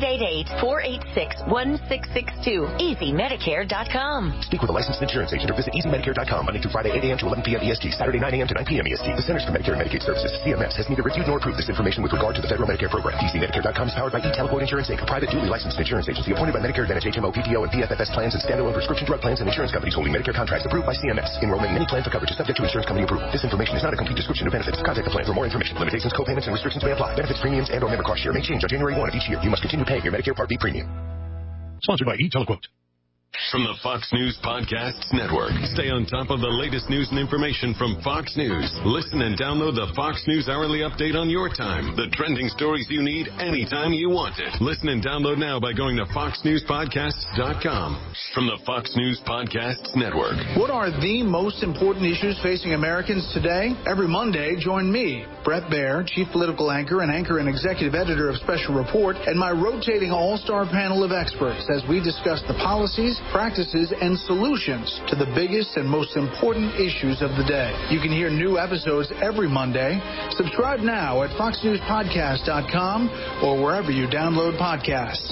1-888-486-1662. EasyMedicare.com. Speak with a licensed insurance agent or visit EasyMedicare.com Monday through Friday, 8 a.m. to 11 p.m. EST, Saturday, 9 a.m. to 9 p.m. EST. The Centers for Medicare and Medicaid Services, CMS, has neither reviewed nor approved this information with regard to the federal Medicare program. EasyMedicare.com is powered by eTelequote Insurance Inc., a private duly licensed insurance agency appointed by Medicare Advantage, HMO, PPO, and PFFS plans and standalone prescription drug plans and insurance companies holding Medicare contracts approved by CMS. Enrollment in any plan for coverage is subject to insurance company approval. This information is not a complete description of benefits. Contact the plan for more information. Limitations, co-payments, and restrictions may apply. Benefits, premiums, and/or member cost share may change on January 1 of each year. You must continue paying your Medicare Part B premium. Sponsored by eTelequote. From the Fox News Podcasts Network. Stay on top of the latest news and information from Fox News. Listen and download the Fox News Hourly Update on your time. The trending stories you need anytime you want it. Listen and download now by going to foxnewspodcasts.com. From the Fox News Podcasts Network. What are the most important issues facing Americans today? Every Monday, join me, Brett Baer, Chief Political Anchor and Executive Editor of Special Report, and my rotating all-star panel of experts as we discuss the policies, practices, and solutions to the biggest and most important issues of the day. You can hear new episodes every Monday. Subscribe now at foxnewspodcast.com or wherever you download podcasts.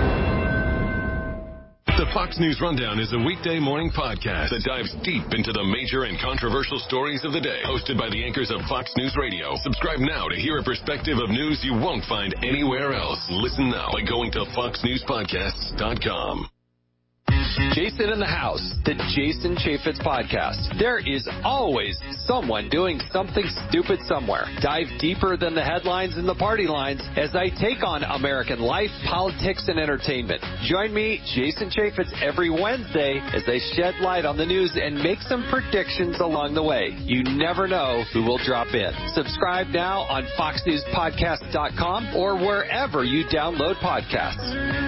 The Fox News Rundown is a weekday morning podcast that dives deep into the major and controversial stories of the day. Hosted by the anchors of Fox News Radio. Subscribe now to hear a perspective of news you won't find anywhere else. Listen now by going to foxnewspodcasts.com. Jason in the House, the Jason Chaffetz Podcast. There is always someone doing something stupid somewhere. Dive deeper than the headlines and the party lines as I take on American life, politics, and entertainment. Join me, Jason Chaffetz, every Wednesday as I shed light on the news and make some predictions along the way. You never know who will drop in. Subscribe now on foxnewspodcast.com or wherever you download podcasts.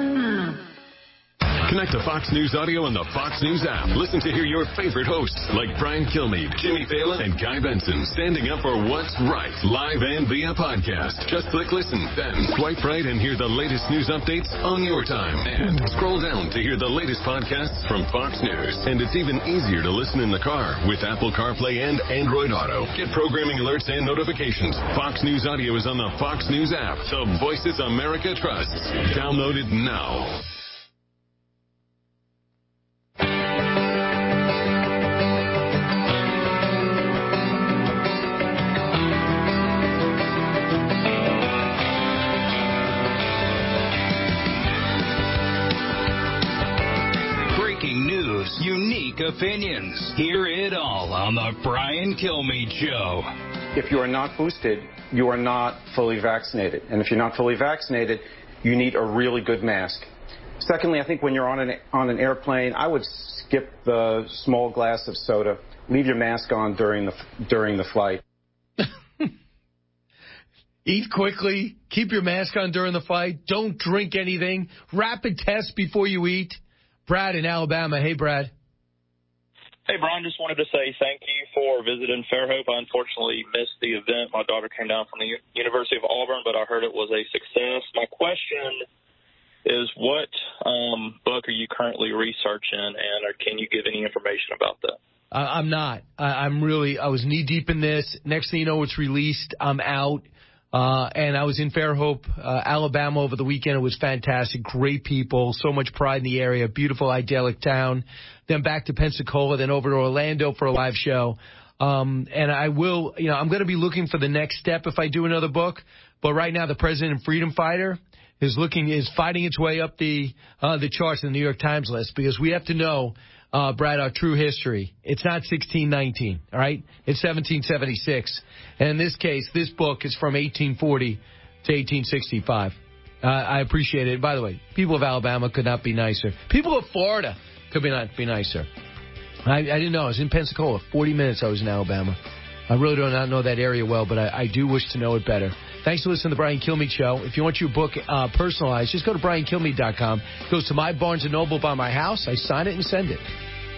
Connect to Fox News Audio and the Fox News app. Listen to hear your favorite hosts like Brian Kilmeade, Jimmy Fallon, and Guy Benson standing up for what's right, live and via podcast. Just click listen, then swipe right and hear the latest news updates on your time. And scroll down to hear the latest podcasts from Fox News. And it's even easier to listen in the car with Apple CarPlay and Android Auto. Get programming alerts and notifications. Fox News Audio is on the Fox News app. The voices America trusts. Download it now. Unique opinions. Hear it all on the Brian Kilmeade Show. If you are not boosted, you are not fully vaccinated. And if you're not fully vaccinated, you need a really good mask. Secondly, I think when you're on an airplane, I would skip the small glass of soda. Leave your mask on during the flight. Eat quickly. Keep your mask on during the flight. Don't drink anything. Rapid test before you eat. Brad in Alabama. Hey, Brad. Hey, Brian, just wanted to say thank you for visiting Fairhope. I unfortunately missed the event. My daughter came down from the University of Auburn, but I heard it was a success. My question is what book are you currently researching, and can you give any information about that? I'm not. I was knee deep in this. Next thing you know, it's released. I'm out. And I was in Fairhope, Alabama over the weekend. It was fantastic. Great people. So much pride in the area. Beautiful, idyllic town. Then back to Pensacola, then over to Orlando for a live show. And I will, I'm going to be looking for the next step if I do another book. But right now, the President and Freedom Fighter is fighting its way up the charts in the New York Times list, because we have to know, Brad, our true history. It's not 1619, all right? It's 1776. And in this case, this book is from 1840 to 1865. I appreciate it. By the way, people of Alabama could not be nicer. People of Florida could not be nicer. I didn't know. I was in Pensacola. 40 minutes I was in Alabama. I really do not know that area well, but I do wish to know it better. Thanks for listening to the Brian Kilmeade Show. If you want your book personalized, just go to BrianKilmeade.com. It goes to my Barnes & Noble by my house. I sign it and send it.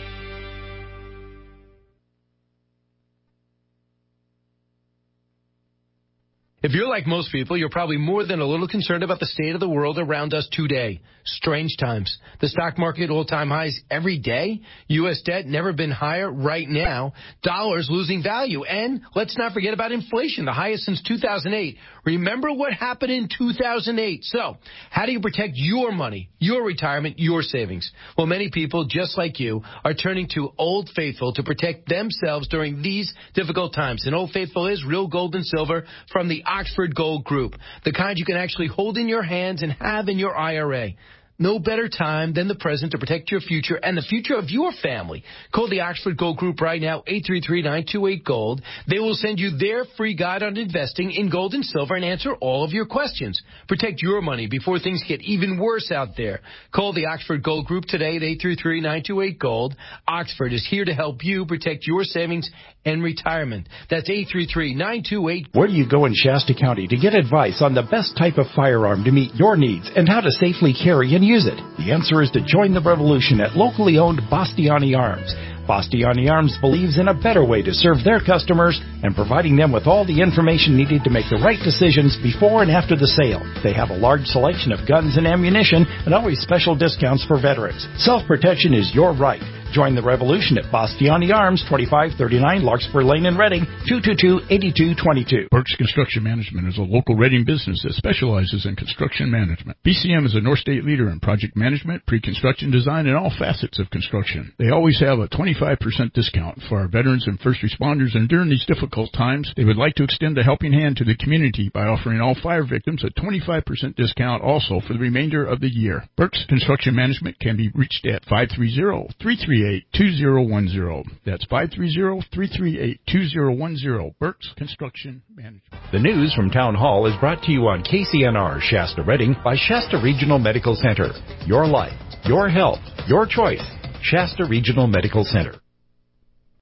If you're like most people, you're probably more than a little concerned about the state of the world around us today. Strange times. The stock market all-time highs every day. U.S. debt never been higher right now. Dollars losing value. And let's not forget about inflation, the highest since 2008. Remember what happened in 2008. So, how do you protect your money, your retirement, your savings? Well, many people, just like you, are turning to Old Faithful to protect themselves during these difficult times. And Old Faithful is real gold and silver from the Oxford Gold Group, the kind you can actually hold in your hands and have in your IRA. No better time than the present to protect your future and the future of your family. Call the Oxford Gold Group right now, 833-928-GOLD. They will send you their free guide on investing in gold and silver and answer all of your questions. Protect your money before things get even worse out there. Call the Oxford Gold Group today at 833-928-GOLD. Oxford is here to help you protect your savings and retirement. That's 833-928. Where do you go in Shasta County to get advice on the best type of firearm to meet your needs and how to safely carry and use it? The answer is to join the revolution at locally owned Bastiani Arms. Bastiani Arms believes in a better way to serve their customers and providing them with all the information needed to make the right decisions before and after the sale. They have a large selection of guns and ammunition and always special discounts for veterans. Self-protection is your right. Join the revolution at Bastiani Arms, 2539 Larkspur Lane in Reading, 222-8222. Burke's Construction Management is a local Reading business that specializes in construction management. BCM is a North State leader in project management, pre-construction design, and all facets of construction. They always have a 25% discount for our veterans and first responders, and during these difficult times, they would like to extend a helping hand to the community by offering all fire victims a 25% discount also for the remainder of the year. Burke's Construction Management can be reached at 530-338-2010. That's 530-338-2010. Burke's Construction Management. The news from Town Hall is brought to you on KCNR Shasta Reading by Shasta Regional Medical Center. Your life, your health, your choice. Shasta Regional Medical Center.